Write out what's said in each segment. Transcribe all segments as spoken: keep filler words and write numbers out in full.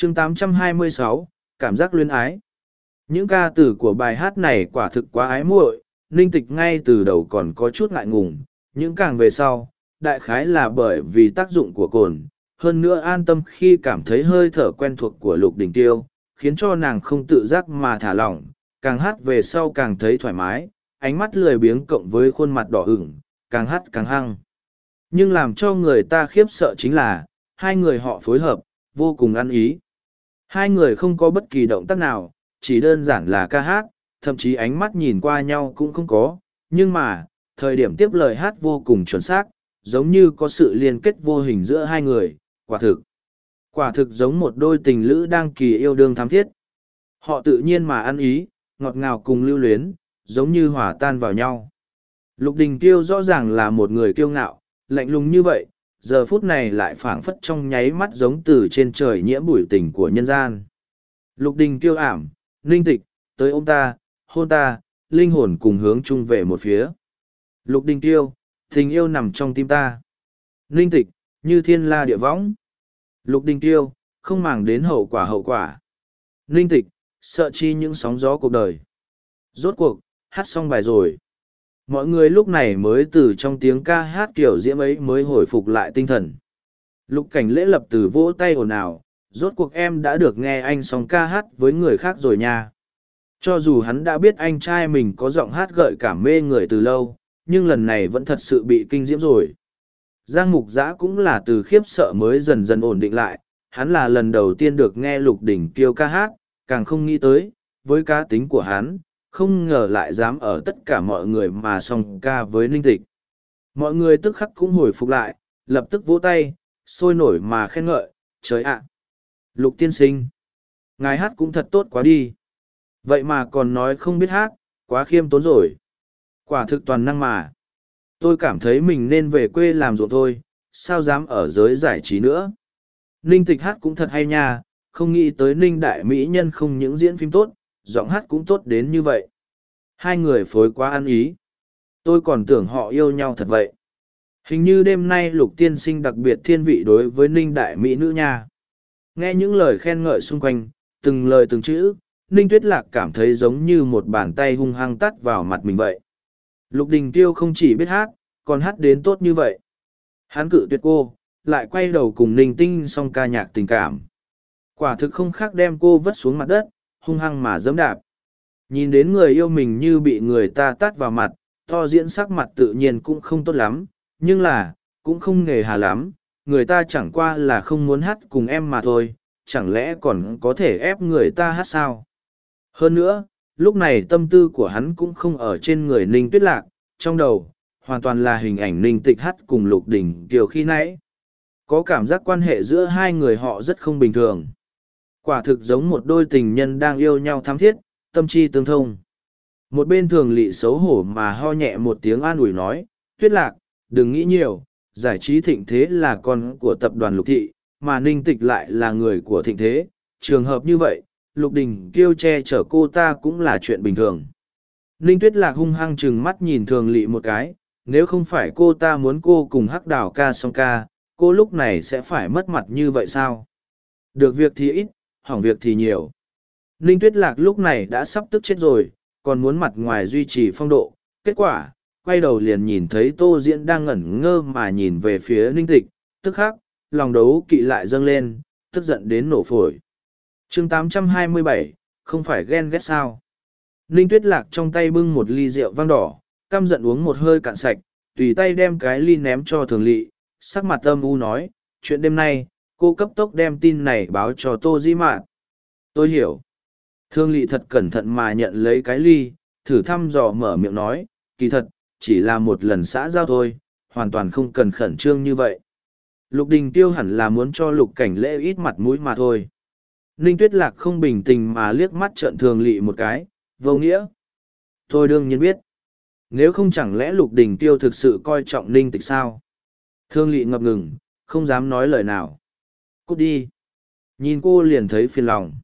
chương tám trăm hai mươi sáu, cảm giác luyến ái. Những ca từ của bài hát này quả thực quá ái muội, Ninh Tịch ngay từ đầu còn có chút ngại ngùng, những càng về sau, đại khái là bởi vì tác dụng của cồn, hơn nữa an tâm khi cảm thấy hơi thở quen thuộc của Lục Đình Tiêu, khiến cho nàng không tự giác mà thả lỏng, càng hát về sau càng thấy thoải mái, ánh mắt lười biếng cộng với khuôn mặt đỏ ửng, càng hát càng hăng. Nhưng làm cho người ta khiếp sợ chính là, hai người họ phối hợp, vô cùng ăn ý. Hai người không có bất kỳ động tác nào, chỉ đơn giản là ca hát, thậm chí ánh mắt nhìn qua nhau cũng không có, nhưng mà, thời điểm tiếp lời hát vô cùng chuẩn xác, giống như có sự liên kết vô hình giữa hai người, quả thực. Quả thực giống một đôi tình lữ đang kỳ yêu đương thắm thiết. Họ tự nhiên mà ăn ý, ngọt ngào cùng lưu luyến, giống như hòa tan vào nhau. Lục Đình Tiêu rõ ràng là một người kiêu ngạo, lạnh lùng như vậy, giờ phút này lại phảng phất trong nháy mắt giống từ trên trời nhiễm bụi tình của nhân gian. Lục Đình Tiêu ảm, Ninh Tịch, tới ôm ta, hôn ta, linh hồn cùng hướng chung về một phía. Lục Đình Tiêu, tình yêu nằm trong tim ta. Ninh Tịch, như thiên la địa võng. Lục Đình Tiêu, không màng đến hậu quả hậu quả. Ninh Tịch, sợ chi những sóng gió cuộc đời. Rốt cuộc, hát xong bài rồi. Mọi người lúc này mới từ trong tiếng ca hát kiểu diễm ấy mới hồi phục lại tinh thần. Lục Cảnh Lễ lập từ vỗ tay ồn ào, rốt cuộc em đã được nghe anh xong ca hát với người khác rồi nha. Cho dù hắn đã biết anh trai mình có giọng hát gợi cảm mê người từ lâu, nhưng lần này vẫn thật sự bị kinh diễm rồi. Giang Mục Giã cũng là từ khiếp sợ mới dần dần ổn định lại, hắn là lần đầu tiên được nghe Lục Đình Kiêu ca hát, càng không nghĩ tới, với cá tính của hắn, không ngờ lại dám ở tất cả mọi người mà song ca với Ninh Tịch. Mọi người tức khắc cũng hồi phục lại, lập tức vỗ tay, sôi nổi mà khen ngợi, trời ạ! Lục tiên sinh! Ngài hát cũng thật tốt quá đi! Vậy mà còn nói không biết hát, quá khiêm tốn rồi. Quả thực toàn năng mà. Tôi cảm thấy mình nên về quê làm ruộng thôi, sao dám ở giới giải trí nữa. Ninh Tịch hát cũng thật hay nha, không nghĩ tới Ninh Đại Mỹ Nhân không những diễn phim tốt, giọng hát cũng tốt đến như vậy. Hai người phối quá ăn ý. Tôi còn tưởng họ yêu nhau thật vậy. Hình như đêm nay Lục tiên sinh đặc biệt thiên vị đối với Ninh Đại Mỹ nữ nha. Nghe những lời khen ngợi xung quanh, từng lời từng chữ, Ninh Tuyết Lạc cảm thấy giống như một bàn tay hung hăng tắt vào mặt mình vậy. Lục Đình Tiêu không chỉ biết hát, còn hát đến tốt như vậy. Hắn cự tuyệt cô, lại quay đầu cùng Ninh Tinh song ca nhạc tình cảm. Quả thực không khác đem cô vứt xuống mặt đất, hung hăng mà giẫm đạp. Nhìn đến người yêu mình như bị người ta tát vào mặt, to diễn sắc mặt tự nhiên cũng không tốt lắm, nhưng là, cũng không nghề hà lắm, người ta chẳng qua là không muốn hát cùng em mà thôi, chẳng lẽ còn có thể ép người ta hát sao? Hơn nữa, lúc này tâm tư của hắn cũng không ở trên người Ninh Tuyết Lạc, trong đầu, hoàn toàn là hình ảnh Ninh Tịch hát cùng Lục Đình Kiều khi nãy. Có cảm giác quan hệ giữa hai người họ rất không bình thường. Quả thực giống một đôi tình nhân đang yêu nhau thắm thiết, tâm chi tương thông. Một bên thường lỵ xấu hổ mà ho nhẹ một tiếng an ủi nói, Tuyết Lạc, đừng nghĩ nhiều, giải trí Thịnh Thế là con của tập đoàn Lục Thị, mà Ninh Tịch lại là người của Thịnh Thế. Trường hợp như vậy, Lục Đình Kiêu che chở cô ta cũng là chuyện bình thường. Ninh Tuyết Lạc hung hăng trừng mắt nhìn thường lỵ một cái, nếu không phải cô ta muốn cô cùng Hắc Đào ca song ca, cô lúc này sẽ phải mất mặt như vậy sao? Được việc thì ít, hỏng việc thì nhiều. Ninh Tuyết Lạc lúc này đã sắp tức chết rồi, còn muốn mặt ngoài duy trì phong độ. Kết quả, quay đầu liền nhìn thấy Tô Diễn đang ngẩn ngơ mà nhìn về phía Ninh Tịch, tức khắc, lòng đấu kỵ lại dâng lên, tức giận đến nổ phổi. chương tám trăm hai mươi bảy, không phải ghen ghét sao? Ninh Tuyết Lạc trong tay bưng một ly rượu vang đỏ, căm giận uống một hơi cạn sạch, tùy tay đem cái ly ném cho thường lỵ, sắc mặt âm u nói, chuyện đêm nay, cô cấp tốc đem tin này báo cho Tô Dĩ Mạn. Tôi hiểu. Thường lỵ thật cẩn thận mà nhận lấy cái ly, thử thăm dò mở miệng nói, kỳ thật, chỉ là một lần xã giao thôi, hoàn toàn không cần khẩn trương như vậy. Lục Đình Tiêu hẳn là muốn cho Lục Cảnh Lễ ít mặt mũi mà thôi. Ninh Tuyết Lạc không bình tình mà liếc mắt trợn thường lỵ một cái, vô nghĩa. Tôi đương nhiên biết. Nếu không chẳng lẽ Lục Đình Tiêu thực sự coi trọng Ninh Tịch sao? Thương lỵ ngập ngừng, không dám nói lời nào. Cút đi. Nhìn cô liền thấy phiền lòng.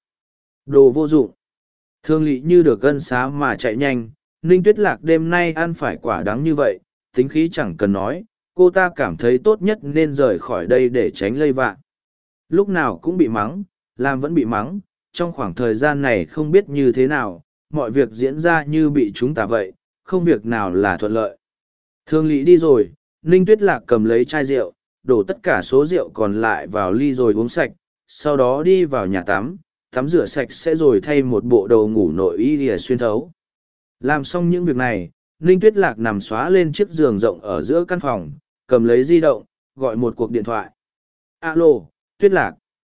Đồ vô dụng. Thương lỵ như được gân xá mà chạy nhanh. Ninh Tuyết Lạc đêm nay ăn phải quả đắng như vậy, tính khí chẳng cần nói, cô ta cảm thấy tốt nhất nên rời khỏi đây để tránh lây vạ. Lúc nào cũng bị mắng, Lam vẫn bị mắng, trong khoảng thời gian này không biết như thế nào, mọi việc diễn ra như bị chúng ta vậy, không việc nào là thuận lợi. Thương Lý đi rồi, Ninh Tuyết Lạc cầm lấy chai rượu, đổ tất cả số rượu còn lại vào ly rồi uống sạch, sau đó đi vào nhà tắm, tắm rửa sạch sẽ rồi thay một bộ đồ ngủ nội y lìa xuyên thấu. Làm xong những việc này, Ninh Tuyết Lạc nằm xóa lên chiếc giường rộng ở giữa căn phòng, cầm lấy di động, gọi một cuộc điện thoại. Alo, Tuyết Lạc.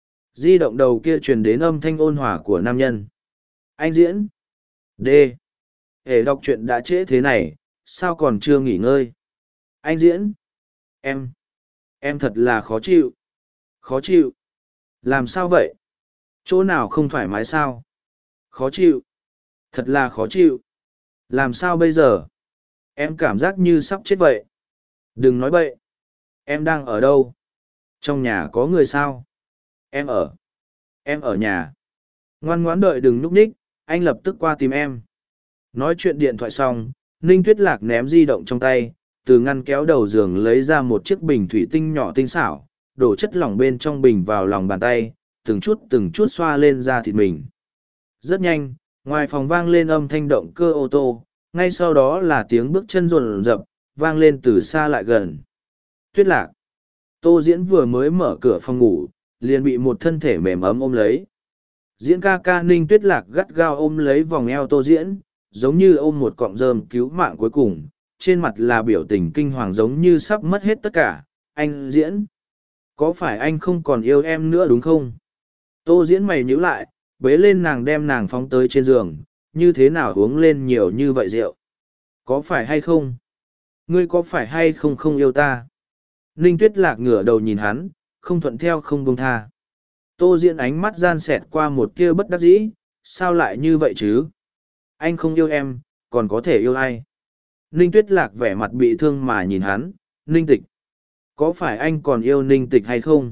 Di động đầu kia truyền đến âm thanh ôn hòa của nam nhân. Anh Diễn. D. Hề đọc truyện đã trễ thế này, sao còn chưa nghỉ ngơi? Anh Diễn. Em. Em thật là khó chịu. Khó chịu. Làm sao vậy? Chỗ nào không thoải mái sao? Khó chịu. Thật là khó chịu. Làm sao bây giờ? Em cảm giác như sắp chết vậy. Đừng nói bậy. Em đang ở đâu? Trong nhà có người sao? Em ở. Em ở nhà. Ngoan ngoãn đợi đừng núp ních, anh lập tức qua tìm em. Nói chuyện điện thoại xong, Ninh Tuyết Lạc ném di động trong tay, từ ngăn kéo đầu giường lấy ra một chiếc bình thủy tinh nhỏ tinh xảo, đổ chất lỏng bên trong bình vào lòng bàn tay, từng chút từng chút xoa lên da thịt mình. Rất nhanh, ngoài phòng vang lên âm thanh động cơ ô tô, ngay sau đó là tiếng bước chân rồn rập, vang lên từ xa lại gần. Tuyết Lạc. Tô Diễn vừa mới mở cửa phòng ngủ, liền bị một thân thể mềm ấm ôm lấy. Diễn ca ca Ninh Tuyết Lạc gắt gao ôm lấy vòng eo Tô Diễn, giống như ôm một cọng rơm cứu mạng cuối cùng, trên mặt là biểu tình kinh hoàng giống như sắp mất hết tất cả. Anh Diễn, có phải anh không còn yêu em nữa đúng không? Tô Diễn mày nhíu lại, bế lên nàng đem nàng phóng tới trên giường, như thế nào uống lên nhiều như vậy rượu? Có phải hay không? Ngươi có phải hay không không yêu ta? Ninh Tuyết Lạc ngửa đầu nhìn hắn, không thuận theo không buông tha. Tô Diễn ánh mắt gian xẹt qua một tia bất đắc dĩ, sao lại như vậy chứ? Anh không yêu em, còn có thể yêu ai? Ninh Tuyết Lạc vẻ mặt bị thương mà nhìn hắn, Ninh Tịch. Có phải anh còn yêu Ninh Tịch hay không?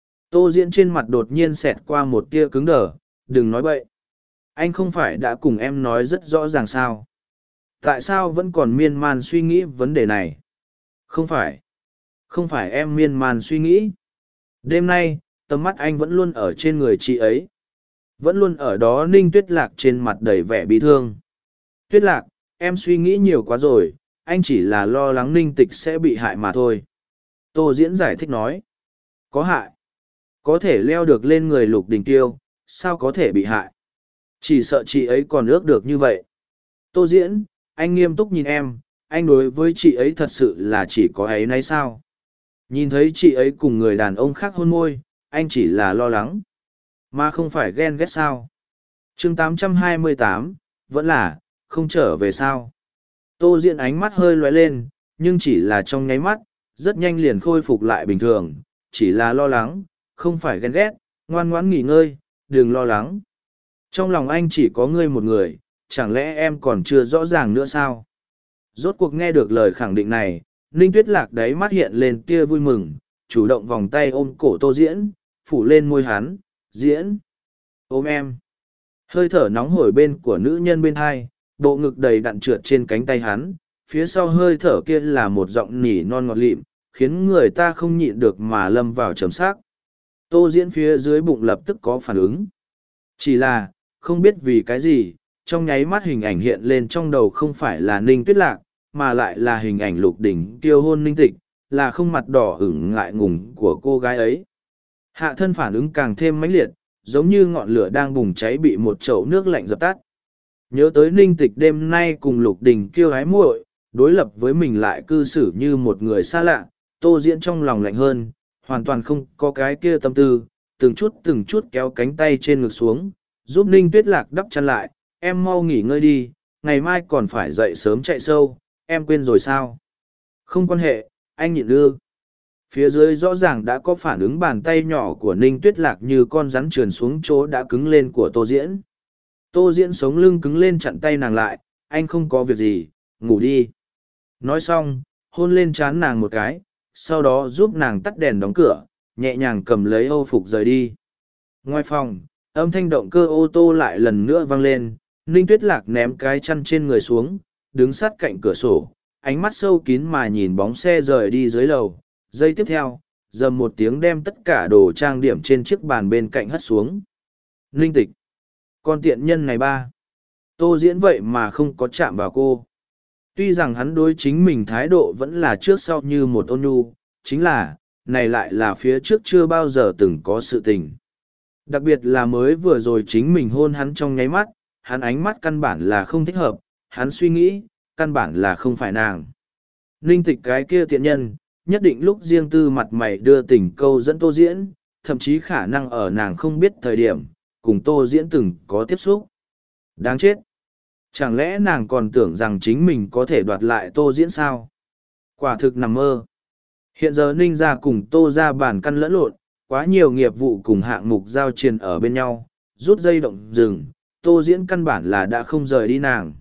Tô Diễn trên mặt đột nhiên xẹt qua một tia cứng đờ, đừng nói bậy. Anh không phải đã cùng em nói rất rõ ràng sao? Tại sao vẫn còn miên man suy nghĩ vấn đề này? Không phải. Không phải em miên man suy nghĩ. Đêm nay, tầm mắt anh vẫn luôn ở trên người chị ấy. Vẫn luôn ở đó. Ninh Tuyết Lạc trên mặt đầy vẻ bi thương. Tuyết Lạc, em suy nghĩ nhiều quá rồi, anh chỉ là lo lắng Ninh Tịch sẽ bị hại mà thôi. Tô Diễn giải thích nói. Có hại. Có thể leo được lên người Lục Đình Tiêu, sao có thể bị hại? Chỉ sợ chị ấy còn ước được như vậy. Tô Diễn, anh nghiêm túc nhìn em, anh đối với chị ấy thật sự là chỉ có ấy nấy sao? Nhìn thấy chị ấy cùng người đàn ông khác hôn môi, anh chỉ là lo lắng. Mà không phải ghen ghét sao? chương tám trăm hai mươi tám, vẫn là, không trở về sao? Tô Diễn ánh mắt hơi lóe lên, nhưng chỉ là trong nháy mắt, rất nhanh liền khôi phục lại bình thường, chỉ là lo lắng, không phải ghen ghét, ngoan ngoãn nghỉ ngơi, đừng lo lắng. Trong lòng anh chỉ có ngươi một người, chẳng lẽ em còn chưa rõ ràng nữa sao? Rốt cuộc nghe được lời khẳng định này, Ninh Tuyết Lạc đáy mắt hiện lên tia vui mừng, chủ động vòng tay ôm cổ Tô Diễn, phủ lên môi hắn, Diễn. Ôm em. Hơi thở nóng hổi bên của nữ nhân bên hai, bộ ngực đầy đặn trượt trên cánh tay hắn, phía sau hơi thở kia là một giọng nỉ non ngọt lịm, khiến người ta không nhịn được mà lâm vào trầm sắc. Tô Diễn phía dưới bụng lập tức có phản ứng. Chỉ là, không biết vì cái gì, trong nháy mắt hình ảnh hiện lên trong đầu không phải là Ninh Tuyết Lạc, mà lại là hình ảnh Lục Đỉnh Tiêu hôn Ninh Tịch, là không mặt đỏ ửng ngại ngùng của cô gái ấy. Hạ thân phản ứng càng thêm mãnh liệt, giống như ngọn lửa đang bùng cháy bị một chậu nước lạnh dập tắt. Nhớ tới Ninh Tịch đêm nay cùng Lục Đình Kiêu hái muội, đối lập với mình lại cư xử như một người xa lạ, Tô Diễn trong lòng lạnh hơn, hoàn toàn không có cái kia tâm tư, từng chút từng chút kéo cánh tay trên ngực xuống, giúp Ninh Tuyết Lạc đắp chăn lại, em mau nghỉ ngơi đi, ngày mai còn phải dậy sớm chạy sâu, em quên rồi sao? Không quan hệ, anh nhịn đưa. Phía dưới rõ ràng đã có phản ứng, bàn tay nhỏ của Ninh Tuyết Lạc như con rắn trườn xuống chỗ đã cứng lên của Tô Diễn. Tô Diễn sống lưng cứng lên chặn tay nàng lại, anh không có việc gì, ngủ đi. Nói xong, hôn lên trán nàng một cái, sau đó giúp nàng tắt đèn đóng cửa, nhẹ nhàng cầm lấy âu phục rời đi. Ngoài phòng, âm thanh động cơ ô tô lại lần nữa vang lên, Ninh Tuyết Lạc ném cái chăn trên người xuống, đứng sát cạnh cửa sổ, ánh mắt sâu kín mà nhìn bóng xe rời đi dưới lầu. Giây tiếp theo, dầm một tiếng đem tất cả đồ trang điểm trên chiếc bàn bên cạnh hất xuống. Ninh Tịch. Con tiện nhân này ba. Tô Diễn vậy mà không có chạm vào cô. Tuy rằng hắn đối chính mình thái độ vẫn là trước sau như một ôn nhu, chính là, này lại là phía trước chưa bao giờ từng có sự tình. Đặc biệt là mới vừa rồi chính mình hôn hắn trong nháy mắt, hắn ánh mắt căn bản là không thích hợp, hắn suy nghĩ, căn bản là không phải nàng. Ninh Tịch cái kia tiện nhân, nhất định lúc riêng tư mặt mày đưa tình câu dẫn Tô Diễn, thậm chí khả năng ở nàng không biết thời điểm, cùng Tô Diễn từng có tiếp xúc. Đáng chết! Chẳng lẽ nàng còn tưởng rằng chính mình có thể đoạt lại Tô Diễn sao? Quả thực nằm mơ. Hiện giờ Ninh gia cùng Tô gia bản căn lẫn lộn, quá nhiều nghiệp vụ cùng hạng mục giao triền ở bên nhau, rút dây động rừng, Tô Diễn căn bản là đã không rời đi nàng.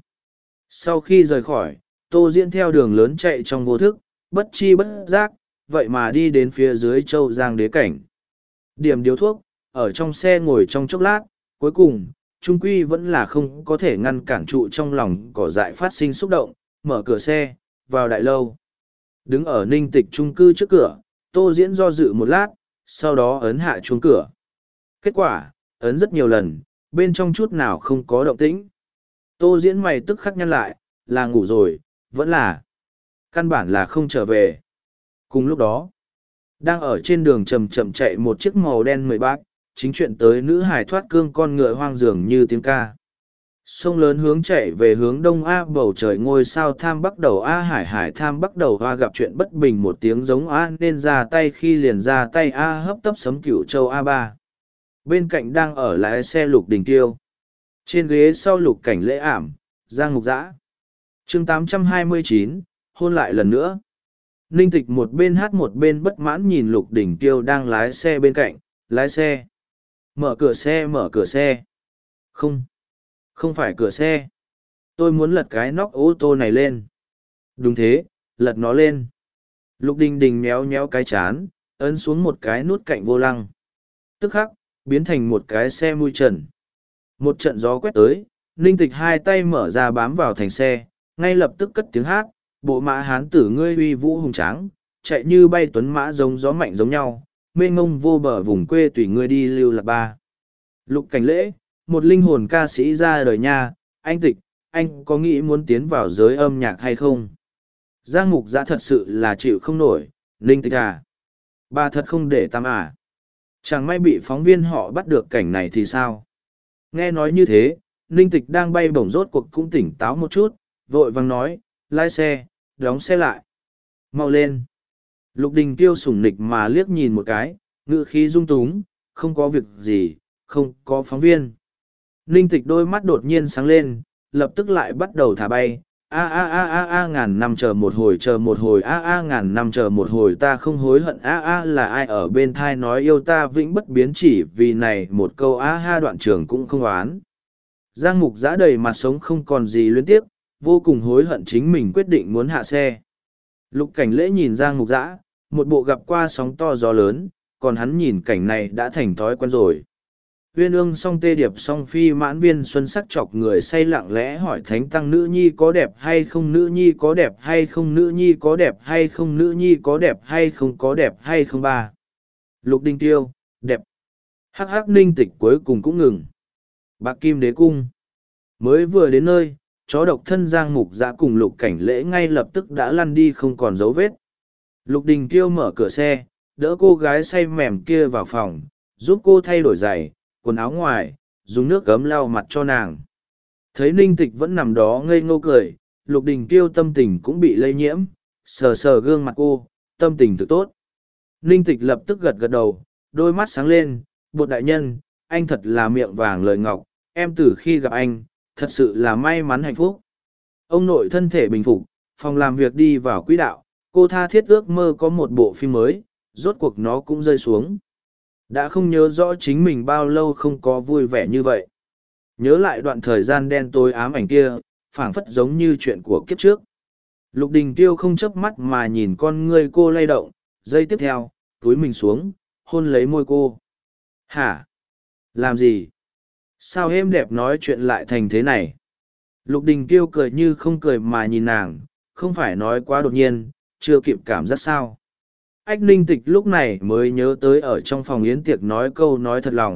Sau khi rời khỏi, Tô Diễn theo đường lớn chạy trong vô thức, bất chi bất giác, vậy mà đi đến phía dưới Châu Giang đế cảnh. Điểm điếu thuốc, ở trong xe ngồi trong chốc lát, cuối cùng, trung quy vẫn là không có thể ngăn cản trụ trong lòng cỏ dại phát sinh xúc động, mở cửa xe, vào đại lâu. Đứng ở Ninh Tịch trung cư trước cửa, Tô Diễn do dự một lát, sau đó ấn hạ chuông cửa. Kết quả, ấn rất nhiều lần, bên trong chút nào không có động tĩnh. Tô Diễn mày tức khắc nhăn lại, là ngủ rồi, vẫn là. Căn bản là không trở về. Cùng lúc đó, đang ở trên đường chậm chậm chạy một chiếc màu đen mười bát, chính chuyện tới nữ hải thoát cương con ngựa hoang dường như tiếng ca. Sông lớn hướng chạy về hướng đông A, bầu trời ngôi sao tham bắt đầu A, hải hải tham bắt đầu A, gặp chuyện bất bình một tiếng giống A nên ra tay khi liền ra tay A, hấp tấp sấm cửu châu A ba. Bên cạnh đang ở lái xe Lục Đình Tiêu. Trên ghế sau Lục Cảnh Lễ ảm, Giang Mục Dã. Chương tám trăm hai mươi chín, hôn lại lần nữa. Ninh Tịch một bên hát một bên bất mãn nhìn Lục Đình Tiêu đang lái xe bên cạnh, lái xe. Mở cửa xe, mở cửa xe. Không. Không phải cửa xe. Tôi muốn lật cái nóc ô tô này lên. Đúng thế, lật nó lên. Lục Đình Đình méo méo cái chán, ấn xuống một cái nút cạnh vô lăng. Tức khắc, biến thành một cái xe mui trần. Một trận gió quét tới, Ninh Tịch hai tay mở ra bám vào thành xe, ngay lập tức cất tiếng hát, bộ mã hán tử ngươi uy vũ hùng tráng, chạy như bay tuấn mã giống gió mạnh giống nhau, mênh ngông vô bờ vùng quê tùy ngươi đi lưu lạc ba. Lục Cảnh Lễ, một linh hồn ca sĩ ra đời nha, anh Tịch, anh có nghĩ muốn tiến vào giới âm nhạc hay không? Giang Mục Dã thật sự là chịu không nổi, Ninh Tịch à. Bà thật không để tâm à. Chẳng may bị phóng viên họ bắt được cảnh này thì sao? Nghe nói như thế, Ninh Tịch đang bay bổng rốt cuộc cũng tỉnh táo một chút, vội vàng nói, lái xe, đóng xe lại. Mau lên. Lục Đình Tiêu sủng nịch mà liếc nhìn một cái, ngữ khí rung túng, không có việc gì, không có phóng viên. Ninh Tịch đôi mắt đột nhiên sáng lên, lập tức lại bắt đầu thả bay. A a a a a ngàn năm chờ một hồi chờ một hồi a a ngàn năm chờ một hồi ta không hối hận a a là ai ở bên thai nói yêu ta vĩnh bất biến chỉ vì này một câu a ha đoạn trường cũng không oán. Giang Mục Dã đầy mặt sống không còn gì luyến tiếc, vô cùng hối hận chính mình quyết định muốn hạ xe. Lục Cảnh Lễ nhìn Giang Mục Dã, một bộ gặp qua sóng to gió lớn, còn hắn nhìn cảnh này đã thành thói quen rồi. Uyên ương song tê điệp song phi mãn viên xuân sắc chọc người say lặng lẽ hỏi thánh tăng nữ nhi có đẹp hay không, nữ nhi có đẹp hay không, nữ nhi có đẹp hay không, nữ nhi có đẹp hay không, có đẹp hay không ba. Lục Đình Tiêu, đẹp. Hắc hắc Ninh Tịch cuối cùng cũng ngừng. Bạc Kim Đế Cung. Mới vừa đến nơi, chó độc thân Giang Mục Dã cùng Lục Cảnh Lễ ngay lập tức đã lăn đi không còn dấu vết. Lục Đình Tiêu mở cửa xe, đỡ cô gái say mềm kia vào phòng, giúp cô thay đổi giày, quần áo ngoài, dùng nước gấm lau mặt cho nàng. Thấy Ninh Tịch vẫn nằm đó ngây ngô cười, Lục Đình Tiêu tâm tình cũng bị lây nhiễm, sờ sờ gương mặt cô, tâm tình thực tốt. Ninh Tịch lập tức gật gật đầu, đôi mắt sáng lên, bột đại nhân, anh thật là miệng vàng lời ngọc, em từ khi gặp anh, thật sự là may mắn hạnh phúc. Ông nội thân thể bình phục, phòng làm việc đi vào quỹ đạo, cô tha thiết ước mơ có một bộ phim mới, rốt cuộc nó cũng rơi xuống. Đã không nhớ rõ chính mình bao lâu không có vui vẻ như vậy. Nhớ lại đoạn thời gian đen tối ám ảnh kia, phảng phất giống như chuyện của kiếp trước. Lục Đình Tiêu không chớp mắt mà nhìn con ngươi cô lay động, giây tiếp theo, túi mình xuống, hôn lấy môi cô. Hả? Làm gì? Sao êm đẹp nói chuyện lại thành thế này? Lục Đình Tiêu cười như không cười mà nhìn nàng, không phải nói quá đột nhiên, chưa kịp cảm giác sao. Ách Ninh Tịch lúc này mới nhớ tới ở trong phòng yến tiệc nói câu nói thật lòng,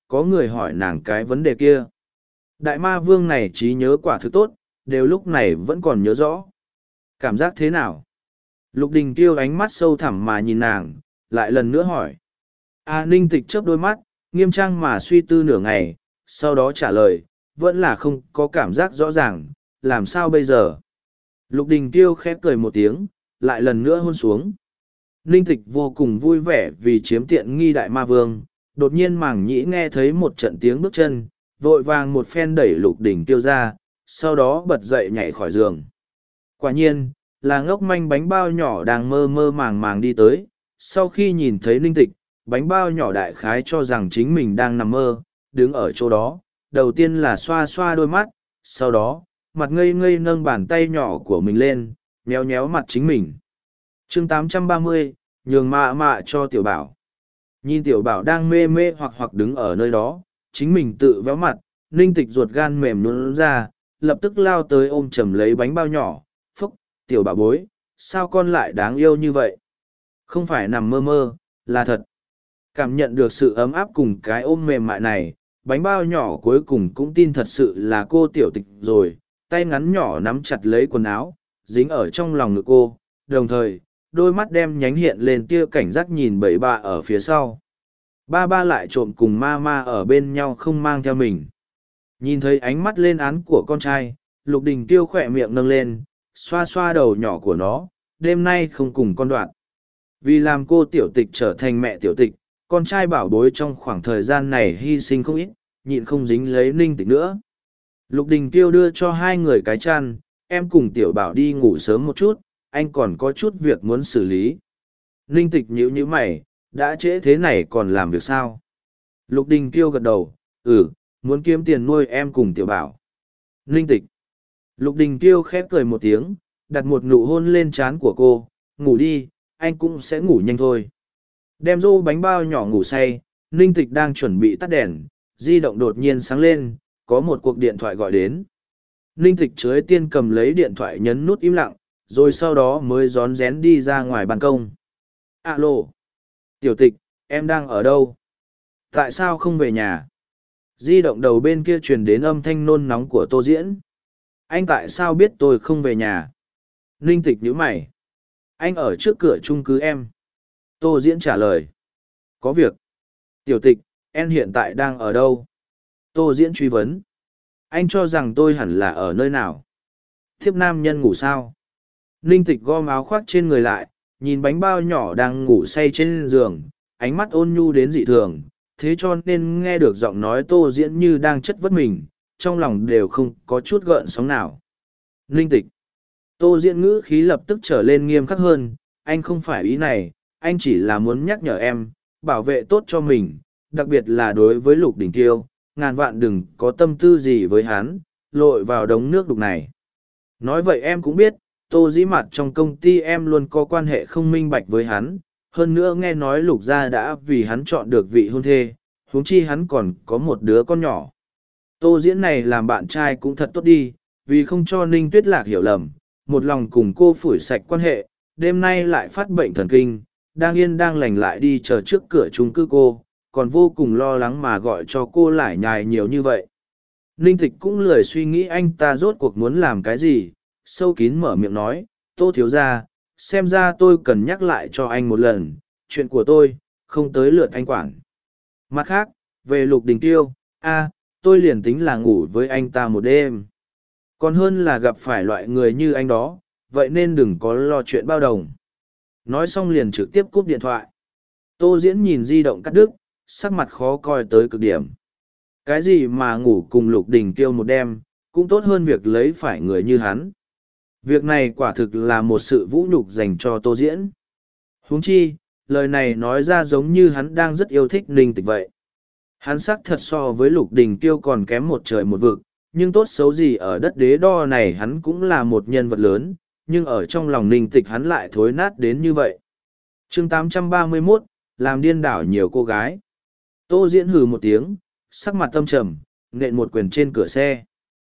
có người hỏi nàng cái vấn đề kia. Đại ma vương này trí nhớ quả thực tốt, đều lúc này vẫn còn nhớ rõ. Cảm giác thế nào? Lục Đình Tiêu ánh mắt sâu thẳm mà nhìn nàng, lại lần nữa hỏi. A Ninh Tịch chớp đôi mắt, nghiêm trang mà suy tư nửa ngày, sau đó trả lời, vẫn là không có cảm giác rõ ràng, làm sao bây giờ? Lục Đình Tiêu khẽ cười một tiếng, lại lần nữa hôn xuống. Ninh Tịch vô cùng vui vẻ vì chiếm tiện nghi đại ma vương, đột nhiên màng nhĩ nghe thấy một trận tiếng bước chân, vội vàng một phen đẩy Lục Đình Tiêu ra, sau đó bật dậy nhảy khỏi giường. Quả nhiên, là ngốc manh bánh bao nhỏ đang mơ mơ màng màng đi tới, sau khi nhìn thấy Ninh Tịch, bánh bao nhỏ đại khái cho rằng chính mình đang nằm mơ, đứng ở chỗ đó, đầu tiên là xoa xoa đôi mắt, sau đó, mặt ngây ngây nâng bàn tay nhỏ của mình lên, méo méo mặt chính mình. chương tám trăm ba mươi, nhường mạ mạ cho tiểu bảo. Nhìn tiểu bảo đang mê mê hoặc hoặc đứng ở nơi đó, chính mình tự véo mặt, Ninh Tịch ruột gan mềm nhũn ra, lập tức lao tới ôm chầm lấy bánh bao nhỏ, phúc, tiểu bảo bối, sao con lại đáng yêu như vậy? Không phải nằm mơ mơ, là thật. Cảm nhận được sự ấm áp cùng cái ôm mềm mại này, bánh bao nhỏ cuối cùng cũng tin thật sự là cô tiểu tịch rồi, tay ngắn nhỏ nắm chặt lấy quần áo, dính ở trong lòng ngực cô, đồng thời, đôi mắt đem nhánh hiện lên tia cảnh giác nhìn bậy bạ ở phía sau. Ba ba lại trộm cùng ma ma ở bên nhau không mang theo mình. Nhìn thấy ánh mắt lên án của con trai, Lục Đình Tiêu khỏe miệng nâng lên, xoa xoa đầu nhỏ của nó, đêm nay không cùng con đoạn. Vì làm cô tiểu tịch trở thành mẹ tiểu tịch, con trai bảo bối trong khoảng thời gian này hy sinh không ít, nhịn không dính lấy Ninh Tịch nữa. Lục Đình Tiêu đưa cho hai người cái chăn, em cùng tiểu bảo đi ngủ sớm một chút, anh còn có chút việc muốn xử lý. Ninh Tịch nhíu nhíu mày, đã trễ thế này còn làm việc sao? Lục Đình Tiêu gật đầu, ừ, muốn kiếm tiền nuôi em cùng tiểu bảo. Ninh Tịch. Lục Đình Tiêu khép cười một tiếng, đặt một nụ hôn lên trán của cô, ngủ đi, anh cũng sẽ ngủ nhanh thôi. Đem rô bánh bao nhỏ ngủ say, Ninh Tịch đang chuẩn bị tắt đèn, di động đột nhiên sáng lên, có một cuộc điện thoại gọi đến. Ninh Tịch trước tiên cầm lấy điện thoại nhấn nút im lặng, rồi sau đó mới rón rén đi ra ngoài ban công. Alo! Tiểu Tịch, em đang ở đâu? Tại sao không về nhà? Di động đầu bên kia truyền đến âm thanh nôn nóng của Tô Diễn. Anh tại sao biết tôi không về nhà? Ninh Tịch nhíu mày. Anh ở trước cửa chung cư em. Tô Diễn trả lời. Có việc. Tiểu Tịch, em hiện tại đang ở đâu? Tô Diễn truy vấn. Anh cho rằng tôi hẳn là ở nơi nào? Thiếp nam nhân ngủ sao? Ninh Tịch gom áo khoác trên người lại, nhìn bánh bao nhỏ đang ngủ say trên giường, ánh mắt ôn nhu đến dị thường, thế cho nên nghe được giọng nói Tô Diễn như đang chất vấn mình, trong lòng đều không có chút gợn sóng nào. Ninh Tịch. Tô Diễn ngữ khí lập tức trở lên nghiêm khắc hơn, anh không phải ý này, anh chỉ là muốn nhắc nhở em, bảo vệ tốt cho mình, đặc biệt là đối với Lục Đình Kiêu, ngàn vạn đừng có tâm tư gì với hắn, lội vào đống nước đục này. Nói vậy em cũng biết, Tô Dĩ Mạt trong công ty em luôn có quan hệ không minh bạch với hắn, hơn nữa nghe nói Lục gia đã vì hắn chọn được vị hôn thê, huống chi hắn còn có một đứa con nhỏ. Tô Diễn này làm bạn trai cũng thật tốt đi, vì không cho Ninh Tuyết Lạc hiểu lầm, một lòng cùng cô phủi sạch quan hệ, đêm nay lại phát bệnh thần kinh, đang yên đang lành lại đi chờ trước cửa chung cư cô, còn vô cùng lo lắng mà gọi cho cô lải nhải nhiều như vậy. Ninh Tịch cũng lười suy nghĩ anh ta rốt cuộc muốn làm cái gì, sâu kín mở miệng nói, Tô thiếu gia, xem ra tôi cần nhắc lại cho anh một lần, chuyện của tôi, không tới lượt anh quản. Mặt khác, về Lục Đình Tiêu, a, tôi liền tính là ngủ với anh ta một đêm. Còn hơn là gặp phải loại người như anh đó, vậy nên đừng có lo chuyện bao đồng. Nói xong liền trực tiếp cúp điện thoại. Tô Diễn nhìn di động cắt đứt, sắc mặt khó coi tới cực điểm. Cái gì mà ngủ cùng Lục Đình Kiêu một đêm, cũng tốt hơn việc lấy phải người như hắn. Việc này quả thực là một sự vũ nhục dành cho Tô Diễn. Huống chi, lời này nói ra giống như hắn đang rất yêu thích Ninh Tịch vậy. Hắn xác thật so với Lục Đình Kiêu còn kém một trời một vực, nhưng tốt xấu gì ở đất đế đo này hắn cũng là một nhân vật lớn, nhưng ở trong lòng Ninh Tịch hắn lại thối nát đến như vậy. chương tám trăm ba mươi mốt, làm điên đảo nhiều cô gái. Tô Diễn hừ một tiếng, sắc mặt tâm trầm, nện một quyền trên cửa xe.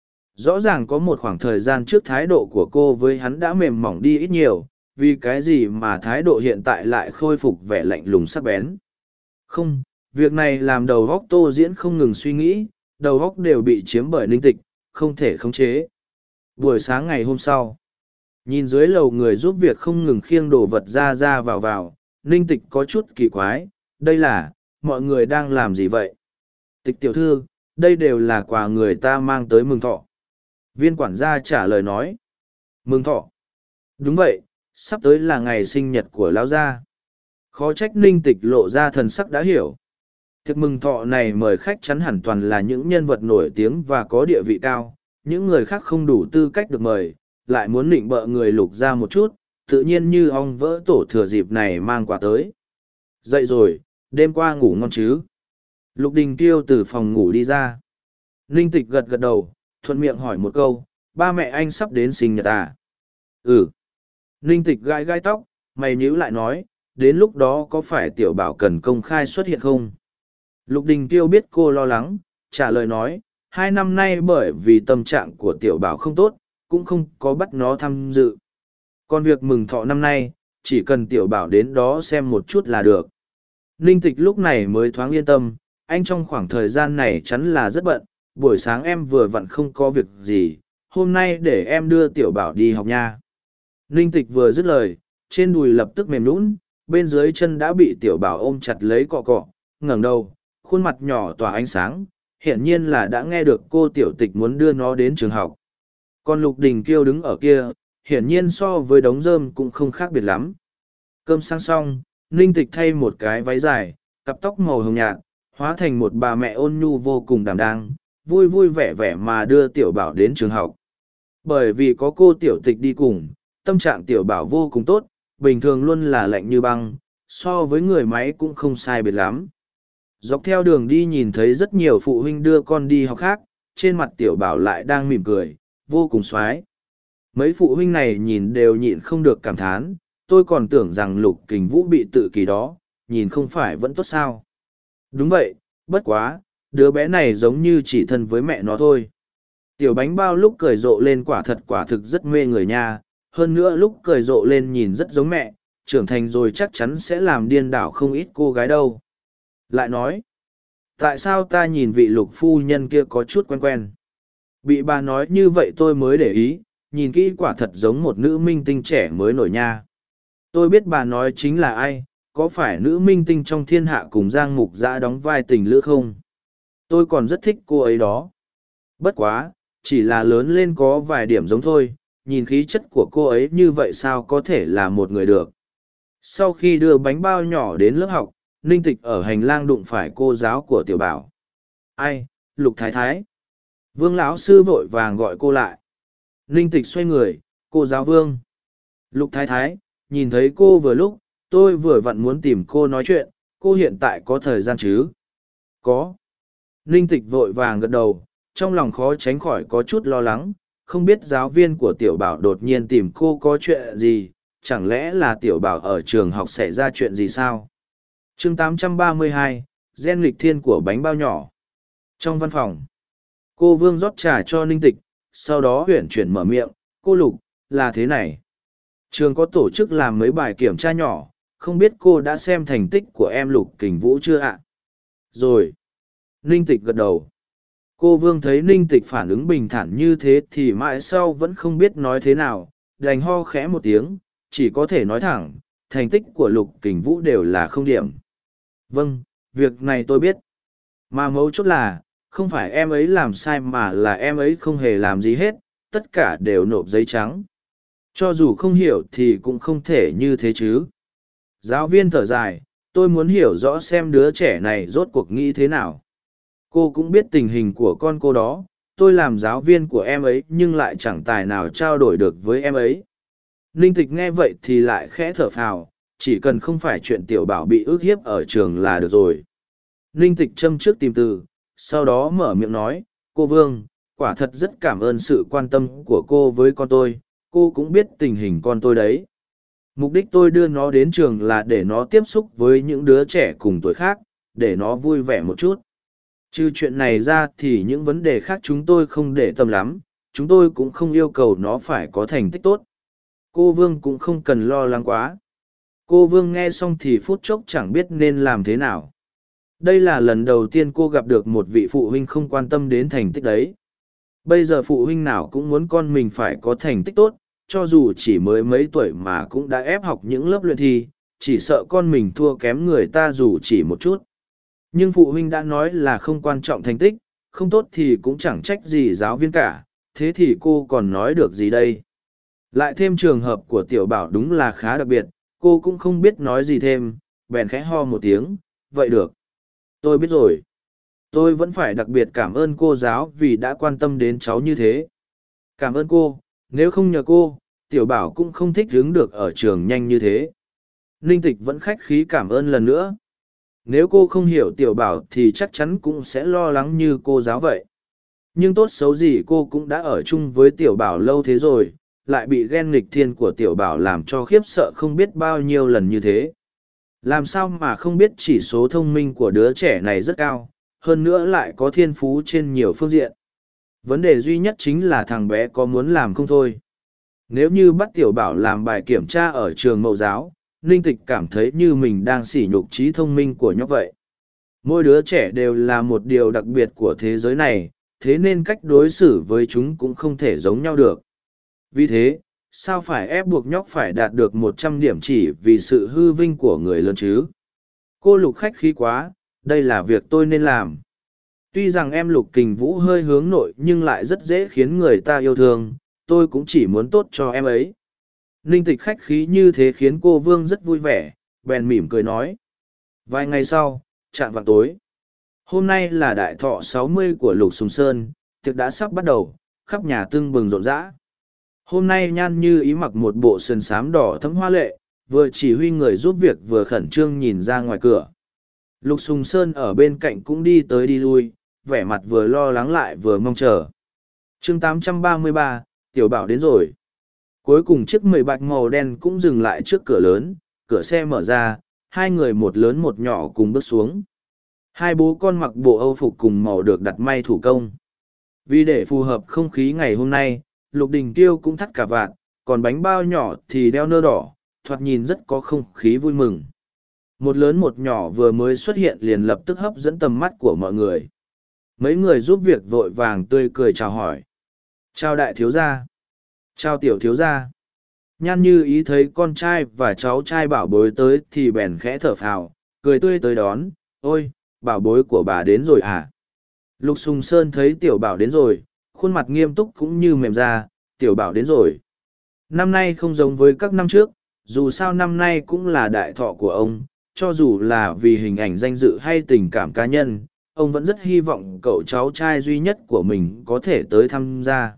Rõ ràng có một khoảng thời gian trước thái độ của cô với hắn đã mềm mỏng đi ít nhiều, vì cái gì mà thái độ hiện tại lại khôi phục vẻ lạnh lùng sắc bén. Không, Việc này làm đầu góc Tô Diễn không ngừng suy nghĩ, đầu góc đều bị chiếm bởi Ninh Tịch, không thể khống chế. Buổi sáng ngày hôm sau, nhìn dưới lầu người giúp việc không ngừng khiêng đồ vật ra ra vào vào, Ninh Tịch có chút kỳ quái, đây là, mọi người đang làm gì vậy? Tịch tiểu thư, đây đều là quà người ta mang tới mừng thọ. Viên quản gia trả lời nói. Mừng thọ. Đúng vậy, sắp tới là ngày sinh nhật của lão gia. Khó trách Ninh Tịch lộ ra thần sắc đã hiểu. Tiệc mừng thọ này mời khách chắn hẳn toàn là những nhân vật nổi tiếng và có địa vị cao, những người khác không đủ tư cách được mời, lại muốn định bợ người Lục ra một chút, tự nhiên như ong vỡ tổ thừa dịp này mang quà tới. Dậy rồi, đêm qua ngủ ngon chứ? Lục Đình Kiêu từ phòng ngủ đi ra. Ninh Tịch gật gật đầu, thuận miệng hỏi một câu, ba mẹ anh sắp đến sinh nhật à? Ừ. Ninh Tịch gãi gãi tóc, mày nhíu lại nói, đến lúc đó có phải tiểu bảo cần công khai xuất hiện không? Lục Đình Kiêu biết cô lo lắng, trả lời nói, hai năm nay bởi vì tâm trạng của tiểu bảo không tốt, cũng không có bắt nó tham dự. Còn việc mừng thọ năm nay, chỉ cần tiểu bảo đến đó xem một chút là được. Ninh Tịch lúc này mới thoáng yên tâm, anh trong khoảng thời gian này chắn là rất bận, buổi sáng em vừa vặn không có việc gì, hôm nay để em đưa tiểu bảo đi học nha. Ninh Tịch vừa dứt lời, trên đùi lập tức mềm nũng, bên dưới chân đã bị tiểu bảo ôm chặt lấy cọ cọ, ngẩng đầu, khuôn mặt nhỏ tỏa ánh sáng, hiển nhiên là đã nghe được cô tiểu tịch muốn đưa nó đến trường học. Còn Lục Đình Kiêu đứng ở kia, hiển nhiên so với đống rơm cũng không khác biệt lắm. Cơm sang xong, Ninh Tịch thay một cái váy dài, cặp tóc màu hồng nhạt, hóa thành một bà mẹ ôn nhu vô cùng đảm đang, vui vui vẻ vẻ mà đưa tiểu bảo đến trường học. Bởi vì có cô tiểu tịch đi cùng, tâm trạng tiểu bảo vô cùng tốt, bình thường luôn là lạnh như băng, so với người máy cũng không sai biệt lắm. Dọc theo đường đi nhìn thấy rất nhiều phụ huynh đưa con đi học khác, trên mặt tiểu bảo lại đang mỉm cười, vô cùng xoái. Mấy phụ huynh này nhìn đều nhịn không được cảm thán, tôi còn tưởng rằng Lục Kình Vũ bị tự kỳ đó, nhìn không phải vẫn tốt sao. Đúng vậy, bất quá, đứa bé này giống như chỉ thân với mẹ nó thôi. Tiểu bánh bao lúc cười rộ lên quả thật quả thực rất mê người nha, hơn nữa lúc cười rộ lên nhìn rất giống mẹ, trưởng thành rồi chắc chắn sẽ làm điên đảo không ít cô gái đâu. Lại nói, tại sao ta nhìn vị Lục phu nhân kia có chút quen quen? Bị bà nói như vậy tôi mới để ý, nhìn kỹ quả thật giống một nữ minh tinh trẻ mới nổi nha. Tôi biết bà nói chính là ai, có phải nữ minh tinh trong thiên hạ cùng Giang Mục Dã đóng vai tình lữ không? Tôi còn rất thích cô ấy đó. Bất quá, chỉ là lớn lên có vài điểm giống thôi, nhìn khí chất của cô ấy như vậy sao có thể là một người được. Sau khi đưa bánh bao nhỏ đến lớp học, Ninh Tịch ở hành lang đụng phải cô giáo của tiểu bảo. Ai, Lục Thái Thái. Vương lão sư vội vàng gọi cô lại. Ninh Tịch xoay người, cô giáo Vương. Lục Thái Thái, nhìn thấy cô vừa lúc, tôi vừa vặn muốn tìm cô nói chuyện, cô hiện tại có thời gian chứ? Có. Ninh Tịch vội vàng gật đầu, trong lòng khó tránh khỏi có chút lo lắng, không biết giáo viên của tiểu bảo đột nhiên tìm cô có chuyện gì, chẳng lẽ là tiểu bảo ở trường học xảy ra chuyện gì sao? chương tám trăm ba mươi hai, gen lịch thiên của bánh bao nhỏ. Trong văn phòng, cô Vương rót trà cho Ninh Tịch, sau đó huyển chuyển mở miệng, cô Lục, là thế này. Trường có tổ chức làm mấy bài kiểm tra nhỏ, không biết cô đã xem thành tích của em Lục Kình Vũ chưa ạ? Rồi. Ninh Tịch gật đầu. Cô Vương thấy Ninh Tịch phản ứng bình thản như thế thì mãi sau vẫn không biết nói thế nào, đành ho khẽ một tiếng, chỉ có thể nói thẳng, thành tích của Lục Kình Vũ đều là không điểm. Vâng, việc này tôi biết. Mà mấu chốt là, không phải em ấy làm sai mà là em ấy không hề làm gì hết, tất cả đều nộp giấy trắng. Cho dù không hiểu thì cũng không thể như thế chứ. Giáo viên thở dài, tôi muốn hiểu rõ xem đứa trẻ này rốt cuộc nghĩ thế nào. Cô cũng biết tình hình của con cô đó, tôi làm giáo viên của em ấy nhưng lại chẳng tài nào trao đổi được với em ấy. Ninh Tịch nghe vậy thì lại khẽ thở phào, chỉ cần không phải chuyện tiểu bảo bị ức hiếp ở trường là được rồi. Ninh Tịch châm trước tìm từ, sau đó mở miệng nói, cô Vương, quả thật rất cảm ơn sự quan tâm của cô với con tôi, cô cũng biết tình hình con tôi đấy. Mục đích tôi đưa nó đến trường là để nó tiếp xúc với những đứa trẻ cùng tuổi khác, để nó vui vẻ một chút. Trừ chuyện này ra thì những vấn đề khác chúng tôi không để tâm lắm, chúng tôi cũng không yêu cầu nó phải có thành tích tốt. Cô Vương cũng không cần lo lắng quá. Cô Vương nghe xong thì phút chốc chẳng biết nên làm thế nào. Đây là lần đầu tiên cô gặp được một vị phụ huynh không quan tâm đến thành tích đấy. Bây giờ phụ huynh nào cũng muốn con mình phải có thành tích tốt, cho dù chỉ mới mấy tuổi mà cũng đã ép học những lớp luyện thi, chỉ sợ con mình thua kém người ta dù chỉ một chút. Nhưng phụ huynh đã nói là không quan trọng thành tích, không tốt thì cũng chẳng trách gì giáo viên cả, thế thì cô còn nói được gì đây? Lại thêm trường hợp của tiểu bảo đúng là khá đặc biệt, cô cũng không biết nói gì thêm, bèn khẽ ho một tiếng, vậy được. Tôi biết rồi. Tôi vẫn phải đặc biệt cảm ơn cô giáo vì đã quan tâm đến cháu như thế. Cảm ơn cô, nếu không nhờ cô, tiểu bảo cũng không thích đứng được ở trường nhanh như thế. Ninh Tịch vẫn khách khí cảm ơn lần nữa. Nếu cô không hiểu tiểu bảo thì chắc chắn cũng sẽ lo lắng như cô giáo vậy. Nhưng tốt xấu gì cô cũng đã ở chung với tiểu bảo lâu thế rồi, lại bị ghen nghịch thiên của tiểu bảo làm cho khiếp sợ không biết bao nhiêu lần như thế. Làm sao mà không biết chỉ số thông minh của đứa trẻ này rất cao, hơn nữa lại có thiên phú trên nhiều phương diện. Vấn đề duy nhất chính là thằng bé có muốn làm không thôi. Nếu như bắt tiểu bảo làm bài kiểm tra ở trường mẫu giáo, Ninh Tịch cảm thấy như mình đang sỉ nhục trí thông minh của nhóc vậy. Mỗi đứa trẻ đều là một điều đặc biệt của thế giới này, thế nên cách đối xử với chúng cũng không thể giống nhau được. Vì thế, sao phải ép buộc nhóc phải đạt được một trăm điểm chỉ vì sự hư vinh của người lớn chứ? Cô Lục khách khí quá, đây là việc tôi nên làm. Tuy rằng em Lục Kình Vũ hơi hướng nội nhưng lại rất dễ khiến người ta yêu thương, tôi cũng chỉ muốn tốt cho em ấy. Ninh Tịch khách khí như thế khiến cô Vương rất vui vẻ, bèn mỉm cười nói. Vài ngày sau, chạng vạng tối. Hôm nay là đại thọ sáu mươi của Lục Sùng Sơn, tiệc đã sắp bắt đầu, khắp nhà tưng bừng rộn rã. Hôm nay Nhan Như Ý mặc một bộ sườn xám đỏ thẫm hoa lệ, vừa chỉ huy người giúp việc vừa khẩn trương nhìn ra ngoài cửa. Lục Sùng Sơn ở bên cạnh cũng đi tới đi lui, vẻ mặt vừa lo lắng lại vừa mong chờ. chương tám trăm ba mươi ba, Tiểu Bảo đến rồi. Cuối cùng chiếc mười bạch màu đen cũng dừng lại trước cửa lớn, cửa xe mở ra, hai người một lớn một nhỏ cùng bước xuống. Hai bố con mặc bộ âu phục cùng màu được đặt may thủ công. Vì để phù hợp không khí ngày hôm nay, Lục Đình Tiêu cũng thắt cả vạt, còn bánh bao nhỏ thì đeo nơ đỏ, thoạt nhìn rất có không khí vui mừng. Một lớn một nhỏ vừa mới xuất hiện liền lập tức hấp dẫn tầm mắt của mọi người. Mấy người giúp việc vội vàng tươi cười chào hỏi. Chào đại thiếu gia. Chào tiểu thiếu gia. Nhan Như Ý thấy con trai và cháu trai bảo bối tới thì bèn khẽ thở phào, cười tươi tới đón. Ôi, bảo bối của bà đến rồi à? Lục Sùng Sơn thấy tiểu bảo đến rồi, khuôn mặt nghiêm túc cũng như mềm ra, tiểu bảo đến rồi. Năm nay không giống với các năm trước, dù sao năm nay cũng là đại thọ của ông, cho dù là vì hình ảnh danh dự hay tình cảm cá nhân, ông vẫn rất hy vọng cậu cháu trai duy nhất của mình có thể tới tham gia.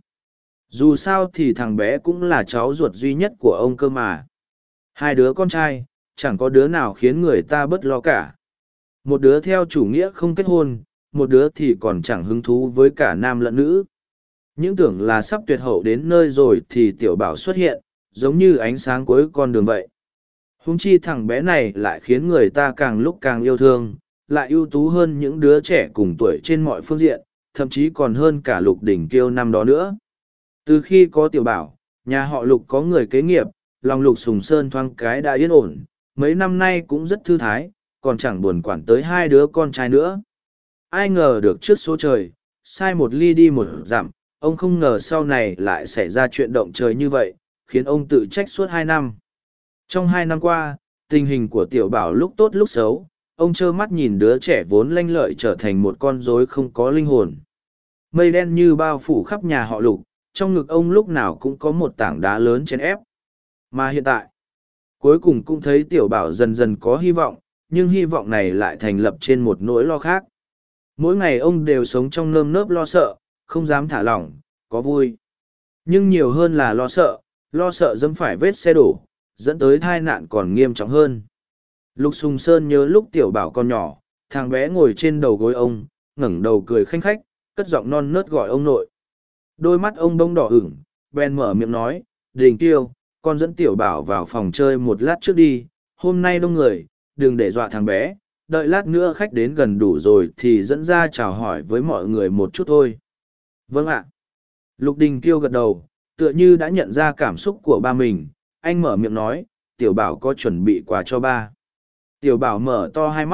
Dù sao thì thằng bé cũng là cháu ruột duy nhất của ông cơ mà. Hai đứa con trai, chẳng có đứa nào khiến người ta bớt lo cả. Một đứa theo chủ nghĩa không kết hôn, một đứa thì còn chẳng hứng thú với cả nam lẫn nữ. Những tưởng là sắp tuyệt hậu đến nơi rồi thì tiểu bảo xuất hiện, giống như ánh sáng cuối con đường vậy. Huống chi thằng bé này lại khiến người ta càng lúc càng yêu thương, lại ưu tú hơn những đứa trẻ cùng tuổi trên mọi phương diện, thậm chí còn hơn cả Lục Đỉnh Kiêu năm đó nữa. Từ khi có tiểu bảo, nhà họ Lục có người kế nghiệp, lòng Lục Sùng Sơn thoáng cái đã yên ổn, mấy năm nay cũng rất thư thái, còn chẳng buồn quản tới hai đứa con trai nữa. Ai ngờ được trước số trời, sai một ly đi một dặm, ông không ngờ sau này lại xảy ra chuyện động trời như vậy, khiến ông tự trách suốt hai năm. Trong hai năm qua, tình hình của tiểu bảo lúc tốt lúc xấu, ông trơ mắt nhìn đứa trẻ vốn lanh lợi trở thành một con rối không có linh hồn. Mây đen như bao phủ khắp nhà họ Lục, trong ngực ông lúc nào cũng có một tảng đá lớn chèn ép. Mà hiện tại, cuối cùng cũng thấy tiểu bảo dần dần có hy vọng, nhưng hy vọng này lại thành lập trên một nỗi lo khác. Mỗi ngày ông đều sống trong nơm nớp lo sợ, không dám thả lỏng, có vui. Nhưng nhiều hơn là lo sợ, lo sợ dẫm phải vết xe đổ, dẫn tới tai nạn còn nghiêm trọng hơn. Lục Sùng Sơn nhớ lúc tiểu bảo còn nhỏ, thằng bé ngồi trên đầu gối ông, ngẩng đầu cười khanh khách, cất giọng non nớt gọi ông nội. Đôi mắt ông bông đỏ ửng, bèn mở miệng nói, Đình Tiêu, con dẫn tiểu bảo vào phòng chơi một lát trước đi, hôm nay đông người, đừng để dọa thằng bé, đợi lát nữa khách đến gần đủ rồi thì dẫn ra chào hỏi với mọi người một chút thôi. Vâng ạ. Lục Đình Kiêu gật đầu, tựa như đã nhận ra cảm xúc của ba mình, anh mở miệng nói, tiểu bảo có chuẩn bị quà cho ba. Tiểu bảo mở to hai mắt,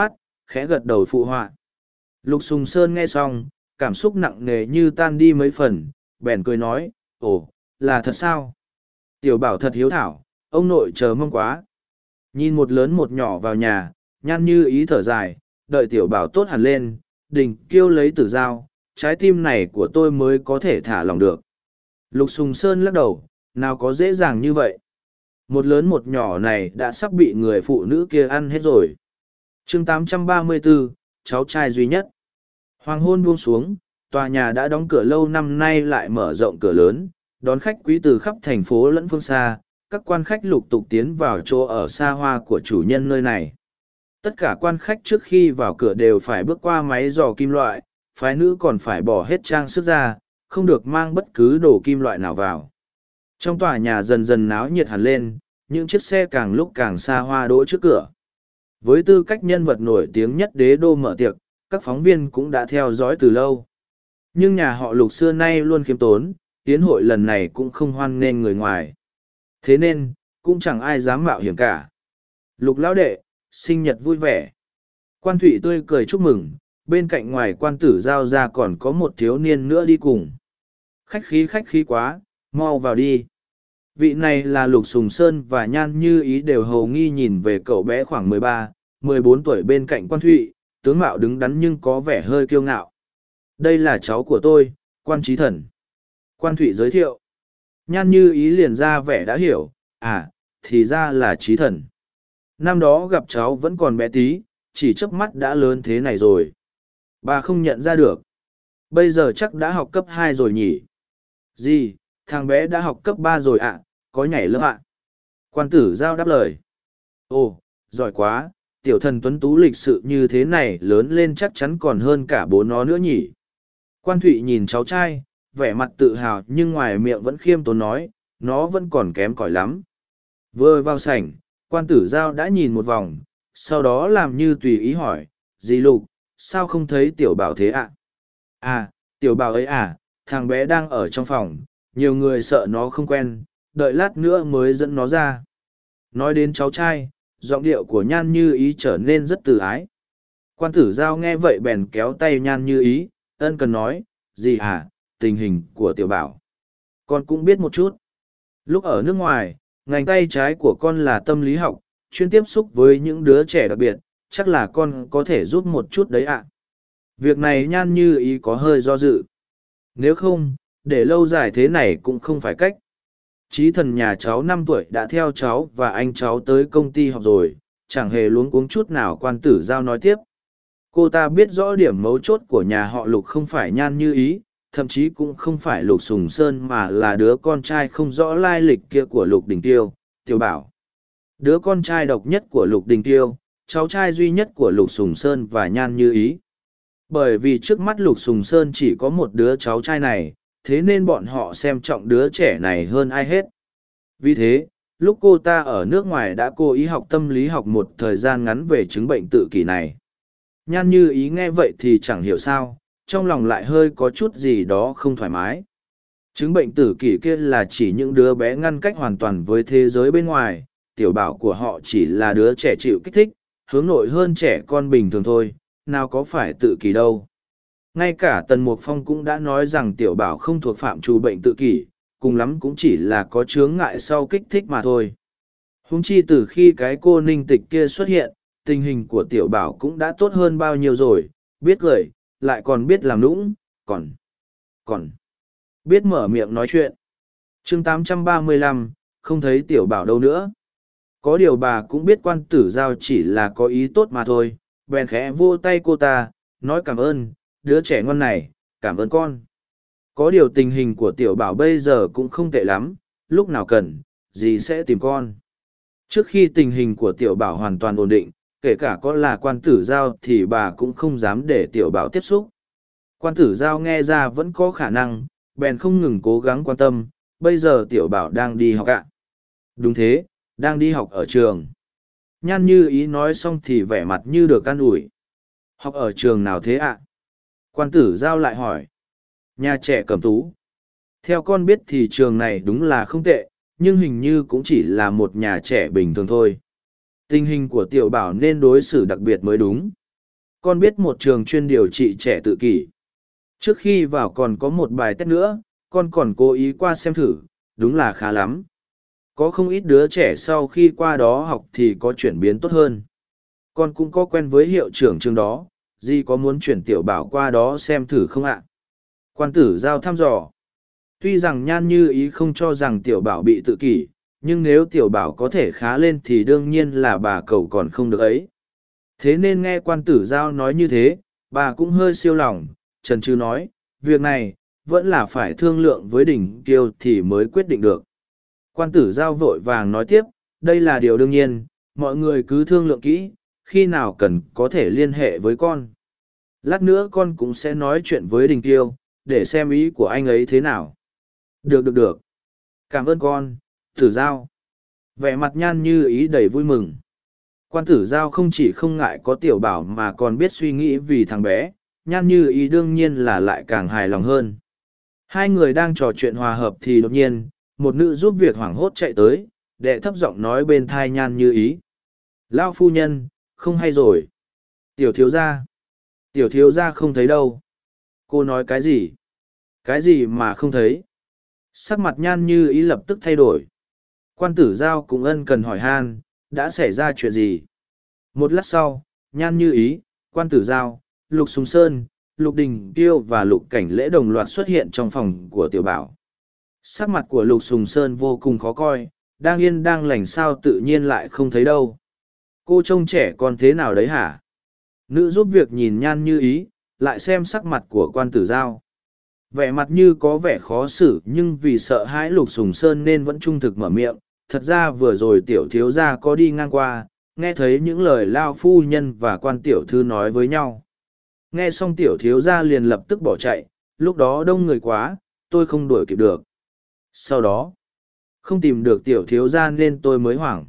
khẽ gật đầu phụ họa. Lục Sùng Sơn nghe xong, cảm xúc nặng nề như tan đi mấy phần, bèn cười nói, ồ, là thật sao? Tiểu bảo thật hiếu thảo, ông nội chờ mong quá. Nhìn một lớn một nhỏ vào nhà, Nhan Như Ý thở dài, đợi tiểu bảo tốt hẳn lên, Đình Kiêu lấy tử dao, trái tim này của tôi mới có thể thả lòng được. Lục Sùng Sơn lắc đầu, nào có dễ dàng như vậy. Một lớn một nhỏ này đã sắp bị người phụ nữ kia ăn hết rồi. chương tám trăm ba mươi bốn, cháu trai duy nhất. Hoàng hôn buông xuống, tòa nhà đã đóng cửa lâu năm nay lại mở rộng cửa lớn, đón khách quý từ khắp thành phố lẫn phương xa, các quan khách lục tục tiến vào chỗ ở xa hoa của chủ nhân nơi này. Tất cả quan khách trước khi vào cửa đều phải bước qua máy dò kim loại, phái nữ còn phải bỏ hết trang sức ra, không được mang bất cứ đồ kim loại nào vào. Trong tòa nhà dần dần náo nhiệt hẳn lên, những chiếc xe càng lúc càng xa hoa đỗ trước cửa. Với tư cách nhân vật nổi tiếng nhất đế đô mở tiệc, các phóng viên cũng đã theo dõi từ lâu. Nhưng nhà họ Lục xưa nay luôn khiêm tốn, yến hội lần này cũng không hoan nghênh người ngoài. Thế nên, cũng chẳng ai dám mạo hiểm cả. Lục lão đệ, sinh nhật vui vẻ. Quan Thụy tươi cười chúc mừng, bên cạnh ngoài quan tử giao ra còn có một thiếu niên nữa đi cùng. Khách khí khách khí quá, mau vào đi. Vị này là Lục Sùng Sơn và Nhan Như Ý đều hầu nghi nhìn về cậu bé khoảng mười ba, mười bốn tuổi bên cạnh Quan Thụy, tướng mạo đứng đắn nhưng có vẻ hơi kiêu ngạo. Đây là cháu của tôi, Quan Trí Thần. Quan Thụy giới thiệu. Nhan Như Ý liền ra vẻ đã hiểu, à, thì ra là Trí Thần. Năm đó gặp cháu vẫn còn bé tí, chỉ chớp mắt đã lớn thế này rồi. Bà không nhận ra được. Bây giờ chắc đã học cấp hai rồi nhỉ? Gì, thằng bé đã học cấp ba rồi ạ, có nhảy lớp ạ? Quan tử giao đáp lời. Ồ, giỏi quá, tiểu thần tuấn tú lịch sự như thế này lớn lên chắc chắn còn hơn cả bố nó nữa nhỉ? Quan Thụy nhìn cháu trai, vẻ mặt tự hào nhưng ngoài miệng vẫn khiêm tốn nói, nó vẫn còn kém cỏi lắm. Vừa vào sảnh, quan tử giao đã nhìn một vòng, sau đó làm như tùy ý hỏi, dì Lục, sao không thấy tiểu bảo thế ạ? À, tiểu bảo ấy à, thằng bé đang ở trong phòng, nhiều người sợ nó không quen, đợi lát nữa mới dẫn nó ra. Nói đến cháu trai, giọng điệu của Nhan Như Ý trở nên rất từ ái. Quan tử giao nghe vậy bèn kéo tay Nhan Như Ý, ân cần nói, dì à, tình hình của tiểu bảo. Con cũng biết một chút. Lúc ở nước ngoài, ngành tay trái của con là tâm lý học, chuyên tiếp xúc với những đứa trẻ đặc biệt, chắc là con có thể giúp một chút đấy ạ. Việc này Nhan Như Ý có hơi do dự. Nếu không, để lâu dài thế này cũng không phải cách. Chí Thần nhà cháu năm tuổi đã theo cháu và anh cháu tới công ty học rồi, chẳng hề luống cuống chút nào. Quan tử giao nói tiếp. Cô ta biết rõ điểm mấu chốt của nhà họ Lục không phải Nhan Như Ý, thậm chí cũng không phải Lục Sùng Sơn mà là đứa con trai không rõ lai lịch kia của Lục Đình Tiêu, Tiểu Bảo. Đứa con trai độc nhất của Lục Đình Tiêu, cháu trai duy nhất của Lục Sùng Sơn và Nhan Như Ý. Bởi vì trước mắt Lục Sùng Sơn chỉ có một đứa cháu trai này, thế nên bọn họ xem trọng đứa trẻ này hơn ai hết. Vì thế, lúc cô ta ở nước ngoài đã cố ý học tâm lý học một thời gian ngắn về chứng bệnh tự kỷ này. Nhan Như Ý nghe vậy thì chẳng hiểu sao, trong lòng lại hơi có chút gì đó không thoải mái. Chứng bệnh tử kỷ kia là chỉ những đứa bé ngăn cách hoàn toàn với thế giới bên ngoài, tiểu bảo của họ chỉ là đứa trẻ chịu kích thích, hướng nội hơn trẻ con bình thường thôi, nào có phải tự kỷ đâu. Ngay cả Tần Mục Phong cũng đã nói rằng tiểu bảo không thuộc phạm trù bệnh tự kỷ, cùng lắm cũng chỉ là có chướng ngại sau kích thích mà thôi. Huống chi từ khi cái cô Ninh Tịch kia xuất hiện, tình hình của tiểu bảo cũng đã tốt hơn bao nhiêu rồi, biết cười, lại còn biết làm nũng, còn, còn, biết mở miệng nói chuyện. chương tám trăm ba mươi lăm, không thấy tiểu bảo đâu nữa. Có điều bà cũng biết quan tử giao chỉ là có ý tốt mà thôi, bèn khẽ vô tay cô ta, nói cảm ơn, đứa trẻ ngon này, cảm ơn con. Có điều tình hình của tiểu bảo bây giờ cũng không tệ lắm, lúc nào cần, dì sẽ tìm con. Trước khi tình hình của tiểu bảo hoàn toàn ổn định, kể cả có là quan tử giao thì bà cũng không dám để tiểu bảo tiếp xúc. Quan tử giao nghe ra vẫn có khả năng, bèn không ngừng cố gắng quan tâm, bây giờ tiểu bảo đang đi học ạ. Đúng thế, đang đi học ở trường. Nhan Như Ý nói xong thì vẻ mặt như được an ủi. Học ở trường nào thế ạ? Quan tử giao lại hỏi. Nhà trẻ Cẩm Tú. Theo con biết thì trường này đúng là không tệ, nhưng hình như cũng chỉ là một nhà trẻ bình thường thôi. Tình hình của tiểu bảo nên đối xử đặc biệt mới đúng. Con biết một trường chuyên điều trị trẻ tự kỷ. Trước khi vào còn có một bài test nữa, con còn cố ý qua xem thử, đúng là khá lắm. Có không ít đứa trẻ sau khi qua đó học thì có chuyển biến tốt hơn. Con cũng có quen với hiệu trưởng trường đó, dì có muốn chuyển tiểu bảo qua đó xem thử không ạ? Quan tử giao thăm dò. Tuy rằng Nhan Như Ý không cho rằng tiểu bảo bị tự kỷ, nhưng nếu tiểu bảo có thể khá lên thì đương nhiên là bà cầu còn không được ấy. Thế nên nghe quan tử giao nói như thế, bà cũng hơi siêu lòng, chần chừ nói, việc này, vẫn là phải thương lượng với Đình Kiêu thì mới quyết định được. Quan tử giao vội vàng nói tiếp, đây là điều đương nhiên, mọi người cứ thương lượng kỹ, khi nào cần có thể liên hệ với con. Lát nữa con cũng sẽ nói chuyện với Đình Kiêu, để xem ý của anh ấy thế nào. Được được được. Cảm ơn con, tử giao. Vẻ mặt Nhan Như Ý đầy vui mừng. Quan tử giao không chỉ không ngại có tiểu bảo mà còn biết suy nghĩ vì thằng bé, Nhan Như Ý đương nhiên là lại càng hài lòng hơn. Hai người đang trò chuyện hòa hợp thì đột nhiên, một nữ giúp việc hoảng hốt chạy tới, đệ thấp giọng nói bên thai Nhan Như Ý. Lao phu nhân, không hay rồi. Tiểu thiếu gia. Tiểu thiếu gia không thấy đâu. Cô nói cái gì? Cái gì mà không thấy? Sắc mặt Nhan Như Ý lập tức thay đổi. Quan tử giao cũng ân cần hỏi han, đã xảy ra chuyện gì? Một lát sau, Nhan Như Ý, quan tử giao, Lục Sùng Sơn, Lục Đình Kiêu và Lục Cảnh Lễ đồng loạt xuất hiện trong phòng của tiểu bảo. Sắc mặt của Lục Sùng Sơn vô cùng khó coi, đang yên đang lành sao tự nhiên lại không thấy đâu. Cô trông trẻ con thế nào đấy hả? Nữ giúp việc nhìn Nhan Như Ý, lại xem sắc mặt của quan tử giao. Vẻ mặt như có vẻ khó xử nhưng vì sợ hãi Lục Sùng Sơn nên vẫn trung thực mở miệng. Thật ra vừa rồi tiểu thiếu gia có đi ngang qua, nghe thấy những lời lao phu nhân và quan tiểu thư nói với nhau. Nghe xong tiểu thiếu gia liền lập tức bỏ chạy, lúc đó đông người quá, tôi không đuổi kịp được. Sau đó, không tìm được tiểu thiếu gia nên tôi mới hoảng.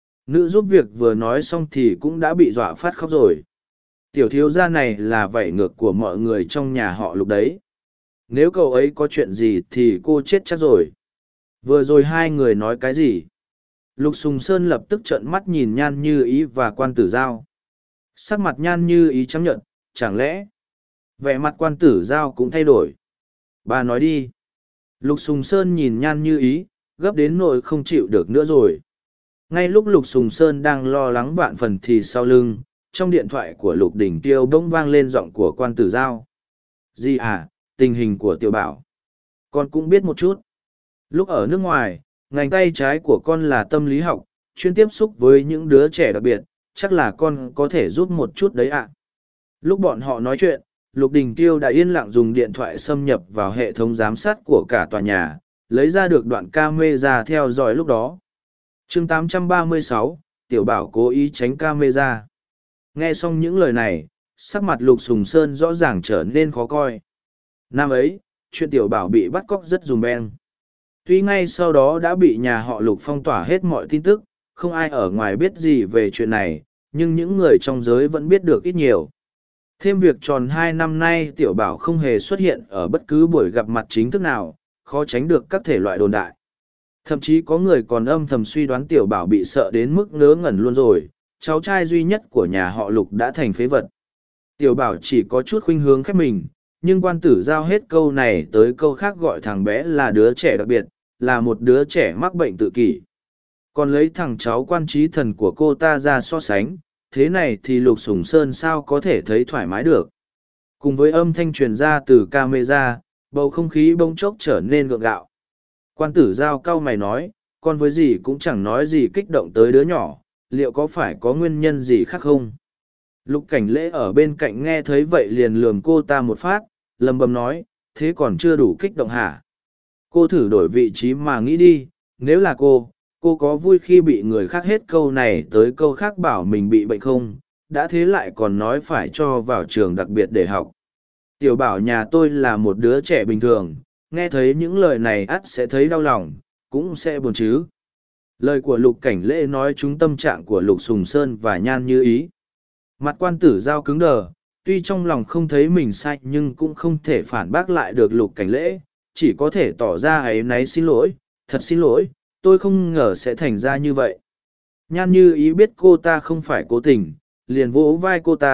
Nữ giúp việc vừa nói xong thì cũng đã bị dọa phát khóc rồi. Tiểu thiếu gia này là vảy ngược của mọi người trong nhà họ Lục đấy. Nếu cậu ấy có chuyện gì thì cô chết chắc rồi. Vừa rồi hai người nói cái gì? Lục Sùng Sơn lập tức trợn mắt nhìn Nhan Như Ý và quan tử giao. Sắc mặt Nhan Như Ý trắng nhợt, chẳng lẽ? Vẻ mặt quan tử giao cũng thay đổi. Bà nói đi. Lục Sùng Sơn nhìn Nhan Như Ý, gấp đến nỗi không chịu được nữa rồi. Ngay lúc Lục Sùng Sơn đang lo lắng vạn phần thì sau lưng, trong điện thoại của Lục Đình Tiêu bỗng vang lên giọng của quan tử giao. Gì à, tình hình của tiểu bảo. Con cũng biết một chút. Lúc ở nước ngoài, ngành tay trái của con là tâm lý học, chuyên tiếp xúc với những đứa trẻ đặc biệt, chắc là con có thể giúp một chút đấy ạ. Lúc bọn họ nói chuyện, Lục Đình Tiêu đã yên lặng dùng điện thoại xâm nhập vào hệ thống giám sát của cả tòa nhà, lấy ra được đoạn camera theo dõi lúc đó. chương tám trăm ba mươi sáu, Tiểu Bảo cố ý tránh camera. Nghe xong những lời này, sắc mặt Lục Sùng Sơn rõ ràng trở nên khó coi. Năm ấy, chuyện Tiểu Bảo bị bắt cóc rất dùm beng. Tuy ngay sau đó đã bị nhà họ Lục phong tỏa hết mọi tin tức, không ai ở ngoài biết gì về chuyện này, nhưng những người trong giới vẫn biết được ít nhiều. Thêm việc tròn hai năm nay Tiểu Bảo không hề xuất hiện ở bất cứ buổi gặp mặt chính thức nào, khó tránh được các thể loại đồn đại. Thậm chí có người còn âm thầm suy đoán Tiểu Bảo bị sợ đến mức ngớ ngẩn luôn rồi, cháu trai duy nhất của nhà họ Lục đã thành phế vật. Tiểu Bảo chỉ có chút khuynh hướng khép mình, nhưng quan tử giao hết câu này tới câu khác gọi thằng bé là đứa trẻ đặc biệt, là một đứa trẻ mắc bệnh tự kỷ. Còn lấy thằng cháu quan trí thần của cô ta ra so sánh, thế này thì Lục Sùng Sơn sao có thể thấy thoải mái được. Cùng với âm thanh truyền ra từ camera, bầu không khí bỗng chốc trở nên gượng gạo. Quan tử giao cau mày nói, con với gì cũng chẳng nói gì kích động tới đứa nhỏ, liệu có phải có nguyên nhân gì khác không? Lục Cảnh Lễ ở bên cạnh nghe thấy vậy liền lườm cô ta một phát, lầm bầm nói, thế còn chưa đủ kích động hả? Cô thử đổi vị trí mà nghĩ đi, nếu là cô, cô có vui khi bị người khác hết câu này tới câu khác bảo mình bị bệnh không? Đã thế lại còn nói phải cho vào trường đặc biệt để học. Tiểu Bảo nhà tôi là một đứa trẻ bình thường, nghe thấy những lời này ắt sẽ thấy đau lòng, cũng sẽ buồn chứ. Lời của Lục Cảnh Lễ nói trúng tâm trạng của Lục Sùng Sơn và Nhan Như Ý. Mặt quan tử giao cứng đờ, tuy trong lòng không thấy mình sai nhưng cũng không thể phản bác lại được Lục Cảnh Lễ, chỉ có thể tỏ ra áy náy xin lỗi, thật xin lỗi, tôi không ngờ sẽ thành ra như vậy. Nhan Như Ý biết cô ta không phải cố tình, liền vỗ vai cô ta,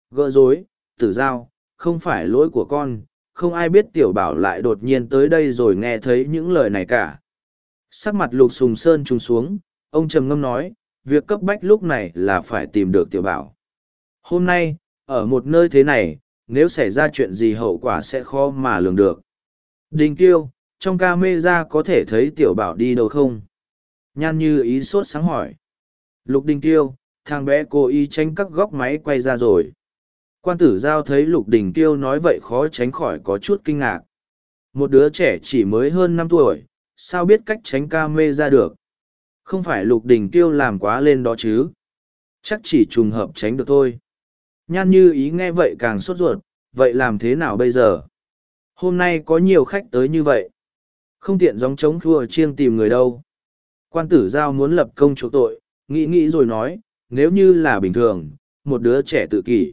gỡ rối, Tử Giao, không phải lỗi của con, không ai biết tiểu bảo lại đột nhiên tới đây rồi nghe thấy những lời này cả. Sắc mặt Lục Sùng Sơn trùng xuống, ông trầm ngâm nói, việc cấp bách lúc này là phải tìm được tiểu bảo. Hôm nay, ở một nơi thế này, nếu xảy ra chuyện gì hậu quả sẽ khó mà lường được. Đình Kiêu, trong camera có thể thấy tiểu bảo đi đâu không? Nhan Như Ý sốt sáng hỏi. Lục Đình Kiêu, thằng bé cố ý tránh các góc máy quay ra rồi. Quan Tử Giao thấy Lục Đình Kiêu nói vậy khó tránh khỏi có chút kinh ngạc. Một đứa trẻ chỉ mới hơn năm tuổi, sao biết cách tránh camera được? Không phải Lục Đình Kiêu làm quá lên đó chứ? Chắc chỉ trùng hợp tránh được thôi. Nhan Như Ý nghe vậy càng sốt ruột, vậy làm thế nào bây giờ? Hôm nay có nhiều khách tới như vậy. Không tiện gióng trống khua chiêng tìm người đâu. Quan Tử Giao muốn lập công chỗ tội, nghĩ nghĩ rồi nói, nếu như là bình thường, một đứa trẻ tự kỷ.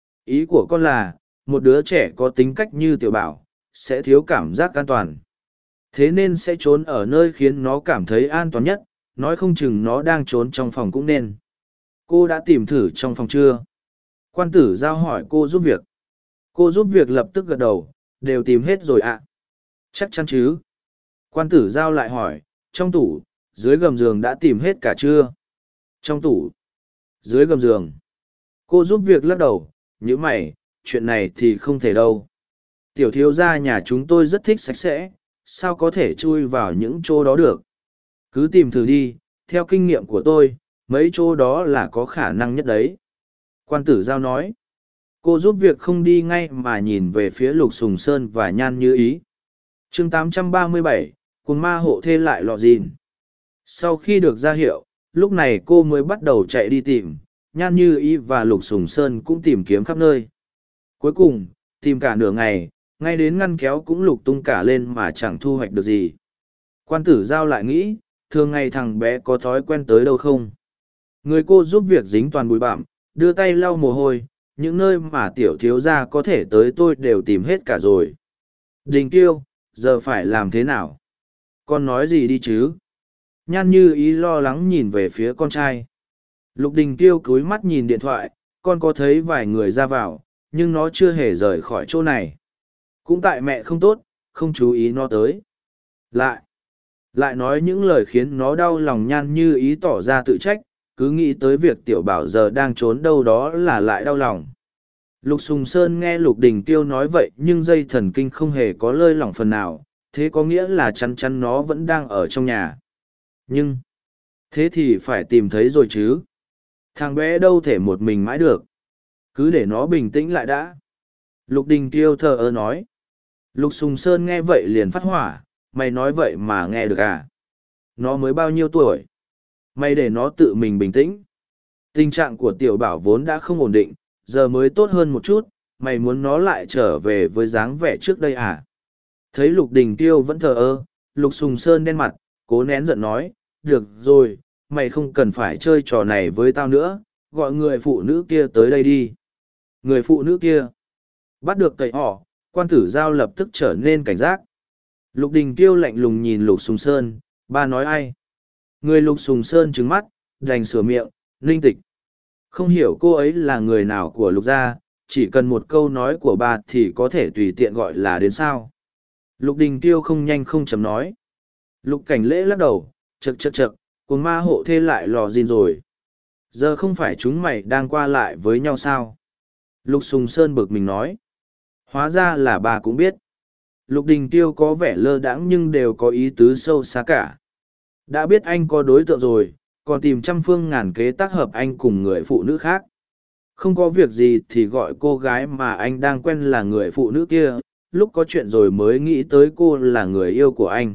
Ý của con là, một đứa trẻ có tính cách như tiểu bảo, sẽ thiếu cảm giác an toàn. Thế nên sẽ trốn ở nơi khiến nó cảm thấy an toàn nhất, nói không chừng nó đang trốn trong phòng cũng nên. Cô đã tìm thử trong phòng chưa? Quan Tử Giao hỏi cô giúp việc. Cô giúp việc lập tức gật đầu, đều tìm hết rồi ạ. Chắc chắn chứ? Quan Tử Giao lại hỏi, trong tủ, dưới gầm giường đã tìm hết cả chưa? Trong tủ, dưới gầm giường. Cô giúp việc lắc đầu, như mày, chuyện này thì không thể đâu. Tiểu thiếu gia nhà chúng tôi rất thích sạch sẽ, sao có thể chui vào những chỗ đó được? Cứ tìm thử đi, theo kinh nghiệm của tôi, mấy chỗ đó là có khả năng nhất đấy. Quan Tử Giao nói. Cô giúp việc không đi ngay mà nhìn về phía Lục Sùng Sơn và Nhan Như Ý. chương tám trăm ba mươi bảy, cùng ma hộ thê lại lọ gìn. Sau khi được ra hiệu, lúc này cô mới bắt đầu chạy đi tìm, Nhan Như Ý và Lục Sùng Sơn cũng tìm kiếm khắp nơi. Cuối cùng, tìm cả nửa ngày, ngay đến ngăn kéo cũng lục tung cả lên mà chẳng thu hoạch được gì. Quan Tử Giao lại nghĩ, thường ngày thằng bé có thói quen tới đâu không? Người cô giúp việc dính toàn bụi bặm, đưa tay lau mồ hôi, những nơi mà tiểu thiếu gia có thể tới tôi đều tìm hết cả rồi. Đình Kiêu, giờ phải làm thế nào? Con nói gì đi chứ? Nhan Như Ý lo lắng nhìn về phía con trai. Lục Đình Kiêu cúi mắt nhìn điện thoại, con có thấy vài người ra vào, nhưng nó chưa hề rời khỏi chỗ này. Cũng tại mẹ không tốt, không chú ý nó tới. Lại, lại nói những lời khiến nó đau lòng. Nhan Như Ý tỏ ra tự trách, cứ nghĩ tới việc tiểu bảo giờ đang trốn đâu đó là lại đau lòng. Lục Sùng Sơn nghe Lục Đình Kiêu nói vậy nhưng dây thần kinh không hề có lơi lỏng phần nào, thế có nghĩa là chắn chắn nó vẫn đang ở trong nhà. Nhưng, thế thì phải tìm thấy rồi chứ. Thằng bé đâu thể một mình mãi được. Cứ để nó bình tĩnh lại đã. Lục Đình Kiêu thờ ơ nói. Lục Sùng Sơn nghe vậy liền phát hỏa, mày nói vậy mà nghe được à? Nó mới bao nhiêu tuổi? Mày để nó tự mình bình tĩnh. Tình trạng của tiểu bảo vốn đã không ổn định, giờ mới tốt hơn một chút, mày muốn nó lại trở về với dáng vẻ trước đây à? Thấy Lục Đình Kiêu vẫn thờ ơ, Lục Sùng Sơn đen mặt, cố nén giận nói, được rồi, mày không cần phải chơi trò này với tao nữa, gọi người phụ nữ kia tới đây đi. Người phụ nữ kia. Bắt được cậy họ, Quan Tử Giao lập tức trở nên cảnh giác. Lục Đình Kiêu lạnh lùng nhìn Lục Sùng Sơn, ba nói ai? Người Lục Sùng Sơn trừng mắt, đành sửa miệng, Ninh Tịch. Không hiểu cô ấy là người nào của Lục gia, chỉ cần một câu nói của bà thì có thể tùy tiện gọi là đến sao. Lục Đình Kiêu không nhanh không chậm nói. Lục Cảnh Lễ lắc đầu, chậc chậc chậc, cùng ma hộ thê lại lò gìn rồi. Giờ không phải chúng mày đang qua lại với nhau sao? Lục Sùng Sơn bực mình nói. Hóa ra là bà cũng biết. Lục Đình Kiêu có vẻ lơ đãng nhưng đều có ý tứ sâu xa cả. Đã biết anh có đối tượng rồi, còn tìm trăm phương ngàn kế tác hợp anh cùng người phụ nữ khác. Không có việc gì thì gọi cô gái mà anh đang quen là người phụ nữ kia, lúc có chuyện rồi mới nghĩ tới cô là người yêu của anh.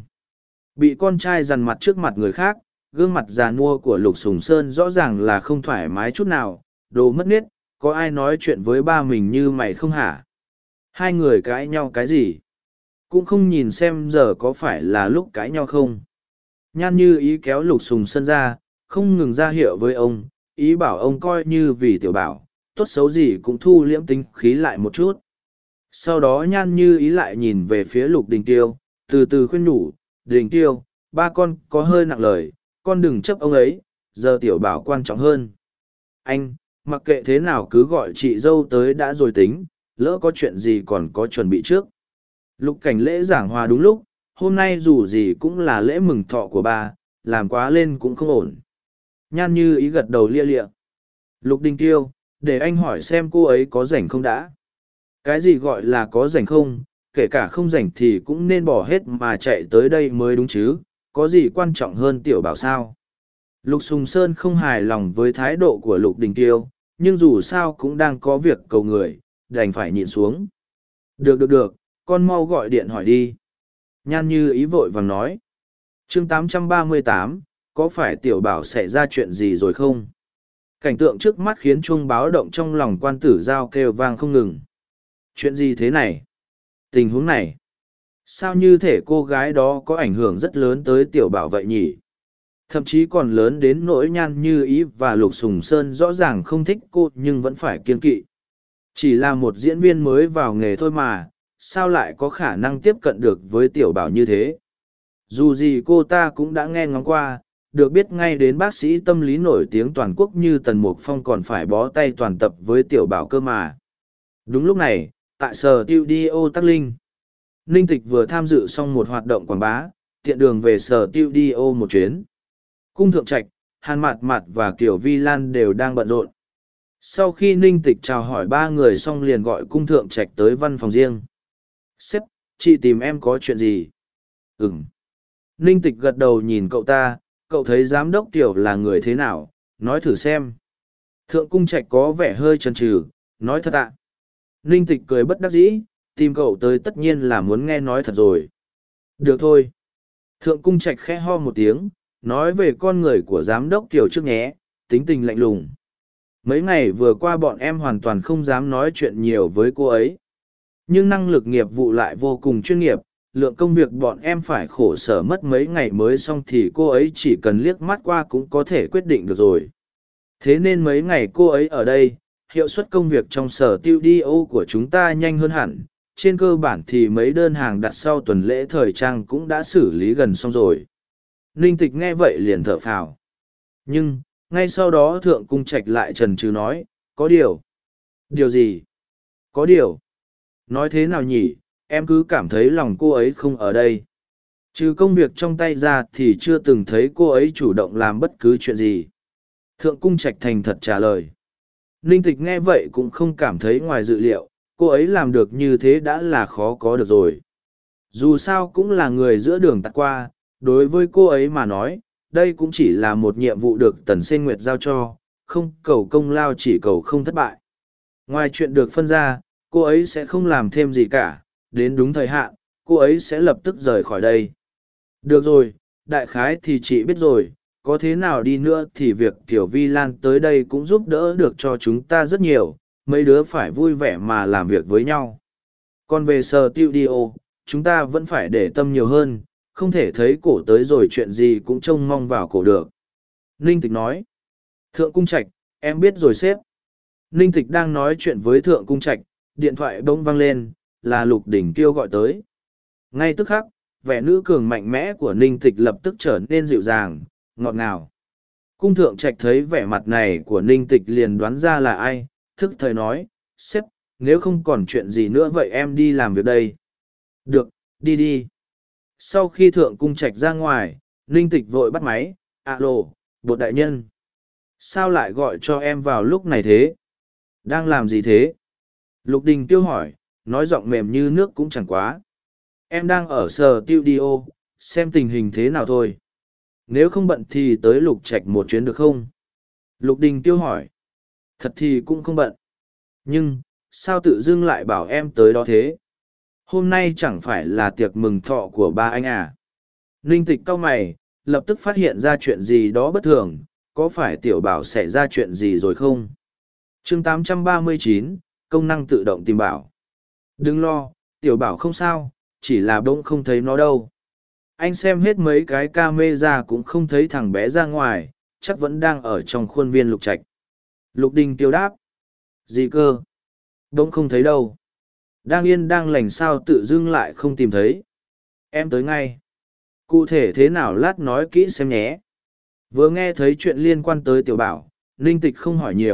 Bị con trai dằn mặt trước mặt người khác, gương mặt già nua của Lục Sùng Sơn rõ ràng là không thoải mái chút nào, đồ mất nết, có ai nói chuyện với ba mình như mày không hả? Hai người cãi nhau cái gì? Cũng không nhìn xem giờ có phải là lúc cãi nhau không? Nhan Như Ý kéo Lục Sùng Sơn ra, không ngừng ra hiệu với ông, ý bảo ông coi như vì tiểu bảo, tốt xấu gì cũng thu liễm tính khí lại một chút. Sau đó Nhan Như Ý lại nhìn về phía Lục Đình Kiêu, từ từ khuyên nhủ, Đình Kiêu, ba con có hơi nặng lời, con đừng chấp ông ấy, giờ tiểu bảo quan trọng hơn. Anh, mặc kệ thế nào cứ gọi chị dâu tới đã rồi tính, lỡ có chuyện gì còn có chuẩn bị trước. Lục Cảnh lễ giảng hòa đúng lúc, hôm nay dù gì cũng là lễ mừng thọ của ba, làm quá lên cũng không ổn. Nhan Như Ý gật đầu lia lịa. Lục Đình Tiêu, để anh hỏi xem cô ấy có rảnh không đã. Cái gì gọi là có rảnh không, kể cả không rảnh thì cũng nên bỏ hết mà chạy tới đây mới đúng chứ, có gì quan trọng hơn tiểu bảo sao. Lục Sùng Sơn không hài lòng với thái độ của Lục Đình Tiêu, nhưng dù sao cũng đang có việc cầu người, đành phải nhịn xuống. Được được được, con mau gọi điện hỏi đi. Nhan Như Ý vội vàng nói. chương tám trăm ba mươi tám, có phải tiểu bảo xảy ra chuyện gì rồi không? Cảnh tượng trước mắt khiến chuông báo động trong lòng quan tử giao kêu vang không ngừng. Chuyện gì thế này? Tình huống này? Sao như thể cô gái đó có ảnh hưởng rất lớn tới tiểu bảo vậy nhỉ? Thậm chí còn lớn đến nỗi Nhan Như Ý và Lục Sùng Sơn rõ ràng không thích cô nhưng vẫn phải kiêng kỵ. Chỉ là một diễn viên mới vào nghề thôi mà, sao lại có khả năng tiếp cận được với tiểu bảo như thế? Dù gì cô ta cũng đã nghe ngóng qua, được biết ngay đến bác sĩ tâm lý nổi tiếng toàn quốc như Tần Mục Phong còn phải bó tay toàn tập với tiểu bảo cơ mà. Đúng lúc này, tại sở studio Tắc Linh, Ninh Tịch vừa tham dự xong một hoạt động quảng bá, tiện đường về sở studio một chuyến. Cung Thượng Trạch, Hàn Mạt Mạt và Kiều Vi Lan đều đang bận rộn. Sau khi Ninh Tịch chào hỏi ba người xong liền gọi Cung Thượng Trạch tới văn phòng riêng. Sếp, chị tìm em có chuyện gì? Ừm. Ninh Tịch gật đầu nhìn cậu ta, cậu thấy giám đốc Tiểu là người thế nào, nói thử xem. Thượng Cung Trạch có vẻ hơi chần chừ, nói thật ạ. Ninh Tịch cười bất đắc dĩ, tìm cậu tới tất nhiên là muốn nghe nói thật rồi. Được thôi. Thượng Cung Trạch khẽ ho một tiếng, nói về con người của giám đốc Tiểu trước nhé, tính tình lạnh lùng. Mấy ngày vừa qua bọn em hoàn toàn không dám nói chuyện nhiều với cô ấy. Nhưng năng lực nghiệp vụ lại vô cùng chuyên nghiệp, lượng công việc bọn em phải khổ sở mất mấy ngày mới xong thì cô ấy chỉ cần liếc mắt qua cũng có thể quyết định được rồi. Thế nên mấy ngày cô ấy ở đây, hiệu suất công việc trong sở tiêu đi ô của chúng ta nhanh hơn hẳn. Trên cơ bản thì mấy đơn hàng đặt sau tuần lễ thời trang cũng đã xử lý gần xong rồi. Ninh Tịch nghe vậy liền thở phào. Nhưng, ngay sau đó Thượng Cung Trạch lại trần trừ nói, có điều. Điều gì? Có điều. Nói thế nào nhỉ, em cứ cảm thấy lòng cô ấy không ở đây. Trừ công việc trong tay ra thì chưa từng thấy cô ấy chủ động làm bất cứ chuyện gì. Thượng Cung Trạch thành thật trả lời. Ninh Tịch nghe vậy cũng không cảm thấy ngoài dự liệu, cô ấy làm được như thế đã là khó có được rồi. Dù sao cũng là người giữa đường tạt qua, đối với cô ấy mà nói, đây cũng chỉ là một nhiệm vụ được Tần Sên Nguyệt giao cho, không cầu công lao chỉ cầu không thất bại. Ngoài chuyện được phân ra, cô ấy sẽ không làm thêm gì cả, đến đúng thời hạn, cô ấy sẽ lập tức rời khỏi đây. Được rồi, đại khái thì chị biết rồi, có thế nào đi nữa thì việc Tiểu Vi Lan tới đây cũng giúp đỡ được cho chúng ta rất nhiều, mấy đứa phải vui vẻ mà làm việc với nhau. Còn về sở studio, chúng ta vẫn phải để tâm nhiều hơn, không thể thấy cổ tới rồi chuyện gì cũng trông mong vào cổ được. Ninh Tịch nói. Thượng Cung Trạch, em biết rồi sếp. Ninh Tịch đang nói chuyện với Thượng Cung Trạch, điện thoại bỗng vang lên, là Lục Đỉnh Kiêu gọi tới. Ngay tức khắc, vẻ nữ cường mạnh mẽ của Ninh Tịch lập tức trở nên dịu dàng, ngọt ngào. Cung Thượng Trạch thấy vẻ mặt này của Ninh Tịch liền đoán ra là ai, thức thời nói, sếp, nếu không còn chuyện gì nữa vậy em đi làm việc đây. Được, đi đi. Sau khi Thượng Cung Trạch ra ngoài, Ninh Tịch vội bắt máy, alo, bột đại nhân. Sao lại gọi cho em vào lúc này thế? Đang làm gì thế? Lục Đình Tiêu hỏi, nói giọng mềm như nước cũng chẳng quá. Em đang ở sở studio, xem tình hình thế nào thôi. Nếu không bận thì tới Lục Trạch một chuyến được không? Lục Đình Tiêu hỏi. Thật thì cũng không bận. Nhưng, sao tự dưng lại bảo em tới đó thế? Hôm nay chẳng phải là tiệc mừng thọ của ba anh à? Ninh Tịch cau mày, lập tức phát hiện ra chuyện gì đó bất thường, có phải tiểu bảo xảy ra chuyện gì rồi không? chương tám trăm ba mươi chín, công năng tự động tìm bảo. Đừng lo, tiểu bảo không sao, chỉ là bỗng không thấy nó đâu. Anh xem hết mấy cái camera cũng không thấy thằng bé ra ngoài, chắc vẫn đang ở trong khuôn viên Lục Trạch. Lục Đình Tiêu đáp. Gì cơ? Bỗng không thấy đâu. Đang yên đang lành sao tự dưng lại không tìm thấy. Em tới ngay. Cụ thể thế nào lát nói kỹ xem nhé. Vừa nghe thấy chuyện liên quan tới tiểu bảo, Ninh Tịch không hỏi nhiều,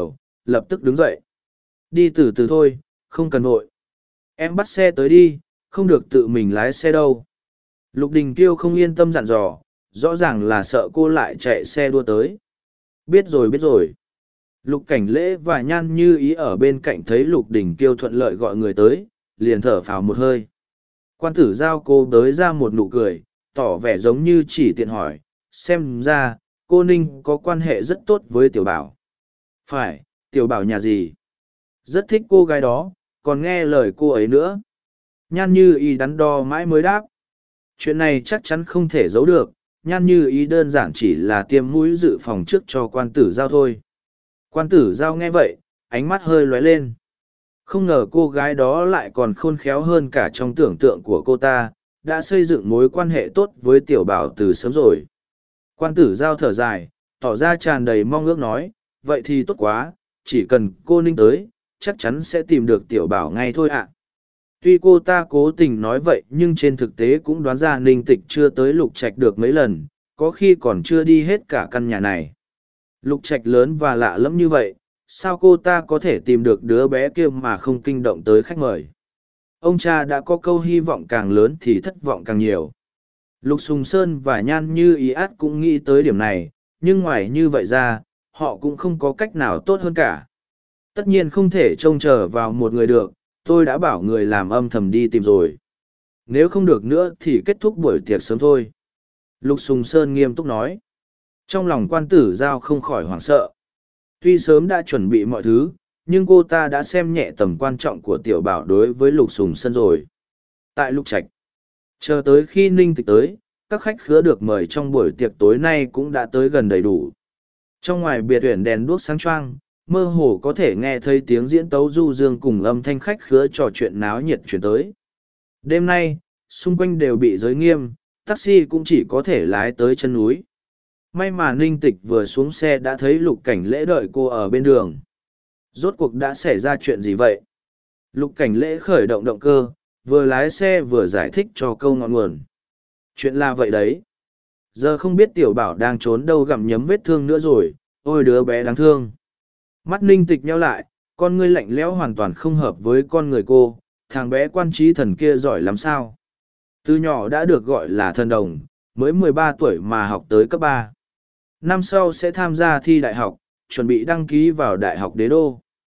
lập tức đứng dậy. Đi từ từ thôi, không cần vội. Em bắt xe tới đi, không được tự mình lái xe đâu. Lục Đình Kiêu không yên tâm dặn dò, rõ ràng là sợ cô lại chạy xe đua tới. Biết rồi biết rồi. Lục Cảnh Lễ và Nhan Như Ý ở bên cạnh thấy Lục Đình Kiêu thuận lợi gọi người tới, liền thở phào một hơi. Quan tử giao cô đới ra một nụ cười, tỏ vẻ giống như chỉ tiện hỏi, xem ra, cô Ninh có quan hệ rất tốt với Tiểu Bảo. Phải, Tiểu Bảo nhà gì? Rất thích cô gái đó, còn nghe lời cô ấy nữa. Nhan Như Ý đắn đo mãi mới đáp. Chuyện này chắc chắn không thể giấu được, Nhan Như Ý đơn giản chỉ là tiêm mũi dự phòng trước cho quan tử giao thôi. Quan tử giao nghe vậy, ánh mắt hơi lóe lên. Không ngờ cô gái đó lại còn khôn khéo hơn cả trong tưởng tượng của cô ta, đã xây dựng mối quan hệ tốt với Tiểu Bảo từ sớm rồi. Quan tử giao thở dài, tỏ ra tràn đầy mong ước nói, vậy thì tốt quá, chỉ cần cô Ninh tới, chắc chắn sẽ tìm được Tiểu Bảo ngay thôi ạ. Tuy cô ta cố tình nói vậy nhưng trên thực tế cũng đoán ra Ninh Tịch chưa tới Lục Trạch được mấy lần, có khi còn chưa đi hết cả căn nhà này. Lục Trạch lớn và lạ lẫm như vậy, sao cô ta có thể tìm được đứa bé kia mà không kinh động tới khách mời. Ông cha đã có câu hy vọng càng lớn thì thất vọng càng nhiều. Lục Sùng Sơn và Nhan Như Ý át cũng nghĩ tới điểm này, nhưng ngoài như vậy ra, họ cũng không có cách nào tốt hơn cả. Tất nhiên không thể trông chờ vào một người được, tôi đã bảo người làm âm thầm đi tìm rồi. Nếu không được nữa thì kết thúc buổi tiệc sớm thôi. Lục Sùng Sơn nghiêm túc nói. Trong lòng quan tử giao không khỏi hoảng sợ. Tuy sớm đã chuẩn bị mọi thứ, nhưng cô ta đã xem nhẹ tầm quan trọng của Tiểu Bảo đối với Lục Sùng Sơn rồi. Tại Lục Trạch, chờ tới khi Ninh Tịch tới, các khách khứa được mời trong buổi tiệc tối nay cũng đã tới gần đầy đủ. Trong ngoài biệt tuyển đèn đuốc sáng choang, mơ hồ có thể nghe thấy tiếng diễn tấu du dương cùng âm thanh khách khứa trò chuyện náo nhiệt chuyển tới. Đêm nay, xung quanh đều bị giới nghiêm, taxi cũng chỉ có thể lái tới chân núi. May mà Ninh Tịch vừa xuống xe đã thấy Lục Cảnh Lễ đợi cô ở bên đường. Rốt cuộc đã xảy ra chuyện gì vậy? Lục Cảnh Lễ khởi động động cơ, vừa lái xe vừa giải thích cho câu ngọn nguồn. Chuyện là vậy đấy. Giờ không biết Tiểu Bảo đang trốn đâu gặm nhấm vết thương nữa rồi, ôi đứa bé đáng thương. Mắt Ninh Tịch nheo lại, con ngươi lạnh lẽo hoàn toàn không hợp với con người cô, thằng bé quan trí thần kia giỏi lắm sao. Từ nhỏ đã được gọi là thần đồng, mới mười ba tuổi mà học tới cấp ba. Năm sau sẽ tham gia thi đại học, chuẩn bị đăng ký vào Đại học Đế Đô.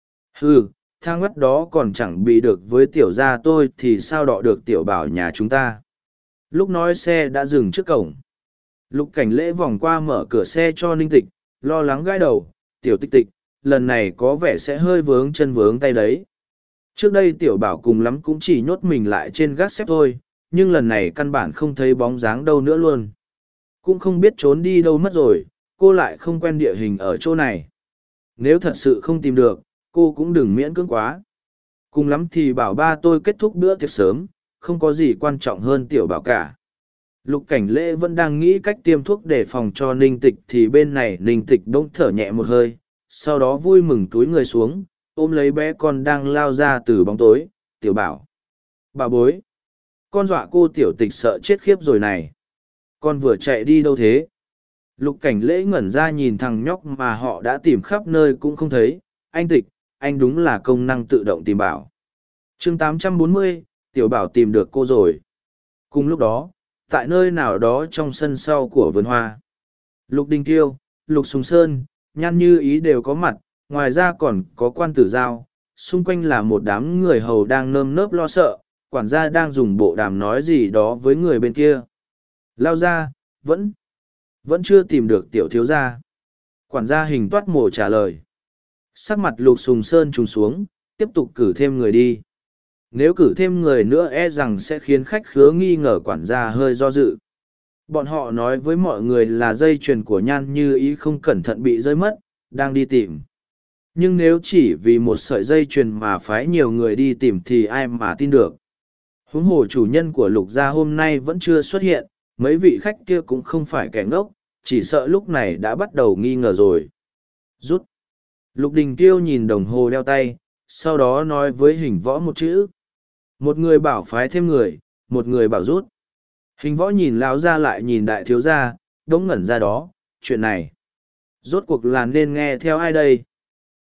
Hừ, thang ngất đó còn chẳng bị được với tiểu gia tôi thì sao đọ được Tiểu Bảo nhà chúng ta. Lúc nói xe đã dừng trước cổng. Lục Cảnh Lễ vòng qua mở cửa xe cho Ninh Tịch, lo lắng gãi đầu, Tiểu Tịch Tịch, lần này có vẻ sẽ hơi vướng chân vướng tay đấy. Trước đây Tiểu Bảo cùng lắm cũng chỉ nhốt mình lại trên gác xếp thôi, nhưng lần này căn bản không thấy bóng dáng đâu nữa luôn. Cũng không biết trốn đi đâu mất rồi, cô lại không quen địa hình ở chỗ này. Nếu thật sự không tìm được, cô cũng đừng miễn cưỡng quá. Cùng lắm thì bảo ba tôi kết thúc bữa tiệc sớm, không có gì quan trọng hơn Tiểu Bảo cả. Lục Cảnh Lễ vẫn đang nghĩ cách tiêm thuốc để phòng cho Ninh Tịch thì bên này Ninh Tịch bỗng thở nhẹ một hơi, sau đó vui mừng túi người xuống, ôm lấy bé con đang lao ra từ bóng tối, Tiểu Bảo. Bà bối. Con dọa cô Tiểu Tịch sợ chết khiếp rồi này. Con vừa chạy đi đâu thế? Lục Cảnh Lễ ngẩn ra nhìn thằng nhóc mà họ đã tìm khắp nơi cũng không thấy. Anh Tịch, anh đúng là công năng tự động tìm bảo. chương tám trăm bốn mươi, Tiểu Bảo tìm được cô rồi. Cùng lúc đó, tại nơi nào đó trong sân sau của vườn hoa, Lục Đình Kiêu, Lục Sùng Sơn, Nhan Như Ý đều có mặt, ngoài ra còn có quan tử giao. Xung quanh là một đám người hầu đang nơm nớp lo sợ, quản gia đang dùng bộ đàm nói gì đó với người bên kia. Lao ra, vẫn, vẫn chưa tìm được Tiểu thiếu gia. Quản gia hình toát mổ trả lời. Sắc mặt Lục Sùng Sơn trùng xuống, tiếp tục cử thêm người đi. Nếu cử thêm người nữa e rằng sẽ khiến khách khứa nghi ngờ quản gia hơi do dự. Bọn họ nói với mọi người là dây chuyền của Nhan Như Ý không cẩn thận bị rơi mất, đang đi tìm. Nhưng nếu chỉ vì một sợi dây chuyền mà phái nhiều người đi tìm thì ai mà tin được. Huống hồ chủ nhân của Lục gia hôm nay vẫn chưa xuất hiện, mấy vị khách kia cũng không phải kẻ ngốc, chỉ sợ lúc này đã bắt đầu nghi ngờ rồi. Rút. Lục Đình Kiêu nhìn đồng hồ đeo tay, sau đó nói với Hình Võ một chữ. Một người bảo phái thêm người, một người bảo rút. Hình Võ nhìn lão ra lại nhìn đại thiếu gia, đống ngẩn ra đó, chuyện này. Rốt cuộc là nên nghe theo ai đây?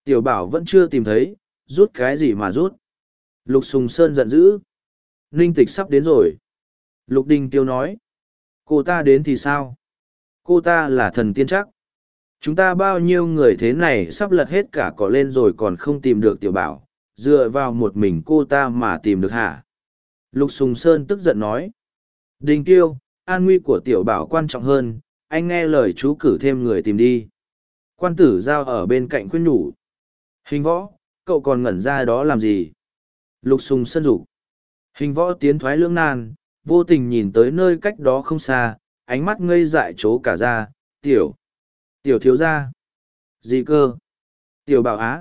Tiểu bảo vẫn chưa tìm thấy, rút cái gì mà rút. Lục Sùng Sơn giận dữ. Ninh Tịch sắp đến rồi. Lục Đình Tiêu nói. Cô ta đến thì sao? Cô ta là thần tiên chắc. Chúng ta bao nhiêu người thế này sắp lật hết cả cỏ lên rồi còn không tìm được tiểu bảo, dựa vào một mình cô ta mà tìm được hả? Lục Sùng Sơn tức giận nói. Đình Tiêu, an nguy của tiểu bảo quan trọng hơn, anh nghe lời chú cử thêm người tìm đi. Quan tử giao ở bên cạnh khuyên nhủ. Hình võ, cậu còn ngẩn ra đó làm gì? Lục Sùng Sơn rủ. Hình võ tiến thoái lưỡng nan, vô tình nhìn tới nơi cách đó không xa, ánh mắt ngây dại chố cả ra, tiểu. Tiểu thiếu gia. Gì cơ? Tiểu bảo á.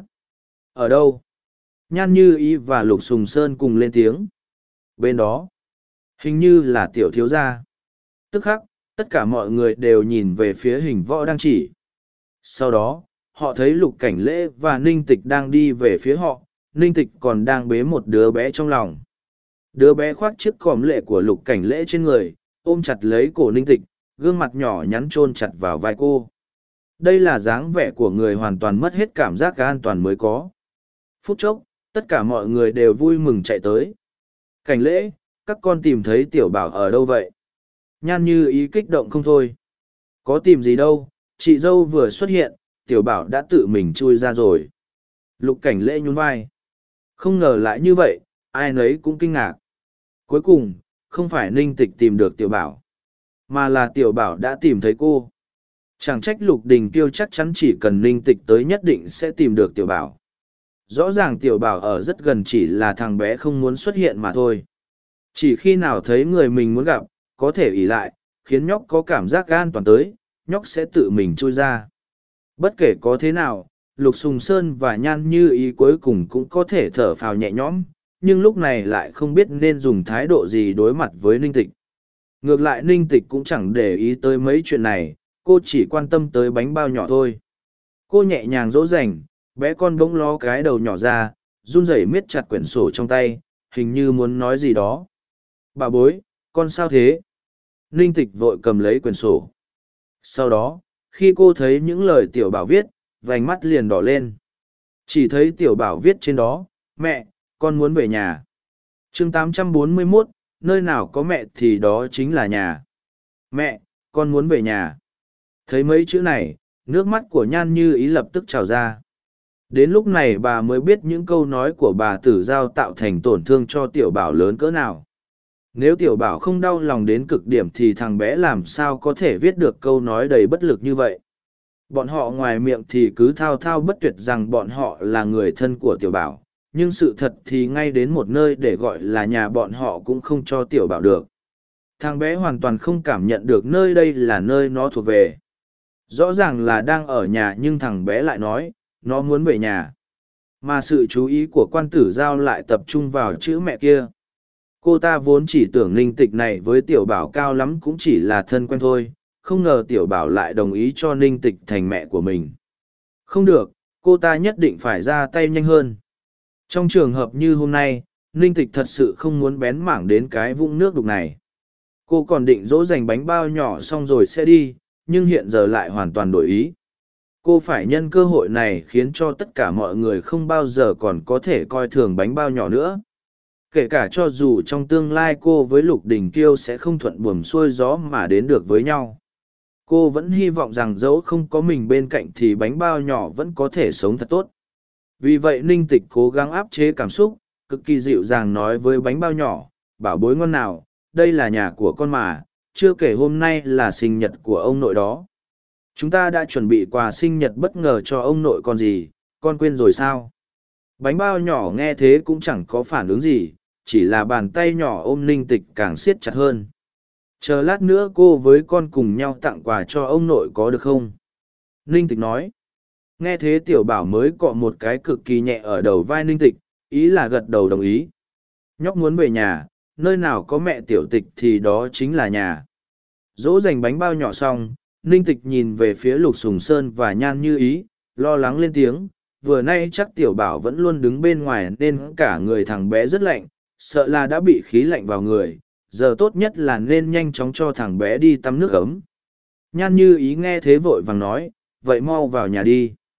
Ở đâu? Nhan Như Ý và Lục Sùng Sơn cùng lên tiếng. Bên đó. Hình như là tiểu thiếu gia. Tức khắc, tất cả mọi người đều nhìn về phía hình võ đang chỉ. Sau đó, họ thấy Lục Cảnh Lễ và Ninh Tịch đang đi về phía họ, Ninh Tịch còn đang bế một đứa bé trong lòng. Đứa bé khoác chiếc còm lệ của Lục Cảnh Lễ trên người, ôm chặt lấy cổ Ninh Tịch, gương mặt nhỏ nhắn chôn chặt vào vai cô. Đây là dáng vẻ của người hoàn toàn mất hết cảm giác an toàn mới có. Phút chốc, tất cả mọi người đều vui mừng chạy tới. Cảnh Lễ, các con tìm thấy tiểu bảo ở đâu vậy? Nhan Như Ý kích động không thôi. Có tìm gì đâu, chị dâu vừa xuất hiện, tiểu bảo đã tự mình chui ra rồi. Lục Cảnh Lễ nhún vai. Không ngờ lại như vậy, ai nấy cũng kinh ngạc. Cuối cùng, không phải Ninh Tịch tìm được tiểu bảo, mà là tiểu bảo đã tìm thấy cô. Chẳng trách Lục Đình Tiêu chắc chắn chỉ cần Ninh Tịch tới nhất định sẽ tìm được tiểu bảo. Rõ ràng tiểu bảo ở rất gần, chỉ là thằng bé không muốn xuất hiện mà thôi. Chỉ khi nào thấy người mình muốn gặp, có thể ỷ lại, khiến nhóc có cảm giác an toàn tới, nhóc sẽ tự mình chui ra. Bất kể có thế nào, Lục Sùng Sơn và Nhan Như Ý cuối cùng cũng có thể thở phào nhẹ nhõm, nhưng lúc này lại không biết nên dùng thái độ gì đối mặt với Ninh Tịch. Ngược lại Ninh Tịch cũng chẳng để ý tới mấy chuyện này, cô chỉ quan tâm tới bánh bao nhỏ thôi. Cô nhẹ nhàng dỗ dành, bé con bỗng ló cái đầu nhỏ ra, run rẩy miết chặt quyển sổ trong tay, hình như muốn nói gì đó. Bà bối, con sao thế? Ninh Tịch vội cầm lấy quyển sổ. Sau đó, khi cô thấy những lời tiểu bảo viết, vành mắt liền đỏ lên. Chỉ thấy tiểu bảo viết trên đó, mẹ, con muốn về nhà. chương tám trăm bốn mươi mốt, nơi nào có mẹ thì đó chính là nhà. Mẹ, con muốn về nhà. Thấy mấy chữ này, nước mắt của Nhan Như Ý lập tức trào ra. Đến lúc này bà mới biết những câu nói của bà Tử Giao tạo thành tổn thương cho tiểu bảo lớn cỡ nào. Nếu tiểu bảo không đau lòng đến cực điểm thì thằng bé làm sao có thể viết được câu nói đầy bất lực như vậy. Bọn họ ngoài miệng thì cứ thao thao bất tuyệt rằng bọn họ là người thân của tiểu bảo, nhưng sự thật thì ngay đến một nơi để gọi là nhà bọn họ cũng không cho tiểu bảo được. Thằng bé hoàn toàn không cảm nhận được nơi đây là nơi nó thuộc về. Rõ ràng là đang ở nhà nhưng thằng bé lại nói, nó muốn về nhà. Mà sự chú ý của quan tử giao lại tập trung vào chữ mẹ kia. Cô ta vốn chỉ tưởng Ninh Tịch này với tiểu bảo cao lắm cũng chỉ là thân quen thôi, không ngờ tiểu bảo lại đồng ý cho Ninh Tịch thành mẹ của mình. Không được, cô ta nhất định phải ra tay nhanh hơn. Trong trường hợp như hôm nay, Ninh Tịch thật sự không muốn bén mảng đến cái vũng nước đục này. Cô còn định dỗ dành bánh bao nhỏ xong rồi sẽ đi, nhưng hiện giờ lại hoàn toàn đổi ý. Cô phải nhân cơ hội này khiến cho tất cả mọi người không bao giờ còn có thể coi thường bánh bao nhỏ nữa. Kể cả cho dù trong tương lai cô với Lục Đình Kiêu sẽ không thuận buồm xuôi gió mà đến được với nhau. Cô vẫn hy vọng rằng dẫu không có mình bên cạnh thì bánh bao nhỏ vẫn có thể sống thật tốt. Vì vậy Ninh Tịch cố gắng áp chế cảm xúc, cực kỳ dịu dàng nói với bánh bao nhỏ, bảo bối ngon nào, đây là nhà của con mà, chưa kể hôm nay là sinh nhật của ông nội đó. Chúng ta đã chuẩn bị quà sinh nhật bất ngờ cho ông nội con gì, con quên rồi sao? Bánh bao nhỏ nghe thế cũng chẳng có phản ứng gì, chỉ là bàn tay nhỏ ôm Ninh Tịch càng siết chặt hơn. Chờ lát nữa cô với con cùng nhau tặng quà cho ông nội có được không? Ninh Tịch nói. Nghe thế tiểu bảo mới cọ một cái cực kỳ nhẹ ở đầu vai Ninh Tịch, ý là gật đầu đồng ý. Nhóc muốn về nhà, nơi nào có mẹ tiểu tịch thì đó chính là nhà. Dỗ dành bánh bao nhỏ xong, Ninh Tịch nhìn về phía Lục Sùng Sơn và Nhan Như Ý, lo lắng lên tiếng. Vừa nay chắc tiểu bảo vẫn luôn đứng bên ngoài nên cả người thằng bé rất lạnh, sợ là đã bị khí lạnh vào người, giờ tốt nhất là nên nhanh chóng cho thằng bé đi tắm nước ấm. Nhan Như Ý nghe thế vội vàng nói, vậy mau vào nhà đi.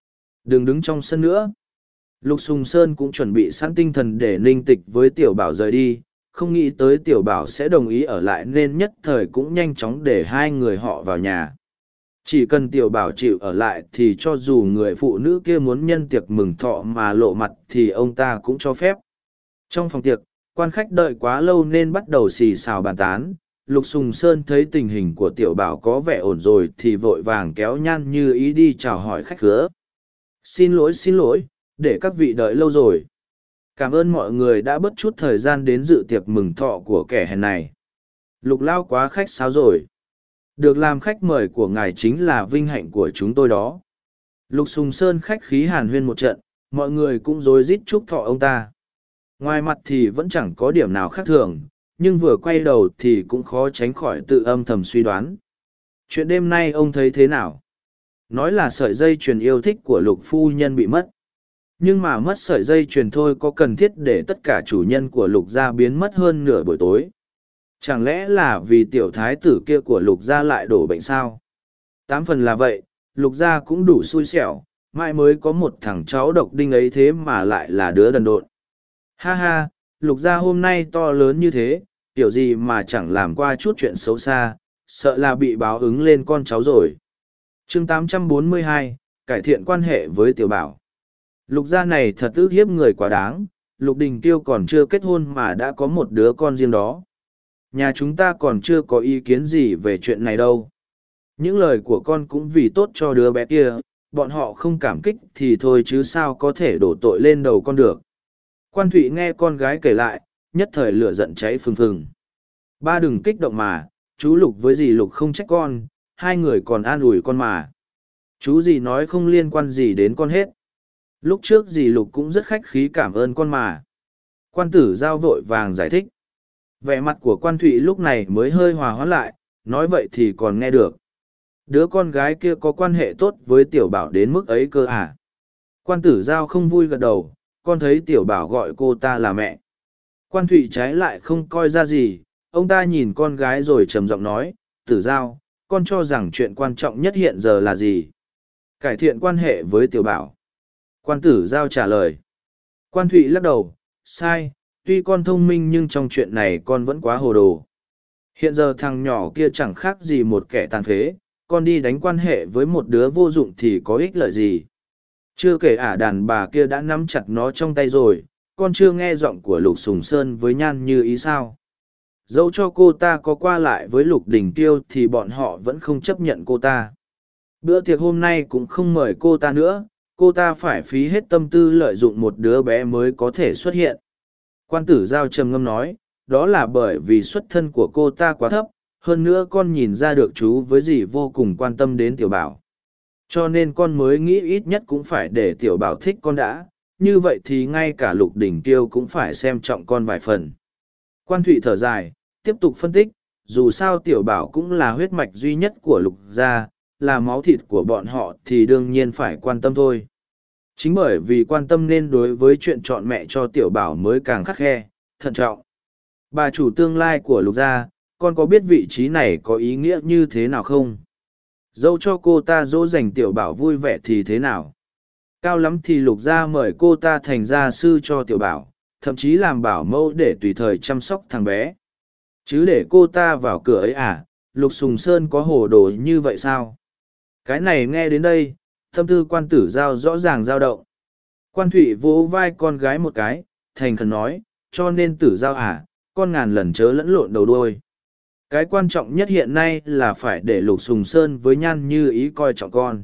Đừng đứng trong sân nữa. Lục Sùng Sơn cũng chuẩn bị sẵn tinh thần để ninh tịch với tiểu bảo rời đi, không nghĩ tới tiểu bảo sẽ đồng ý ở lại nên nhất thời cũng nhanh chóng để hai người họ vào nhà. Chỉ cần tiểu bảo chịu ở lại thì cho dù người phụ nữ kia muốn nhân tiệc mừng thọ mà lộ mặt thì ông ta cũng cho phép. Trong phòng tiệc, quan khách đợi quá lâu nên bắt đầu xì xào bàn tán. Lục Sùng Sơn thấy tình hình của tiểu bảo có vẻ ổn rồi thì vội vàng kéo Nhan Như Ý đi chào hỏi khách khứa. Xin lỗi xin lỗi, để các vị đợi lâu rồi. Cảm ơn mọi người đã bớt chút thời gian đến dự tiệc mừng thọ của kẻ hèn này. Lục Lao quá khách sáo rồi. Được làm khách mời của ngài chính là vinh hạnh của chúng tôi đó. Lục Sùng Sơn khách khí hàn huyên một trận, mọi người cũng rối rít chúc thọ ông ta. Ngoài mặt thì vẫn chẳng có điểm nào khác thường, nhưng vừa quay đầu thì cũng khó tránh khỏi tự âm thầm suy đoán. Chuyện đêm nay ông thấy thế nào? Nói là sợi dây chuyền yêu thích của Lục phu nhân bị mất. Nhưng mà mất sợi dây chuyền thôi có cần thiết để tất cả chủ nhân của Lục gia biến mất hơn nửa buổi tối? Chẳng lẽ là vì tiểu thái tử kia của Lục gia lại đổ bệnh sao? Tám phần là vậy, Lục gia cũng đủ xui xẻo, mãi mới có một thằng cháu độc đinh ấy thế mà lại là đứa đần độn. Ha ha, Lục gia hôm nay to lớn như thế, kiểu gì mà chẳng làm qua chút chuyện xấu xa, sợ là bị báo ứng lên con cháu rồi. Chương tám trăm bốn mươi hai, cải thiện quan hệ với tiểu bảo. Lục gia này thật ức hiếp người quá đáng, Lục Đình Tiêu còn chưa kết hôn mà đã có một đứa con riêng đó. Nhà chúng ta còn chưa có ý kiến gì về chuyện này đâu. Những lời của con cũng vì tốt cho đứa bé kia, bọn họ không cảm kích thì thôi chứ sao có thể đổ tội lên đầu con được. Quan Thụy nghe con gái kể lại, nhất thời lửa giận cháy phừng phừng. Ba đừng kích động mà, chú Lục với dì Lục không trách con, hai người còn an ủi con mà. Chú dì nói không liên quan gì đến con hết. Lúc trước dì Lục cũng rất khách khí cảm ơn con mà. Quan Tử Giao vội vàng giải thích. Vẻ mặt của Quan Thụy lúc này mới hơi hòa hoãn lại, nói vậy thì còn nghe được. Đứa con gái kia có quan hệ tốt với tiểu bảo đến mức ấy cơ à? Quan Tử Giao không vui gật đầu, con thấy tiểu bảo gọi cô ta là mẹ. Quan Thụy trái lại không coi ra gì, ông ta nhìn con gái rồi trầm giọng nói, Tử Giao, con cho rằng chuyện quan trọng nhất hiện giờ là gì? Cải thiện quan hệ với tiểu bảo. Quan Tử Giao trả lời. Quan Thụy lắc đầu, sai, tuy con thông minh nhưng trong chuyện này con vẫn quá hồ đồ. Hiện giờ thằng nhỏ kia chẳng khác gì một kẻ tàn phế, con đi đánh quan hệ với một đứa vô dụng thì có ích lợi gì. Chưa kể ả đàn bà kia đã nắm chặt nó trong tay rồi, con chưa nghe giọng của Lục Sùng Sơn với Nhan Như Ý sao. Dẫu cho cô ta có qua lại với Lục Đình Tiêu thì bọn họ vẫn không chấp nhận cô ta. Bữa tiệc hôm nay cũng không mời cô ta nữa, cô ta phải phí hết tâm tư lợi dụng một đứa bé mới có thể xuất hiện. Quan Tử Giao trầm ngâm nói, đó là bởi vì xuất thân của cô ta quá thấp, hơn nữa con nhìn ra được chú với dì vô cùng quan tâm đến tiểu bảo. Cho nên con mới nghĩ ít nhất cũng phải để tiểu bảo thích con đã, như vậy thì ngay cả Lục Đỉnh Tiêu cũng phải xem trọng con vài phần. Quan Thụy thở dài, tiếp tục phân tích, dù sao tiểu bảo cũng là huyết mạch duy nhất của Lục gia, là máu thịt của bọn họ thì đương nhiên phải quan tâm thôi. Chính bởi vì quan tâm nên đối với chuyện chọn mẹ cho tiểu bảo mới càng khắt khe, thận trọng. Bà chủ tương lai của Lục gia, con có biết vị trí này có ý nghĩa như thế nào không? Dẫu cho cô ta dỗ dành tiểu bảo vui vẻ thì thế nào? Cao lắm thì Lục gia mời cô ta thành gia sư cho tiểu bảo, thậm chí làm bảo mẫu để tùy thời chăm sóc thằng bé. Chứ để cô ta vào cửa ấy à, Lục Sùng Sơn có hồ đồ như vậy sao? Cái này nghe đến đây, tâm tư Quan Tử Giao rõ ràng dao động. Quan Thụy vỗ vai con gái một cái, thành khẩn nói, cho nên Tử Giao à, con ngàn lần chớ lẫn lộn đầu đuôi. Cái quan trọng nhất hiện nay là phải để Lục Sùng Sơn với Nhan Như Ý coi trọng con.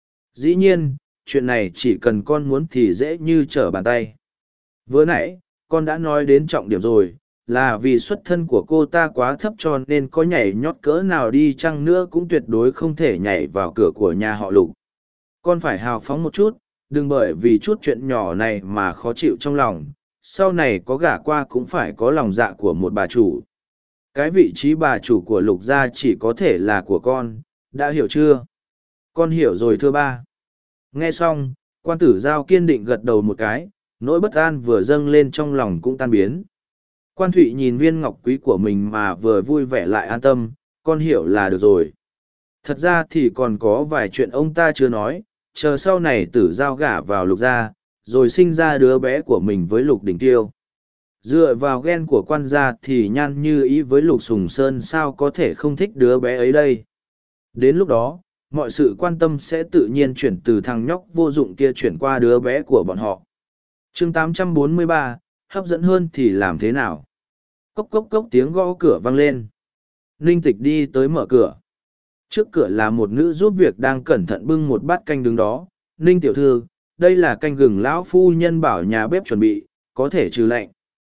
Dĩ nhiên, chuyện này chỉ cần con muốn thì dễ như trở bàn tay. Vừa nãy, con đã nói đến trọng điểm rồi, là vì xuất thân của cô ta quá thấp cho nên có nhảy nhót cỡ nào đi chăng nữa cũng tuyệt đối không thể nhảy vào cửa của nhà họ Lục. Con phải hào phóng một chút, đừng bởi vì chút chuyện nhỏ này mà khó chịu trong lòng, sau này có gả qua cũng phải có lòng dạ của một bà chủ. Cái vị trí bà chủ của Lục gia chỉ có thể là của con, đã hiểu chưa? Con hiểu rồi thưa ba. Nghe xong, Quan Tử Giao kiên định gật đầu một cái, nỗi bất an vừa dâng lên trong lòng cũng tan biến. Quan Thụy nhìn viên ngọc quý của mình mà vừa vui vẻ lại an tâm, con hiểu là được rồi. Thật ra thì còn có vài chuyện ông ta chưa nói, chờ sau này tử giao gả vào lục gia, rồi sinh ra đứa bé của mình với lục đình tiêu. Dựa vào ghen của quan gia thì Nhan Như Ý với lục Sùng Sơn sao có thể không thích đứa bé ấy đây. Đến lúc đó, mọi sự quan tâm sẽ tự nhiên chuyển từ thằng nhóc vô dụng kia chuyển qua đứa bé của bọn họ. chương tám trăm bốn mươi ba, hấp dẫn hơn thì làm thế nào? Cốc cốc cốc tiếng gõ cửa vang lên. Ninh Tịch đi tới mở cửa. Trước cửa là một nữ giúp việc đang cẩn thận bưng một bát canh đứng đó. Ninh tiểu thư, đây là canh gừng lão phu nhân bảo nhà bếp chuẩn bị, có thể trừ lạnh.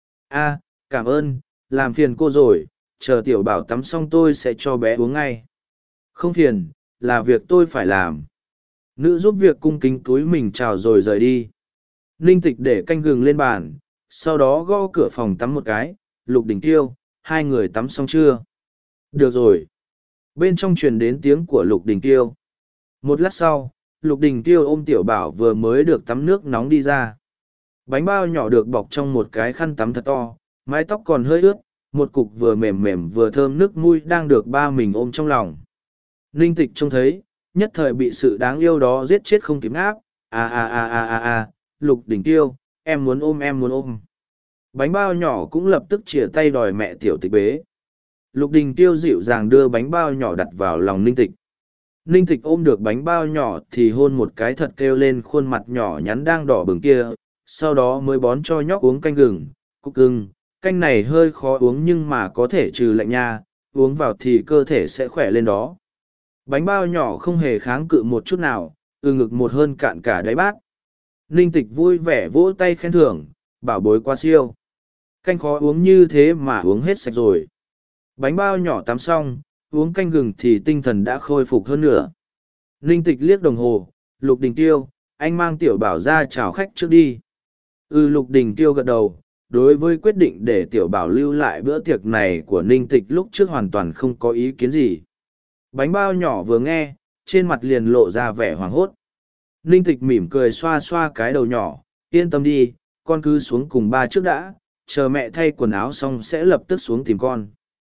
A, cảm ơn, làm phiền cô rồi, chờ tiểu bảo tắm xong tôi sẽ cho bé uống ngay. Không phiền, là việc tôi phải làm. Nữ giúp việc cung kính túi mình chào rồi rời đi. Ninh Tịch để canh gừng lên bàn, sau đó gõ cửa phòng tắm một cái. Lục Đình Tiêu, hai người tắm xong chưa? Được rồi. Bên trong truyền đến tiếng của Lục Đình Tiêu. Một lát sau, Lục Đình Tiêu ôm tiểu bảo vừa mới được tắm nước nóng đi ra. Bánh bao nhỏ được bọc trong một cái khăn tắm thật to, mái tóc còn hơi ướt, một cục vừa mềm mềm vừa thơm nước mùi đang được ba mình ôm trong lòng. Ninh Tịch trông thấy, nhất thời bị sự đáng yêu đó giết chết không kịp áp. À à à à à à, Lục Đình Tiêu, em muốn ôm em muốn ôm. Bánh bao nhỏ cũng lập tức chìa tay đòi mẹ tiểu tịch bế. Lục Đình Tiêu dịu dàng đưa bánh bao nhỏ đặt vào lòng Ninh Tịch. Ninh Tịch ôm được bánh bao nhỏ thì hôn một cái thật kêu lên khuôn mặt nhỏ nhắn đang đỏ bừng kia, sau đó mới bón cho nhóc uống canh gừng. Cúc cưng, canh này hơi khó uống nhưng mà có thể trừ lạnh nha, uống vào thì cơ thể sẽ khỏe lên đó. Bánh bao nhỏ không hề kháng cự một chút nào, ừ ngực một hơn cạn cả đáy bát. Ninh Tịch vui vẻ vỗ tay khen thưởng, bảo bối quá siêu. Canh khó uống như thế mà uống hết sạch rồi. Bánh bao nhỏ tắm xong, uống canh gừng thì tinh thần đã khôi phục hơn nữa. Ninh Tịch liếc đồng hồ, Lục Đình Tiêu, anh mang tiểu bảo ra chào khách trước đi. Ừ, Lục Đình Tiêu gật đầu, đối với quyết định để tiểu bảo lưu lại bữa tiệc này của Ninh Tịch lúc trước hoàn toàn không có ý kiến gì. Bánh bao nhỏ vừa nghe, trên mặt liền lộ ra vẻ hoảng hốt. Ninh Tịch mỉm cười xoa xoa cái đầu nhỏ, yên tâm đi, con cứ xuống cùng ba trước đã, chờ mẹ thay quần áo xong sẽ lập tức xuống tìm con.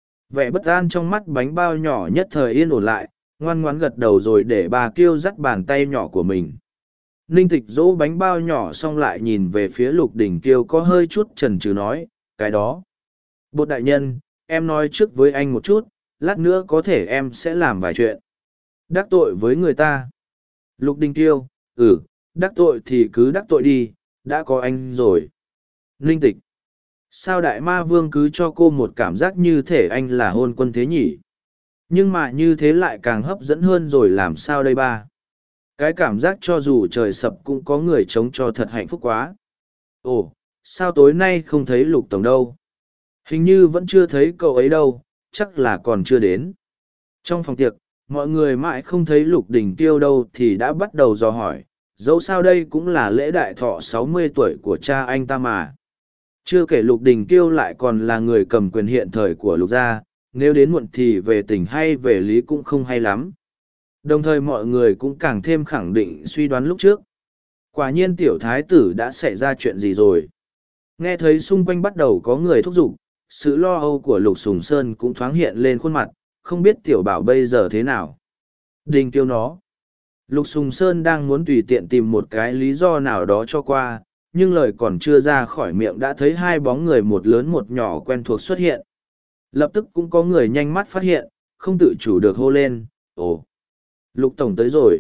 Vẻ bất an trong mắt bánh bao nhỏ nhất thời yên ổn lại, ngoan ngoãn gật đầu rồi để bà Kiêu dắt bàn tay nhỏ của mình. Ninh Tịch dỗ bánh bao nhỏ xong lại nhìn về phía Lục Đình Kiêu có hơi chút chần chừ nói, cái đó. Bột đại nhân, em nói trước với anh một chút, lát nữa có thể em sẽ làm vài chuyện. Đắc tội với người ta. Lục Đình Kiêu, ừ, đắc tội thì cứ đắc tội đi, đã có anh rồi. Ninh Tịch. Sao đại ma vương cứ cho cô một cảm giác như thể anh là hôn quân thế nhỉ? Nhưng mà như thế lại càng hấp dẫn hơn rồi làm sao đây ba? Cái cảm giác cho dù trời sập cũng có người chống cho thật hạnh phúc quá. Ồ, sao tối nay không thấy Lục Tổng đâu? Hình như vẫn chưa thấy cậu ấy đâu, chắc là còn chưa đến. Trong phòng tiệc, mọi người mãi không thấy Lục Đình Tiêu đâu thì đã bắt đầu dò hỏi, dẫu sao đây cũng là lễ đại thọ sáu mươi tuổi của cha anh ta mà. Chưa kể Lục Đình Kiêu lại còn là người cầm quyền hiện thời của Lục gia, nếu đến muộn thì về tình hay về lý cũng không hay lắm. Đồng thời mọi người cũng càng thêm khẳng định suy đoán lúc trước. Quả nhiên tiểu thái tử đã xảy ra chuyện gì rồi. Nghe thấy xung quanh bắt đầu có người thúc giục, sự lo âu của Lục Sùng Sơn cũng thoáng hiện lên khuôn mặt, không biết tiểu bảo bây giờ thế nào. Đình Kiêu nó. Lục Sùng Sơn đang muốn tùy tiện tìm một cái lý do nào đó cho qua, nhưng lời còn chưa ra khỏi miệng đã thấy hai bóng người một lớn một nhỏ quen thuộc xuất hiện. Lập tức cũng có người nhanh mắt phát hiện, không tự chủ được hô lên, ồ, Lục Tổng tới rồi.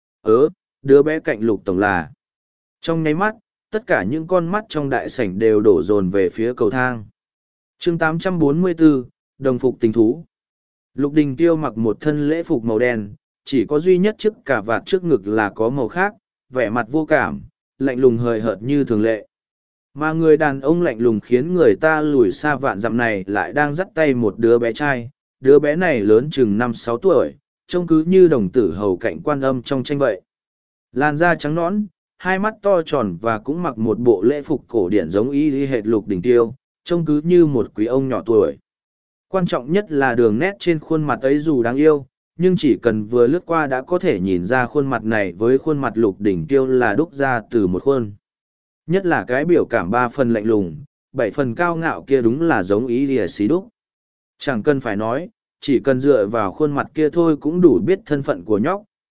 Ớ, đứa bé cạnh Lục Tổng là. Trong nháy mắt, tất cả những con mắt trong đại sảnh đều đổ dồn về phía cầu thang. chương tám trăm bốn mươi bốn, đồng phục tình thú. Lục Đình Tiêu mặc một thân lễ phục màu đen, chỉ có duy nhất chiếc cà vạt trước ngực là có màu khác, vẻ mặt vô cảm, lạnh lùng hời hợt như thường lệ. Mà người đàn ông lạnh lùng khiến người ta lùi xa vạn dặm này lại đang dắt tay một đứa bé trai, đứa bé này lớn chừng năm sáu tuổi, trông cứ như đồng tử hầu cạnh Quan Âm trong tranh vậy. Làn da trắng nõn, hai mắt to tròn và cũng mặc một bộ lễ phục cổ điển giống y y hệt Lục Đình Tiêu, trông cứ như một quý ông nhỏ tuổi. Quan trọng nhất là đường nét trên khuôn mặt ấy dù đáng yêu, nhưng chỉ cần vừa lướt qua đã có thể nhìn ra khuôn mặt này với khuôn mặt Lục Đình Tiêu là đúc ra từ một khuôn. Nhất là cái biểu cảm ba phần lạnh lùng, bảy phần cao ngạo kia đúng là giống ý lìa xí đúc. Chẳng cần phải nói, chỉ cần dựa vào khuôn mặt kia thôi cũng đủ biết thân phận của nhóc,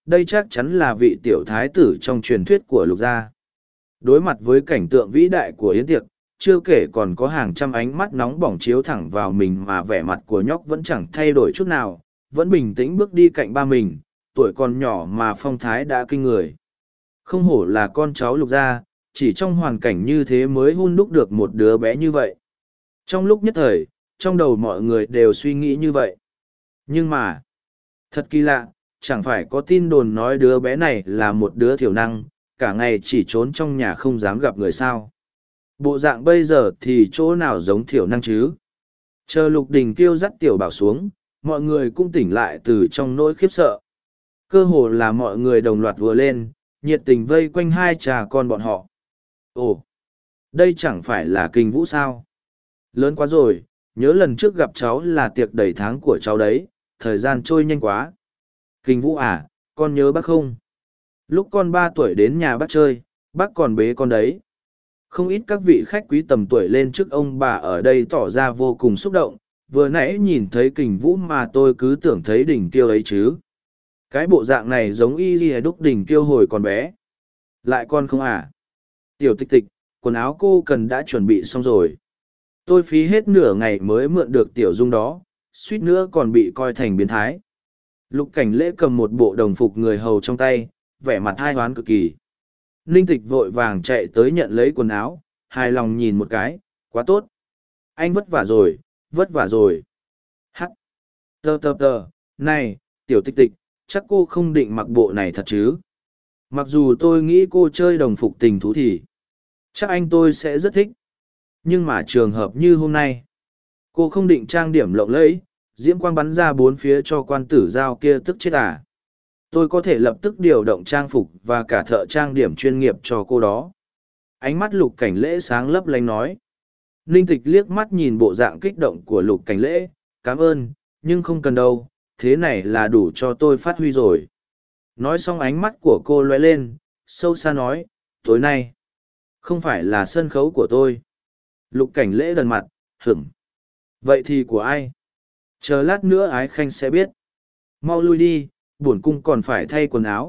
đây chắc chắn là vị tiểu thái tử trong truyền thuyết của lục gia. Đối mặt với cảnh tượng vĩ đại của yến tiệc, chưa kể còn có hàng trăm ánh mắt nóng bỏng chiếu thẳng vào mình mà vẻ mặt của nhóc vẫn chẳng thay đổi chút nào, vẫn bình tĩnh bước đi cạnh ba mình, tuổi còn nhỏ mà phong thái đã kinh người. Không hổ là con cháu lục gia, chỉ trong hoàn cảnh như thế mới hun đúc được một đứa bé như vậy. Trong lúc nhất thời, trong đầu mọi người đều suy nghĩ như vậy. Nhưng mà, thật kỳ lạ, chẳng phải có tin đồn nói đứa bé này là một đứa thiểu năng, cả ngày chỉ trốn trong nhà không dám gặp người sao. Bộ dạng bây giờ thì chỗ nào giống thiểu năng chứ? Chờ Lục Đình Kiêu dắt Tiểu Bảo xuống, mọi người cũng tỉnh lại từ trong nỗi khiếp sợ. Cơ hồ là mọi người đồng loạt vừa lên, nhiệt tình vây quanh hai cha con bọn họ. Ồ, đây chẳng phải là Kình Vũ sao? Lớn quá rồi, nhớ lần trước gặp cháu là tiệc đầy tháng của cháu đấy, thời gian trôi nhanh quá. Kình Vũ à, con nhớ bác không? Lúc con ba tuổi đến nhà bác chơi, bác còn bế con đấy. Không ít các vị khách quý tầm tuổi lên trước ông bà ở đây tỏ ra vô cùng xúc động, vừa nãy nhìn thấy Kình Vũ mà tôi cứ tưởng thấy Đình Kiêu ấy chứ. Cái bộ dạng này giống y ghi đúc Đình Kiêu hồi còn bé. Lại con không à? Tiểu Tịch Tịch, quần áo cô cần đã chuẩn bị xong rồi. Tôi phí hết nửa ngày mới mượn được Tiểu Dung đó, suýt nữa còn bị coi thành biến thái. Lục Cảnh Lễ cầm một bộ đồng phục người hầu trong tay, vẻ mặt hai hoán cực kỳ. Ninh Tịch vội vàng chạy tới nhận lấy quần áo, hài lòng nhìn một cái, quá tốt. Anh vất vả rồi, vất vả rồi. Hắc. Tờ tờ tờ, này, Tiểu Tịch Tịch, chắc cô không định mặc bộ này thật chứ? Mặc dù tôi nghĩ cô chơi đồng phục tình thú thì chắc anh tôi sẽ rất thích. Nhưng mà trường hợp như hôm nay, cô không định trang điểm lộng lẫy, diễm quang bắn ra bốn phía cho quan tử giao kia tức chết à. Tôi có thể lập tức điều động trang phục và cả thợ trang điểm chuyên nghiệp cho cô đó. Ánh mắt Lục Cảnh Lễ sáng lấp lánh nói. Ninh Tịch liếc mắt nhìn bộ dạng kích động của Lục Cảnh Lễ, cảm ơn, nhưng không cần đâu, thế này là đủ cho tôi phát huy rồi. Nói xong ánh mắt của cô lóe lên, sâu xa nói, tối nay, không phải là sân khấu của tôi. Lục Cảnh Lễ đần mặt, hửng. Vậy thì của ai? Chờ lát nữa Ái Khanh sẽ biết. Mau lui đi, bổn cung còn phải thay quần áo.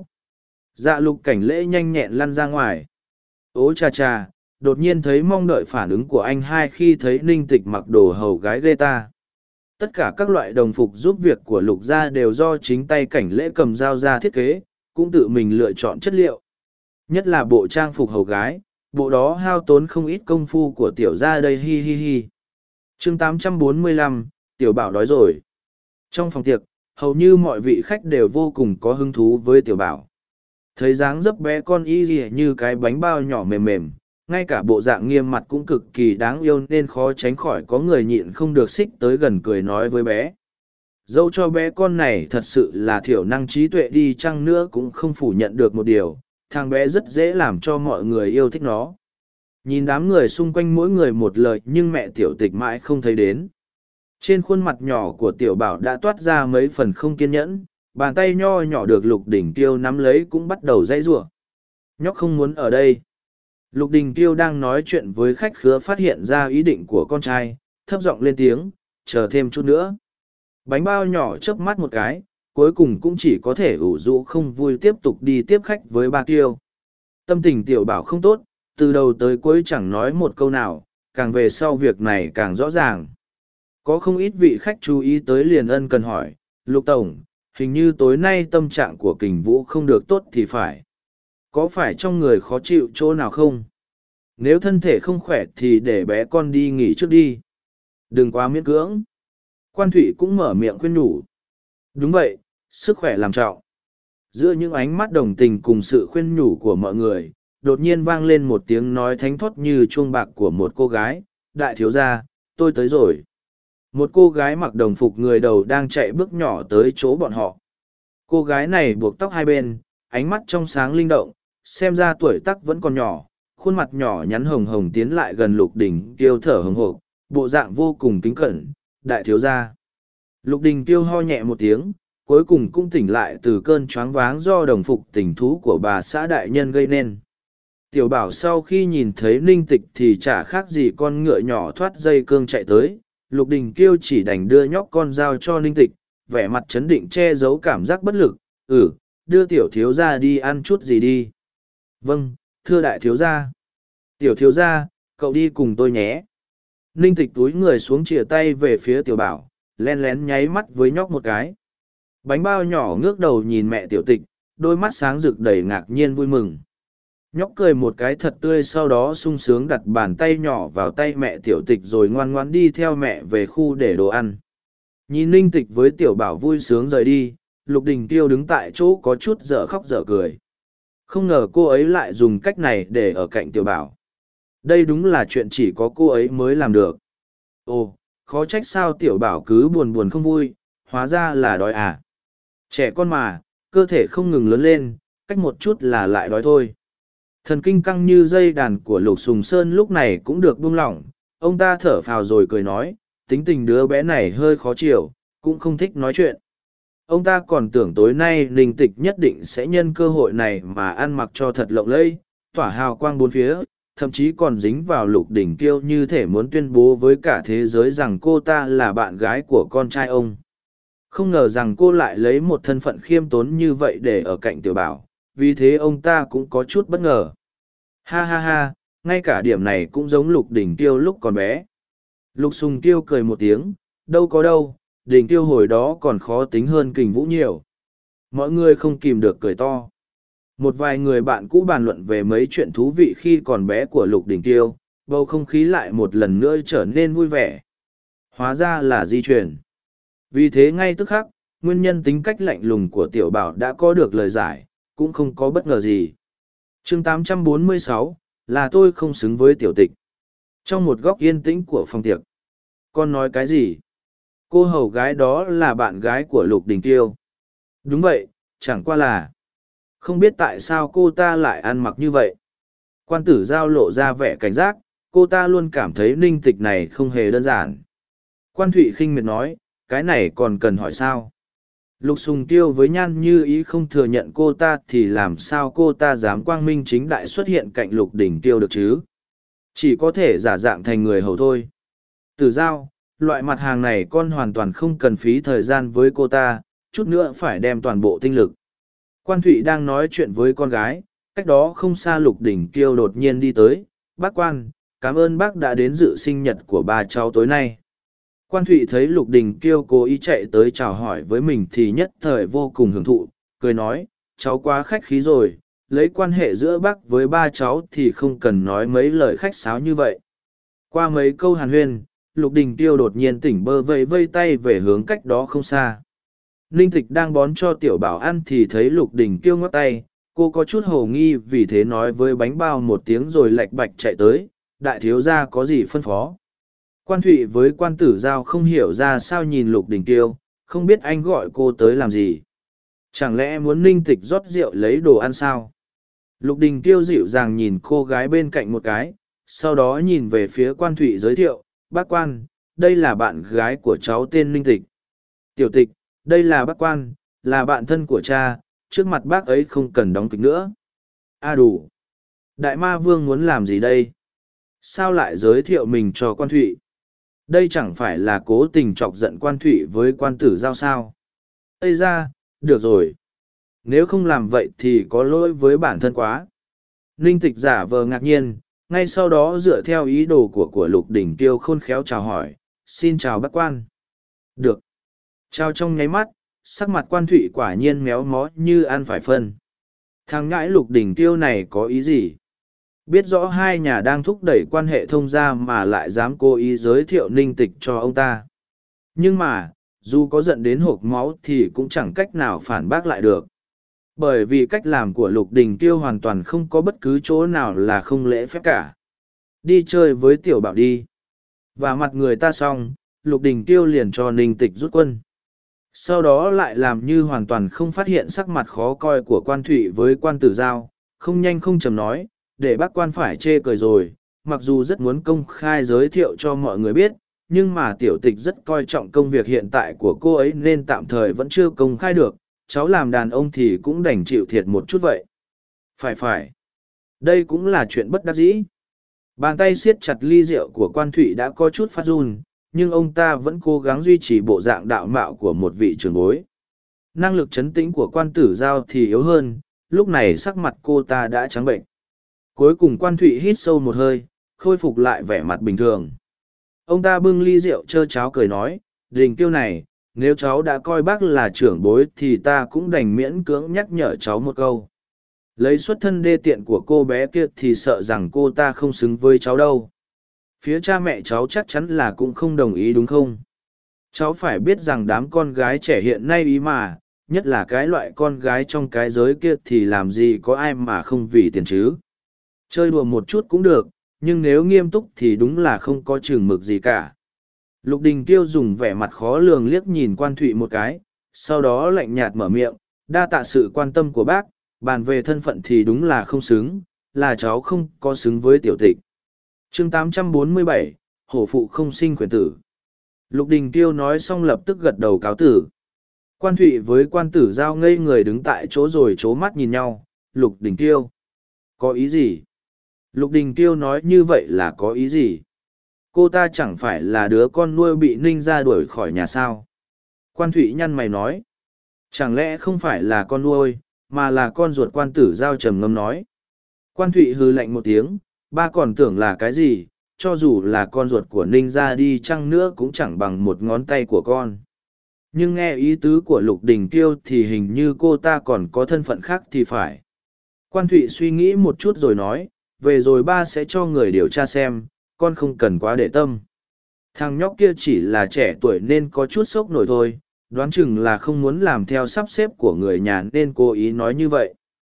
Dạ Lục Cảnh Lễ nhanh nhẹn lăn ra ngoài. Ố cha cha, đột nhiên thấy mong đợi phản ứng của anh hai khi thấy Ninh Tịch mặc đồ hầu gái ghê ta. Tất cả các loại đồng phục giúp việc của Lục gia đều do chính tay Cảnh Lễ cầm dao ra thiết kế, cũng tự mình lựa chọn chất liệu. Nhất là bộ trang phục hầu gái, bộ đó hao tốn không ít công phu của tiểu gia đây hi hi hi. Chương tám trăm bốn mươi lăm, Tiểu Bảo đói rồi. Trong phòng tiệc, hầu như mọi vị khách đều vô cùng có hứng thú với Tiểu Bảo. Thấy dáng dấp bé con y gì như cái bánh bao nhỏ mềm mềm, ngay cả bộ dạng nghiêm mặt cũng cực kỳ đáng yêu nên khó tránh khỏi có người nhịn không được xích tới gần cười nói với bé. Dẫu cho bé con này thật sự là thiểu năng trí tuệ đi chăng nữa cũng không phủ nhận được một điều, thằng bé rất dễ làm cho mọi người yêu thích nó. Nhìn đám người xung quanh mỗi người một lời nhưng mẹ Tiểu Tịch mãi không thấy đến. Trên khuôn mặt nhỏ của Tiểu Bảo đã toát ra mấy phần không kiên nhẫn, bàn tay nho nhỏ được Lục Đình Kiêu nắm lấy cũng bắt đầu dãy giụa. Nhóc không muốn ở đây. Lục Đình Kiêu đang nói chuyện với khách khứa phát hiện ra ý định của con trai, thấp giọng lên tiếng, chờ thêm chút nữa. Bánh bao nhỏ chớp mắt một cái, cuối cùng cũng chỉ có thể ủ rũ không vui tiếp tục đi tiếp khách với ba Kiêu. Tâm tình Tiểu Bảo không tốt, từ đầu tới cuối chẳng nói một câu nào, càng về sau việc này càng rõ ràng. Có không ít vị khách chú ý tới liền ân cần hỏi, Lục Tổng, hình như tối nay tâm trạng của Kình Vũ không được tốt thì phải. Có phải trong người khó chịu chỗ nào không? Nếu thân thể không khỏe thì để bé con đi nghỉ trước đi. Đừng quá miễn cưỡng. Quan Thụy cũng mở miệng khuyên nhủ. Đúng vậy, sức khỏe làm trọng. Giữa những ánh mắt đồng tình cùng sự khuyên nhủ của mọi người, đột nhiên vang lên một tiếng nói thánh thót như chuông bạc của một cô gái. Đại thiếu gia, tôi tới rồi. Một cô gái mặc đồng phục người đầu đang chạy bước nhỏ tới chỗ bọn họ. Cô gái này buộc tóc hai bên, ánh mắt trong sáng linh động, xem ra tuổi tác vẫn còn nhỏ, khuôn mặt nhỏ nhắn hồng hồng tiến lại gần Lục Đình Kiêu thở hồng hộc, bộ dạng vô cùng kính cẩn, đại thiếu gia. Lục Đình Kiêu ho nhẹ một tiếng, cuối cùng cũng tỉnh lại từ cơn choáng váng do đồng phục tình thú của bà xã đại nhân gây nên. Tiểu Bảo sau khi nhìn thấy Ninh Tịch thì chả khác gì con ngựa nhỏ thoát dây cương chạy tới, Lục Đình Kiêu chỉ đành đưa nhóc con dao cho Ninh Tịch, vẻ mặt chấn định che giấu cảm giác bất lực, ừ, đưa tiểu thiếu gia đi ăn chút gì đi. Vâng, thưa đại thiếu gia. Tiểu thiếu gia, cậu đi cùng tôi nhé. Ninh Tịch túi người xuống chìa tay về phía tiểu bảo, len lén nháy mắt với nhóc một cái. Bánh bao nhỏ ngước đầu nhìn mẹ tiểu tịch, đôi mắt sáng rực đầy ngạc nhiên vui mừng. Nhóc cười một cái thật tươi, sau đó sung sướng đặt bàn tay nhỏ vào tay mẹ tiểu tịch rồi ngoan ngoãn đi theo mẹ về khu để đồ ăn. Nhìn Ninh Tịch với tiểu bảo vui sướng rời đi, Lục Đình Tiêu đứng tại chỗ có chút dở khóc dở cười. Không ngờ cô ấy lại dùng cách này để ở cạnh tiểu bảo. Đây đúng là chuyện chỉ có cô ấy mới làm được. Ồ, khó trách sao tiểu bảo cứ buồn buồn không vui, hóa ra là đói à. Trẻ con mà, cơ thể không ngừng lớn lên, cách một chút là lại đói thôi. Thần kinh căng như dây đàn của Lục Sùng Sơn lúc này cũng được buông lỏng, ông ta thở phào rồi cười nói, tính tình đứa bé này hơi khó chịu, cũng không thích nói chuyện. Ông ta còn tưởng tối nay Ninh Tịch nhất định sẽ nhân cơ hội này mà ăn mặc cho thật lộng lẫy, tỏa hào quang bốn phía, thậm chí còn dính vào Lục Đỉnh Kiêu như thể muốn tuyên bố với cả thế giới rằng cô ta là bạn gái của con trai ông. Không ngờ rằng cô lại lấy một thân phận khiêm tốn như vậy để ở cạnh tiểu bảo, vì thế ông ta cũng có chút bất ngờ. Ha ha ha, ngay cả điểm này cũng giống Lục Đỉnh Kiêu lúc còn bé. Lục Sùng Kiêu cười một tiếng, đâu có đâu, Đỉnh Kiêu hồi đó còn khó tính hơn Kình Vũ nhiều. Mọi người không kìm được cười to. Một vài người bạn cũ bàn luận về mấy chuyện thú vị khi còn bé của Lục Đỉnh Kiêu, bầu không khí lại một lần nữa trở nên vui vẻ. Hóa ra là di truyền. Vì thế ngay tức khắc, nguyên nhân tính cách lạnh lùng của tiểu bảo đã có được lời giải, cũng không có bất ngờ gì. chương tám trăm bốn mươi sáu, là tôi không xứng với tiểu tịch. Trong một góc yên tĩnh của phòng tiệc. Con nói cái gì? Cô hầu gái đó là bạn gái của Lục Đình Kiêu. Đúng vậy, chẳng qua là không biết tại sao cô ta lại ăn mặc như vậy. Quan tử giao lộ ra vẻ cảnh giác, cô ta luôn cảm thấy Ninh Tịch này không hề đơn giản. Quan Thụy khinh miệt nói, cái này còn cần hỏi sao? Lục Sùng Tiêu với Nhan Như Ý không thừa nhận cô ta thì làm sao cô ta dám quang minh chính đại xuất hiện cạnh Lục Đỉnh Tiêu được chứ? Chỉ có thể giả dạng thành người hầu thôi. Tử giao, loại mặt hàng này con hoàn toàn không cần phí thời gian với cô ta, chút nữa phải đem toàn bộ tinh lực. Quan Thụy đang nói chuyện với con gái, cách đó không xa Lục Đỉnh Kiêu đột nhiên đi tới. Bác quan, cảm ơn bác đã đến dự sinh nhật của ba cháu tối nay. Quan Thụy thấy Lục Đình Kiêu cố ý chạy tới chào hỏi với mình thì nhất thời vô cùng hưởng thụ, cười nói, cháu quá khách khí rồi, lấy quan hệ giữa bác với ba cháu thì không cần nói mấy lời khách sáo như vậy. Qua mấy câu hàn huyên, Lục Đình Kiêu đột nhiên tỉnh bơ vây vây tay về hướng cách đó không xa. Ninh Tịch đang bón cho tiểu bảo ăn thì thấy Lục Đình Kiêu ngoắc tay, cô có chút hồ nghi vì thế nói với bánh bao một tiếng rồi lạch bạch chạy tới, đại thiếu gia có gì phân phó. Quan Thụy với quan tử giao không hiểu ra sao nhìn Lục Đình Kiêu, không biết anh gọi cô tới làm gì. Chẳng lẽ muốn Ninh Tịch rót rượu lấy đồ ăn sao? Lục Đình Kiêu dịu dàng nhìn cô gái bên cạnh một cái, sau đó nhìn về phía quan Thụy giới thiệu, bác quan, đây là bạn gái của cháu tên Ninh Tịch. Tiểu Tịch, đây là bác quan, là bạn thân của cha, trước mặt bác ấy không cần đóng kịch nữa. A đủ. Đại ma vương muốn làm gì đây? Sao lại giới thiệu mình cho quan Thụy? Đây chẳng phải là cố tình chọc giận quan Thụy với quan tử giao sao? Ây ra, được rồi. Nếu không làm vậy thì có lỗi với bản thân quá. Ninh Tịch giả vờ ngạc nhiên, ngay sau đó dựa theo ý đồ của của Lục Đỉnh Kiêu khôn khéo chào hỏi, xin chào bác quan. Được. Chào trong nháy mắt, sắc mặt quan Thụy quả nhiên méo mó như ăn phải phân. Thằng ngãi Lục Đỉnh Kiêu này có ý gì? Biết rõ hai nhà đang thúc đẩy quan hệ thông gia mà lại dám cố ý giới thiệu Ninh Tịch cho ông ta. Nhưng mà, dù có giận đến hộc máu thì cũng chẳng cách nào phản bác lại được. Bởi vì cách làm của Lục Đình Kiêu hoàn toàn không có bất cứ chỗ nào là không lễ phép cả. Đi chơi với tiểu bảo đi. Và mặt người ta xong, Lục Đình Kiêu liền cho Ninh Tịch rút quân. Sau đó lại làm như hoàn toàn không phát hiện sắc mặt khó coi của quan Thụy với quan tử giao, không nhanh không chầm nói, để bác quan phải chê cười rồi, mặc dù rất muốn công khai giới thiệu cho mọi người biết, nhưng mà tiểu tịch rất coi trọng công việc hiện tại của cô ấy nên tạm thời vẫn chưa công khai được, cháu làm đàn ông thì cũng đành chịu thiệt một chút vậy. Phải phải. Đây cũng là chuyện bất đắc dĩ. Bàn tay siết chặt ly rượu của quan Thụy đã có chút phát run, nhưng ông ta vẫn cố gắng duy trì bộ dạng đạo mạo của một vị trưởng bối. Năng lực trấn tĩnh của quan tử giao thì yếu hơn, lúc này sắc mặt cô ta đã trắng bệnh. Cuối cùng quan thụy hít sâu một hơi, khôi phục lại vẻ mặt bình thường. Ông ta bưng ly rượu trơ cháo cười nói, Đình Kiêu này, nếu cháu đã coi bác là trưởng bối thì ta cũng đành miễn cưỡng nhắc nhở cháu một câu. Lấy xuất thân đê tiện của cô bé kia thì sợ rằng cô ta không xứng với cháu đâu. Phía cha mẹ cháu chắc chắn là cũng không đồng ý đúng không? Cháu phải biết rằng đám con gái trẻ hiện nay ý mà, nhất là cái loại con gái trong cái giới kia thì làm gì có ai mà không vì tiền chứ. Chơi đùa một chút cũng được, nhưng nếu nghiêm túc thì đúng là không có chừng mực gì cả. Lục Đình Kiêu dùng vẻ mặt khó lường liếc nhìn Quan Thụy một cái, sau đó lạnh nhạt mở miệng, đa tạ sự quan tâm của bác, bàn về thân phận thì đúng là không xứng, là cháu không có xứng với tiểu tịch. Chương tám trăm bốn mươi bảy, hổ phụ không sinh quyền tử. Lục Đình Kiêu nói xong lập tức gật đầu cáo tử. Quan Thụy với Quan Tử Giao ngây người đứng tại chỗ rồi c h ố mắt nhìn nhau. Lục Đình Kiêu, có ý gì? Lục Đình Kiêu nói như vậy là có ý gì? Cô ta chẳng phải là đứa con nuôi bị Ninh ra đuổi khỏi nhà sao? Quan Thụy nhăn mày nói, chẳng lẽ không phải là con nuôi, mà là con ruột? Quan Tử Giao trầm ngâm nói. Quan Thụy hừ lạnh một tiếng, ba còn tưởng là cái gì, cho dù là con ruột của Ninh ra đi chăng nữa cũng chẳng bằng một ngón tay của con. Nhưng nghe ý tứ của Lục Đình Kiêu thì hình như cô ta còn có thân phận khác thì phải. Quan Thụy suy nghĩ một chút rồi nói, về rồi ba sẽ cho người điều tra xem, con không cần quá để tâm. Thằng nhóc kia chỉ là trẻ tuổi nên có chút sốc nổi thôi, đoán chừng là không muốn làm theo sắp xếp của người nhà nên cố ý nói như vậy.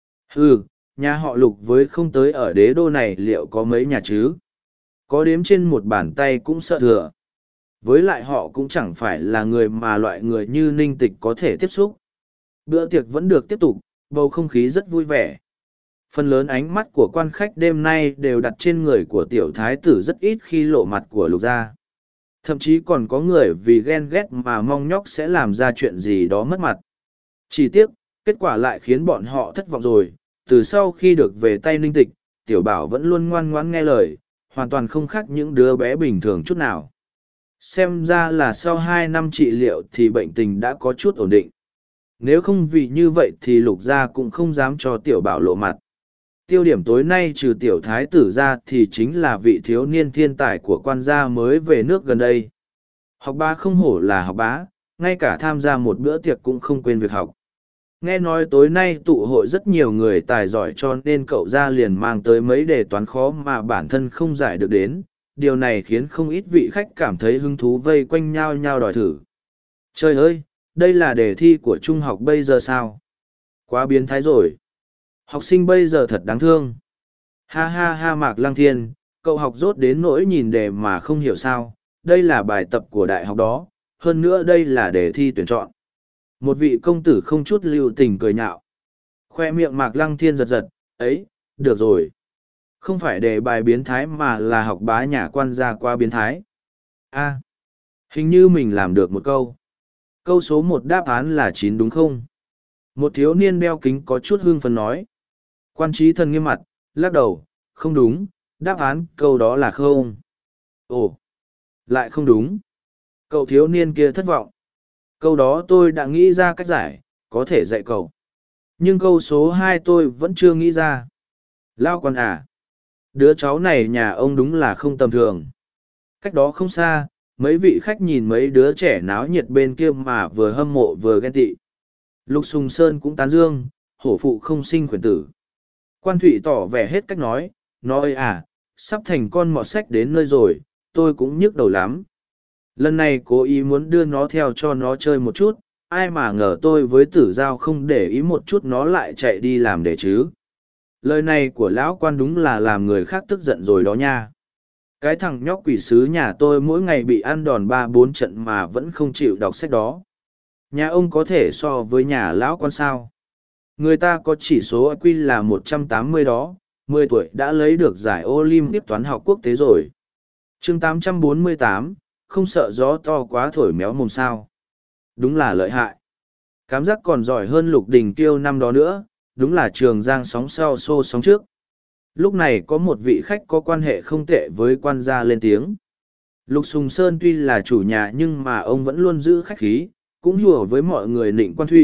Ừ, nhà họ Lục với không tới ở đế đô này liệu có mấy nhà chứ? Có đếm trên một bàn tay cũng sợ thừa. Với lại họ cũng chẳng phải là người mà loại người như Ninh Tịch có thể tiếp xúc. Bữa tiệc vẫn được tiếp tục, bầu không khí rất vui vẻ. Phần lớn ánh mắt của quan khách đêm nay đều đặt trên người của tiểu thái tử, rất ít khi lộ mặt của Lục gia. Thậm chí còn có người vì ghen ghét mà mong nhóc sẽ làm ra chuyện gì đó mất mặt. Chỉ tiếc, kết quả lại khiến bọn họ thất vọng rồi. Từ sau khi được về tay Ninh Tịch, tiểu bảo vẫn luôn ngoan ngoãn nghe lời, hoàn toàn không khác những đứa bé bình thường chút nào. Xem ra là sau hai năm trị liệu thì bệnh tình đã có chút ổn định. Nếu không vì như vậy thì Lục gia cũng không dám cho tiểu bảo lộ mặt. Tiêu điểm tối nay trừ tiểu thái tử ra thì chính là vị thiếu niên thiên tài của quan gia mới về nước gần đây. Học bá không hổ là học bá, ngay cả tham gia một bữa tiệc cũng không quên việc học. Nghe nói tối nay tụ hội rất nhiều người tài giỏi cho nên cậu ra liền mang tới mấy đề toán khó mà bản thân không giải được đến. Điều này khiến không ít vị khách cảm thấy hứng thú vây quanh nhau nhau đòi thử. Trời ơi, đây là đề thi của trung học bây giờ sao? Quá biến thái rồi. Học sinh bây giờ thật đáng thương. Ha ha ha, Mạc Lăng Thiên, cậu học dốt đến nỗi nhìn đề mà không hiểu sao. Đây là bài tập của đại học đó, hơn nữa đây là đề thi tuyển chọn. Một vị công tử không chút lưu tình cười nhạo. Khoe miệng Mạc Lăng Thiên giật giật, ấy, được rồi. Không phải đề bài biến thái mà là học bá nhà quan gia qua biến thái. A, hình như mình làm được một câu. Câu số một đáp án là chín đúng không? Một thiếu niên đeo kính có chút hưng phấn nói. Quan Trí Thần nghiêm mặt, lắc đầu, không đúng, đáp án câu đó là không. Ồ, lại không đúng. Cậu thiếu niên kia thất vọng. Câu đó tôi đã nghĩ ra cách giải, có thể dạy cậu. Nhưng câu số hai tôi vẫn chưa nghĩ ra. Lao Quan à, đứa cháu này nhà ông đúng là không tầm thường. Cách đó không xa, mấy vị khách nhìn mấy đứa trẻ náo nhiệt bên kia mà vừa hâm mộ vừa ghen tị. Lục Sùng Sơn cũng tán dương, hổ phụ không sinh khuyển tử. Quan Thụy tỏ vẻ hết cách nói, nói à, sắp thành con mọt sách đến nơi rồi, tôi cũng nhức đầu lắm. Lần này cố ý muốn đưa nó theo cho nó chơi một chút, ai mà ngờ tôi với Tử Giao không để ý một chút nó lại chạy đi làm để chứ. Lời này của lão quan đúng là làm người khác tức giận rồi đó nha. Cái thằng nhóc quỷ sứ nhà tôi mỗi ngày bị ăn đòn ba bốn trận mà vẫn không chịu đọc sách đó. Nhà ông có thể so với nhà lão quan sao? Người ta có chỉ số i kiu là một trăm tám mươi đó, mười tuổi đã lấy được giải Olympic toán học quốc tế rồi. Chương tám trăm bốn mươi tám, không sợ gió to quá thổi méo mồm sao. Đúng là lợi hại. Cảm giác còn giỏi hơn Lục Đình Kiêu năm đó nữa, đúng là Trường Giang sóng sau xô sóng trước. Lúc này có một vị khách có quan hệ không tệ với quan gia lên tiếng. Lục Sùng Sơn tuy là chủ nhà nhưng mà ông vẫn luôn giữ khách khí, cũng hùa với mọi người nịnh Quan Thụy,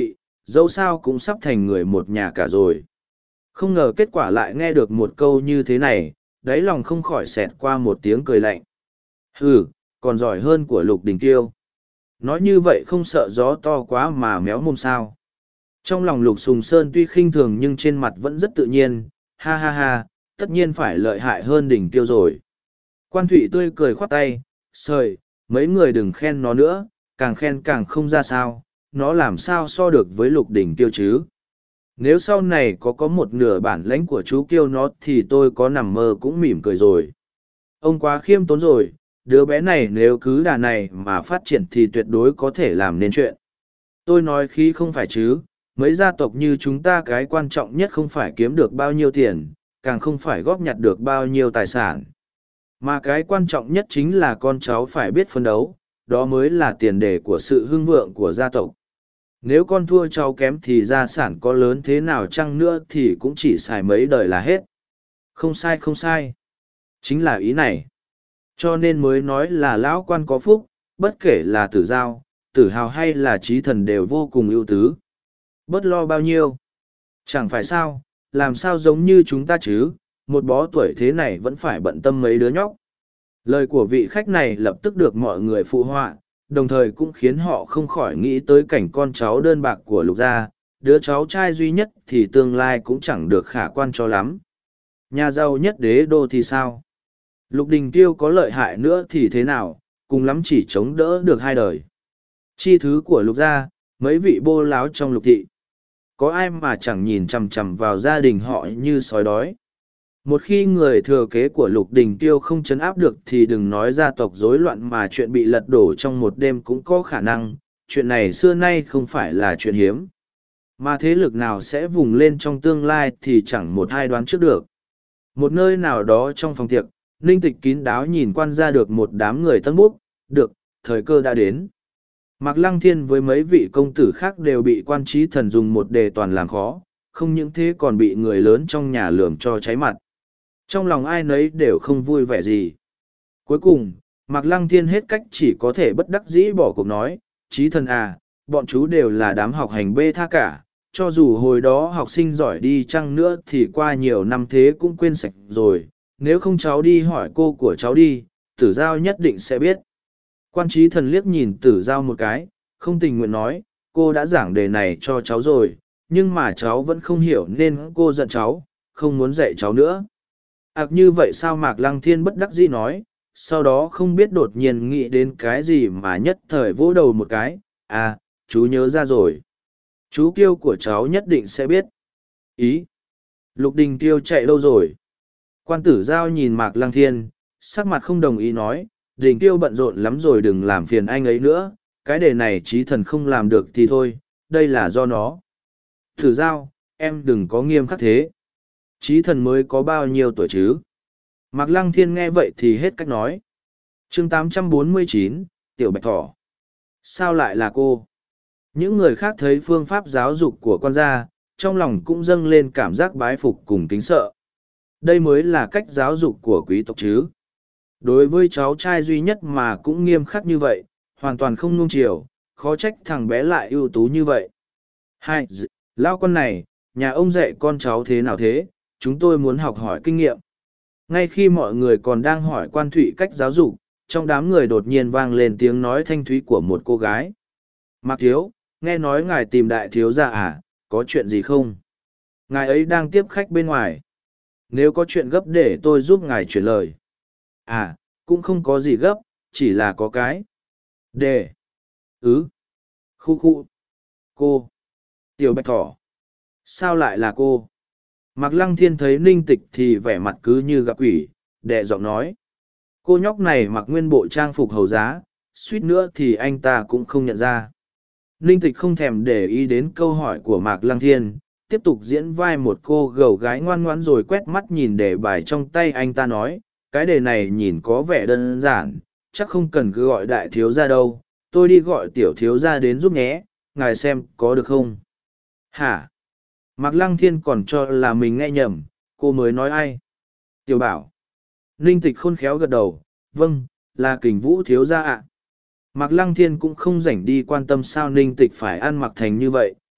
dẫu sao cũng sắp thành người một nhà cả rồi. Không ngờ kết quả lại nghe được một câu như thế này, đáy lòng không khỏi xẹt qua một tiếng cười lạnh. Hừ, còn giỏi hơn của Lục Đình Kiêu. Nói như vậy không sợ gió to quá mà méo mồm sao. Trong lòng Lục Sùng Sơn tuy khinh thường nhưng trên mặt vẫn rất tự nhiên, ha ha ha, tất nhiên phải lợi hại hơn Đình Kiêu rồi. Quan Thụy tươi cười khoát tay, sời, mấy người đừng khen nó nữa, càng khen càng không ra sao, nó làm sao so được với Lục Đình Kiêu chứ. Nếu sau này có có một nửa bản lãnh của chú Kiêu nó thì tôi có nằm mơ cũng mỉm cười rồi. Ông quá khiêm tốn rồi, đứa bé này nếu cứ đà này mà phát triển thì tuyệt đối có thể làm nên chuyện. Tôi nói khi không phải chứ, mấy gia tộc như chúng ta cái quan trọng nhất không phải kiếm được bao nhiêu tiền, càng không phải góp nhặt được bao nhiêu tài sản. Mà cái quan trọng nhất chính là con cháu phải biết phấn đấu, đó mới là tiền đề của sự hưng vượng của gia tộc. Nếu con thua cháu kém thì gia sản có lớn thế nào chăng nữa thì cũng chỉ xài mấy đời là hết. Không sai không sai. Chính là ý này. Cho nên mới nói là lão quan có phúc, bất kể là Tử Giao, Tử Hào hay là Trí Thần đều vô cùng ưu tứ. Bớt lo bao nhiêu. Chẳng phải sao, làm sao giống như chúng ta chứ, một bó tuổi thế này vẫn phải bận tâm mấy đứa nhóc. Lời của vị khách này lập tức được mọi người phụ họa, đồng thời cũng khiến họ không khỏi nghĩ tới cảnh con cháu đơn bạc của Lục gia, đứa cháu trai duy nhất thì tương lai cũng chẳng được khả quan cho lắm. Nhà giàu nhất đế đô thì sao? Lục Đình Kiêu có lợi hại nữa thì thế nào, cùng lắm chỉ chống đỡ được hai đời. Chi thứ của Lục gia, mấy vị bô láo trong Lục thị. Có ai mà chẳng nhìn chằm chằm vào gia đình họ như sói đói. Một khi người thừa kế của Lục Đình Kiêu không chấn áp được thì đừng nói gia tộc rối loạn mà chuyện bị lật đổ trong một đêm cũng có khả năng, chuyện này xưa nay không phải là chuyện hiếm. Mà thế lực nào sẽ vùng lên trong tương lai thì chẳng một ai đoán trước được. Một nơi nào đó trong phòng tiệc, Ninh Tịch kín đáo nhìn quan ra được một đám người tân búc, được, thời cơ đã đến. Mạc Lăng Thiên với mấy vị công tử khác đều bị quan trí thần dùng một đề toàn làm khó, không những thế còn bị người lớn trong nhà lườm cho cháy mặt. Trong lòng ai nấy đều không vui vẻ gì. Cuối cùng, Mạc Lăng Thiên hết cách chỉ có thể bất đắc dĩ bỏ cuộc nói, trí thần à, bọn chú đều là đám học hành bê tha cả, cho dù hồi đó học sinh giỏi đi chăng nữa thì qua nhiều năm thế cũng quên sạch rồi, nếu không cháu đi hỏi cô của cháu đi, Tử Giao nhất định sẽ biết. Quan trí thần liếc nhìn Tử Giao một cái, không tình nguyện nói, cô đã giảng đề này cho cháu rồi, nhưng mà cháu vẫn không hiểu nên cô giận cháu, không muốn dạy cháu nữa. Ảc như vậy sao? Mạc Lăng Thiên bất đắc dĩ nói, sau đó không biết đột nhiên nghĩ đến cái gì mà nhất thời vỗ đầu một cái, à, chú nhớ ra rồi. Chú Kiêu của cháu nhất định sẽ biết. Ý. Lục Đình Kiêu chạy đâu rồi? Quan Tử Giao nhìn Mạc Lăng Thiên, sắc mặt không đồng ý nói, Đình Kiêu bận rộn lắm rồi, đừng làm phiền anh ấy nữa, cái đề này trí thần không làm được thì thôi, đây là do nó. Tử Giao, em đừng có nghiêm khắc thế. Trí thần mới có bao nhiêu tuổi chứ? Mạc Lăng Thiên nghe vậy thì hết cách nói. chương tám trăm bốn mươi chín, Tiểu Bạch Thỏ. Sao lại là cô? Những người khác thấy phương pháp giáo dục của con gia, trong lòng cũng dâng lên cảm giác bái phục cùng kính sợ. Đây mới là cách giáo dục của quý tộc chứ. Đối với cháu trai duy nhất mà cũng nghiêm khắc như vậy, hoàn toàn không nuông chiều, khó trách thằng bé lại ưu tú như vậy. Hai, lão con này, nhà ông dạy con cháu thế nào thế? Chúng tôi muốn học hỏi kinh nghiệm. Ngay khi mọi người còn đang hỏi Quan Thụy cách giáo dục, trong đám người đột nhiên vang lên tiếng nói thanh thúy của một cô gái. Mạc Thiếu, nghe nói ngài tìm đại thiếu gia à, có chuyện gì không? Ngài ấy đang tiếp khách bên ngoài. Nếu có chuyện gấp để tôi giúp ngài chuyển lời. À, cũng không có gì gấp, chỉ là có cái. Đề. Ứ. Khu khu. Cô. Tiểu Bạch Thỏ. Sao lại là cô? Mạc Lăng Thiên thấy Ninh Tịch thì vẻ mặt cứ như gặp quỷ, đệ giọng nói. Cô nhóc này mặc nguyên bộ trang phục hầu giá, suýt nữa thì anh ta cũng không nhận ra. Ninh Tịch không thèm để ý đến câu hỏi của Mạc Lăng Thiên, tiếp tục diễn vai một cô gầu gái ngoan ngoãn rồi quét mắt nhìn đề bài trong tay anh ta nói, cái đề này nhìn có vẻ đơn giản, chắc không cần cứ gọi đại thiếu gia đâu, tôi đi gọi tiểu thiếu gia đến giúp nhé, ngài xem có được không? Hả? Mạc Lăng Thiên còn cho là mình nghe nhầm, cô mới nói ai? Tiểu Bảo. Ninh Tịch khôn khéo gật đầu, vâng, là Kình Vũ thiếu gia ạ. Mạc Lăng Thiên cũng không rảnh đi quan tâm sao Ninh Tịch phải ăn mặc thành như vậy,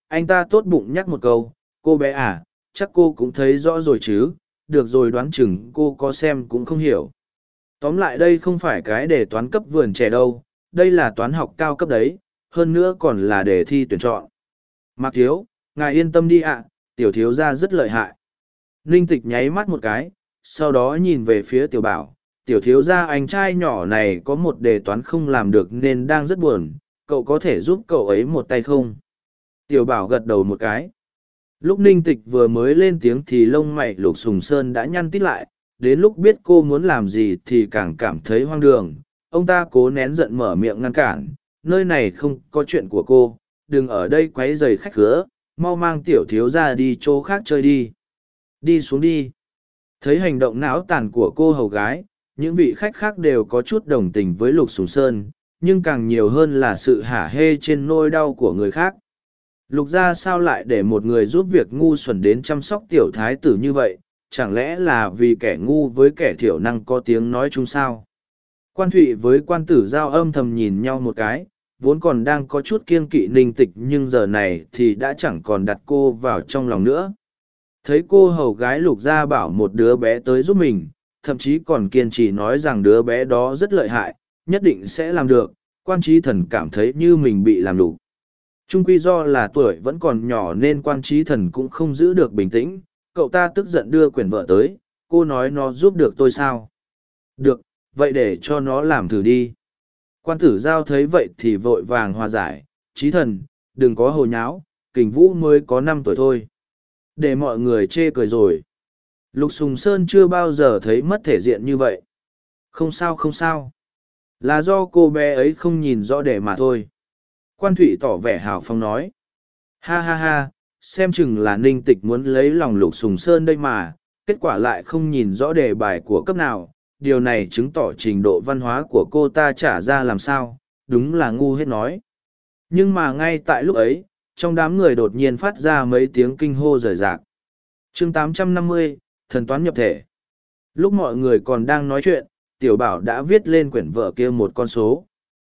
anh ta tốt bụng nhắc một câu, cô bé à, chắc cô cũng thấy rõ rồi chứ, được rồi đoán chừng cô có xem cũng không hiểu. Tóm lại đây không phải cái đề toán cấp vườn trẻ đâu, đây là toán học cao cấp đấy, hơn nữa còn là đề thi tuyển chọn. Mạc Thiếu, ngài yên tâm đi ạ, tiểu thiếu gia rất lợi hại. Ninh Tịch nháy mắt một cái, sau đó nhìn về phía tiểu bảo, tiểu thiếu gia anh trai nhỏ này có một đề toán không làm được nên đang rất buồn, cậu có thể giúp cậu ấy một tay không? Tiểu bảo gật đầu một cái. Lúc Ninh Tịch vừa mới lên tiếng thì lông mày Lục Sùng Sơn đã nhăn tít lại, đến lúc biết cô muốn làm gì thì càng cảm thấy hoang đường. Ông ta cố nén giận mở miệng ngăn cản, nơi này không có chuyện của cô, đừng ở đây quấy rầy khách khứa, mau mang tiểu thiếu gia đi chỗ khác chơi đi. Đi xuống đi. Thấy hành động não tàn của cô hầu gái, những vị khách khác đều có chút đồng tình với Lục Sùng Sơn, nhưng càng nhiều hơn là sự hả hê trên nỗi đau của người khác. Lục gia sao lại để một người giúp việc ngu xuẩn đến chăm sóc tiểu thái tử như vậy, chẳng lẽ là vì kẻ ngu với kẻ thiểu năng có tiếng nói chung sao? Quan Thụy với quan tử giao âm thầm nhìn nhau một cái, vốn còn đang có chút kiêng kỵ Ninh Tịch nhưng giờ này thì đã chẳng còn đặt cô vào trong lòng nữa. Thấy cô hầu gái Lục gia bảo một đứa bé tới giúp mình, thậm chí còn kiên trì nói rằng đứa bé đó rất lợi hại, nhất định sẽ làm được, quan trí thần cảm thấy như mình bị làm đủ. Trung quy do là tuổi vẫn còn nhỏ nên quan trí thần cũng không giữ được bình tĩnh, cậu ta tức giận đưa quyển vợ tới, cô nói nó giúp được tôi sao? Được, vậy để cho nó làm thử đi. Quan tử giao thấy vậy thì vội vàng hòa giải, trí thần, đừng có hồ nháo, Kình Vũ mới có năm tuổi thôi. Để mọi người chê cười rồi. Lục Sùng Sơn chưa bao giờ thấy mất thể diện như vậy. Không sao không sao. Là do cô bé ấy không nhìn rõ đề mà thôi. Quan Thụy tỏ vẻ hào phóng nói. Ha ha ha, xem chừng là Ninh Tịch muốn lấy lòng Lục Sùng Sơn đây mà, kết quả lại không nhìn rõ đề bài của cấp nào. Điều này chứng tỏ trình độ văn hóa của cô ta trả ra làm sao, đúng là ngu hết nói. Nhưng mà ngay tại lúc ấy, trong đám người đột nhiên phát ra mấy tiếng kinh hô rời rạc. chương tám trăm năm mươi, thần toán nhập thể. Lúc mọi người còn đang nói chuyện, Tiểu Bảo đã viết lên quyển vở kia một con số.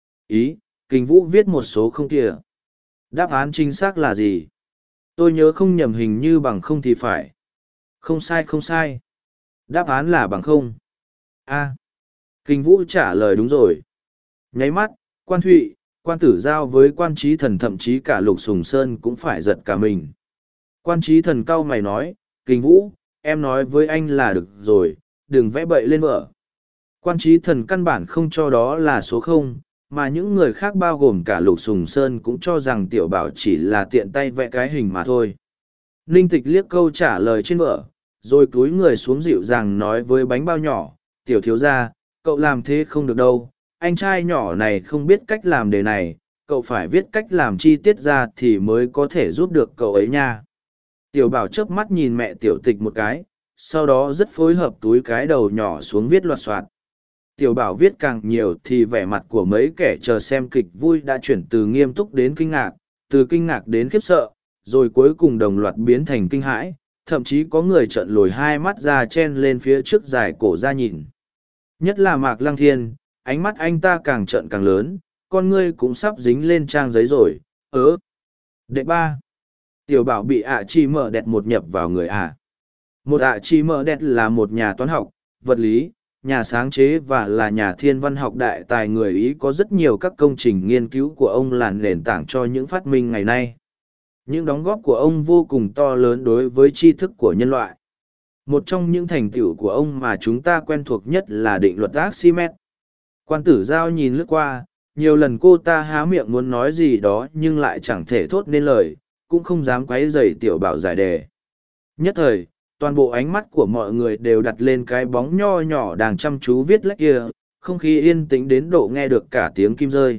Ý, Kình Vũ viết một số không kìa. Đáp án chính xác là gì? Tôi nhớ không nhầm hình như bằng không thì phải. Không sai không sai. Đáp án là bằng không. A. Kình Vũ trả lời đúng rồi. Nháy mắt, Quan Thụy, Quan Tử Giao với Quan Trí Thần thậm chí cả Lục Sùng Sơn cũng phải giật cả mình. Quan Trí Thần cau mày nói, Kình Vũ, em nói với anh là được rồi, đừng vẽ bậy lên vở. Quan Trí Thần căn bản không cho đó là số không, mà những người khác bao gồm cả Lục Sùng Sơn cũng cho rằng Tiểu Bảo chỉ là tiện tay vẽ cái hình mà thôi. Ninh Tịch liếc câu trả lời trên vở, rồi cúi người xuống dịu dàng nói với bánh bao nhỏ, Tiểu thiếu gia, cậu làm thế không được đâu, anh trai nhỏ này không biết cách làm đề này, cậu phải viết cách làm chi tiết ra thì mới có thể giúp được cậu ấy nha. Tiểu Bảo chớp mắt nhìn mẹ Tiểu Tịch một cái, sau đó rất phối hợp túi cái đầu nhỏ xuống viết loạt soạt. Tiểu Bảo viết càng nhiều thì vẻ mặt của mấy kẻ chờ xem kịch vui đã chuyển từ nghiêm túc đến kinh ngạc, từ kinh ngạc đến khiếp sợ, rồi cuối cùng đồng loạt biến thành kinh hãi, thậm chí có người trợn lồi hai mắt ra chen lên phía trước dài cổ ra nhìn. Nhất là Mạc Lăng Thiên, ánh mắt anh ta càng trợn càng lớn, con ngươi cũng sắp dính lên trang giấy rồi, ớ. Đệ ba. Tiểu Bảo bị ạ chi mở đẹp một nhập vào người ạ. Một ạ chi mở đẹp là một nhà toán học, vật lý, nhà sáng chế và là nhà thiên văn học đại tài người Ý, có rất nhiều các công trình nghiên cứu của ông là nền tảng cho những phát minh ngày nay. Những đóng góp của ông vô cùng to lớn đối với tri thức của nhân loại. Một trong những thành tựu của ông mà chúng ta quen thuộc nhất là định luật Archimedes. Quan Tử Giao nhìn lướt qua, nhiều lần cô ta há miệng muốn nói gì đó nhưng lại chẳng thể thốt nên lời, cũng không dám quấy rầy Tiểu Bảo giải đề. Nhất thời, toàn bộ ánh mắt của mọi người đều đặt lên cái bóng nho nhỏ đang chăm chú viết lách kia, không khí yên tĩnh đến độ nghe được cả tiếng kim rơi.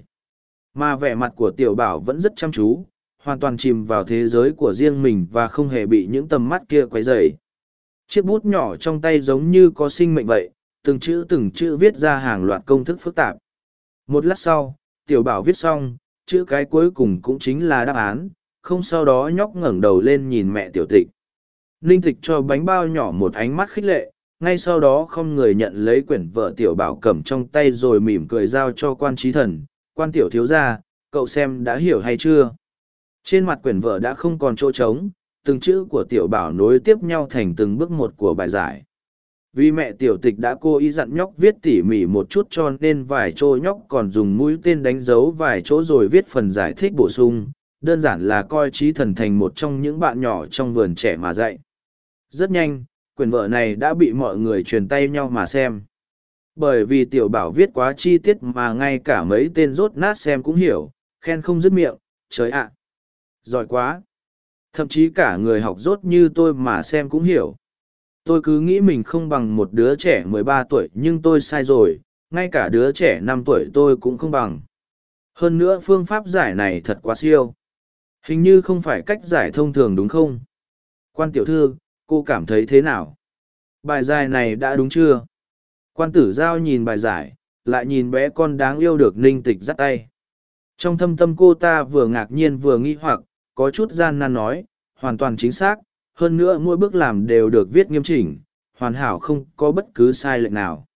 Mà vẻ mặt của Tiểu Bảo vẫn rất chăm chú, hoàn toàn chìm vào thế giới của riêng mình và không hề bị những tầm mắt kia quấy rầy. Chiếc bút nhỏ trong tay giống như có sinh mệnh vậy, từng chữ từng chữ viết ra hàng loạt công thức phức tạp. Một lát sau, Tiểu Bảo viết xong, chữ cái cuối cùng cũng chính là đáp án, không sau đó nhóc ngẩng đầu lên nhìn mẹ Tiểu Tịch. Ninh Tịch cho bánh bao nhỏ một ánh mắt khích lệ, ngay sau đó không người nhận lấy quyển vở Tiểu Bảo cầm trong tay rồi mỉm cười giao cho Quan Trí Thần. Quan Tiểu thiếu gia, cậu xem đã hiểu hay chưa? Trên mặt quyển vở đã không còn chỗ trống, từng chữ của tiểu bảo nối tiếp nhau thành từng bước một của bài giải. Vì mẹ tiểu tịch đã cố ý dặn nhóc viết tỉ mỉ một chút cho nên vài chỗ nhóc còn dùng mũi tên đánh dấu vài chỗ rồi viết phần giải thích bổ sung, đơn giản là coi Trí Thần thành một trong những bạn nhỏ trong vườn trẻ mà dạy. Rất nhanh, quyển vở này đã bị mọi người truyền tay nhau mà xem. Bởi vì tiểu bảo viết quá chi tiết mà ngay cả mấy tên rốt nát xem cũng hiểu, khen không dứt miệng, trời ạ! Giỏi quá! Thậm chí cả người học rốt như tôi mà xem cũng hiểu. Tôi cứ nghĩ mình không bằng một đứa trẻ mười ba tuổi nhưng tôi sai rồi, ngay cả đứa trẻ năm tuổi tôi cũng không bằng. Hơn nữa phương pháp giải này thật quá siêu. Hình như không phải cách giải thông thường đúng không? Quan tiểu thư, cô cảm thấy thế nào? Bài giải này đã đúng chưa? Quan tử giao nhìn bài giải, lại nhìn bé con đáng yêu được Ninh Tịch dắt tay. Trong thâm tâm cô ta vừa ngạc nhiên vừa nghi hoặc, có chút gian nan nói, hoàn toàn chính xác, hơn nữa mỗi bước làm đều được viết nghiêm chỉnh, hoàn hảo không có bất cứ sai lệch nào.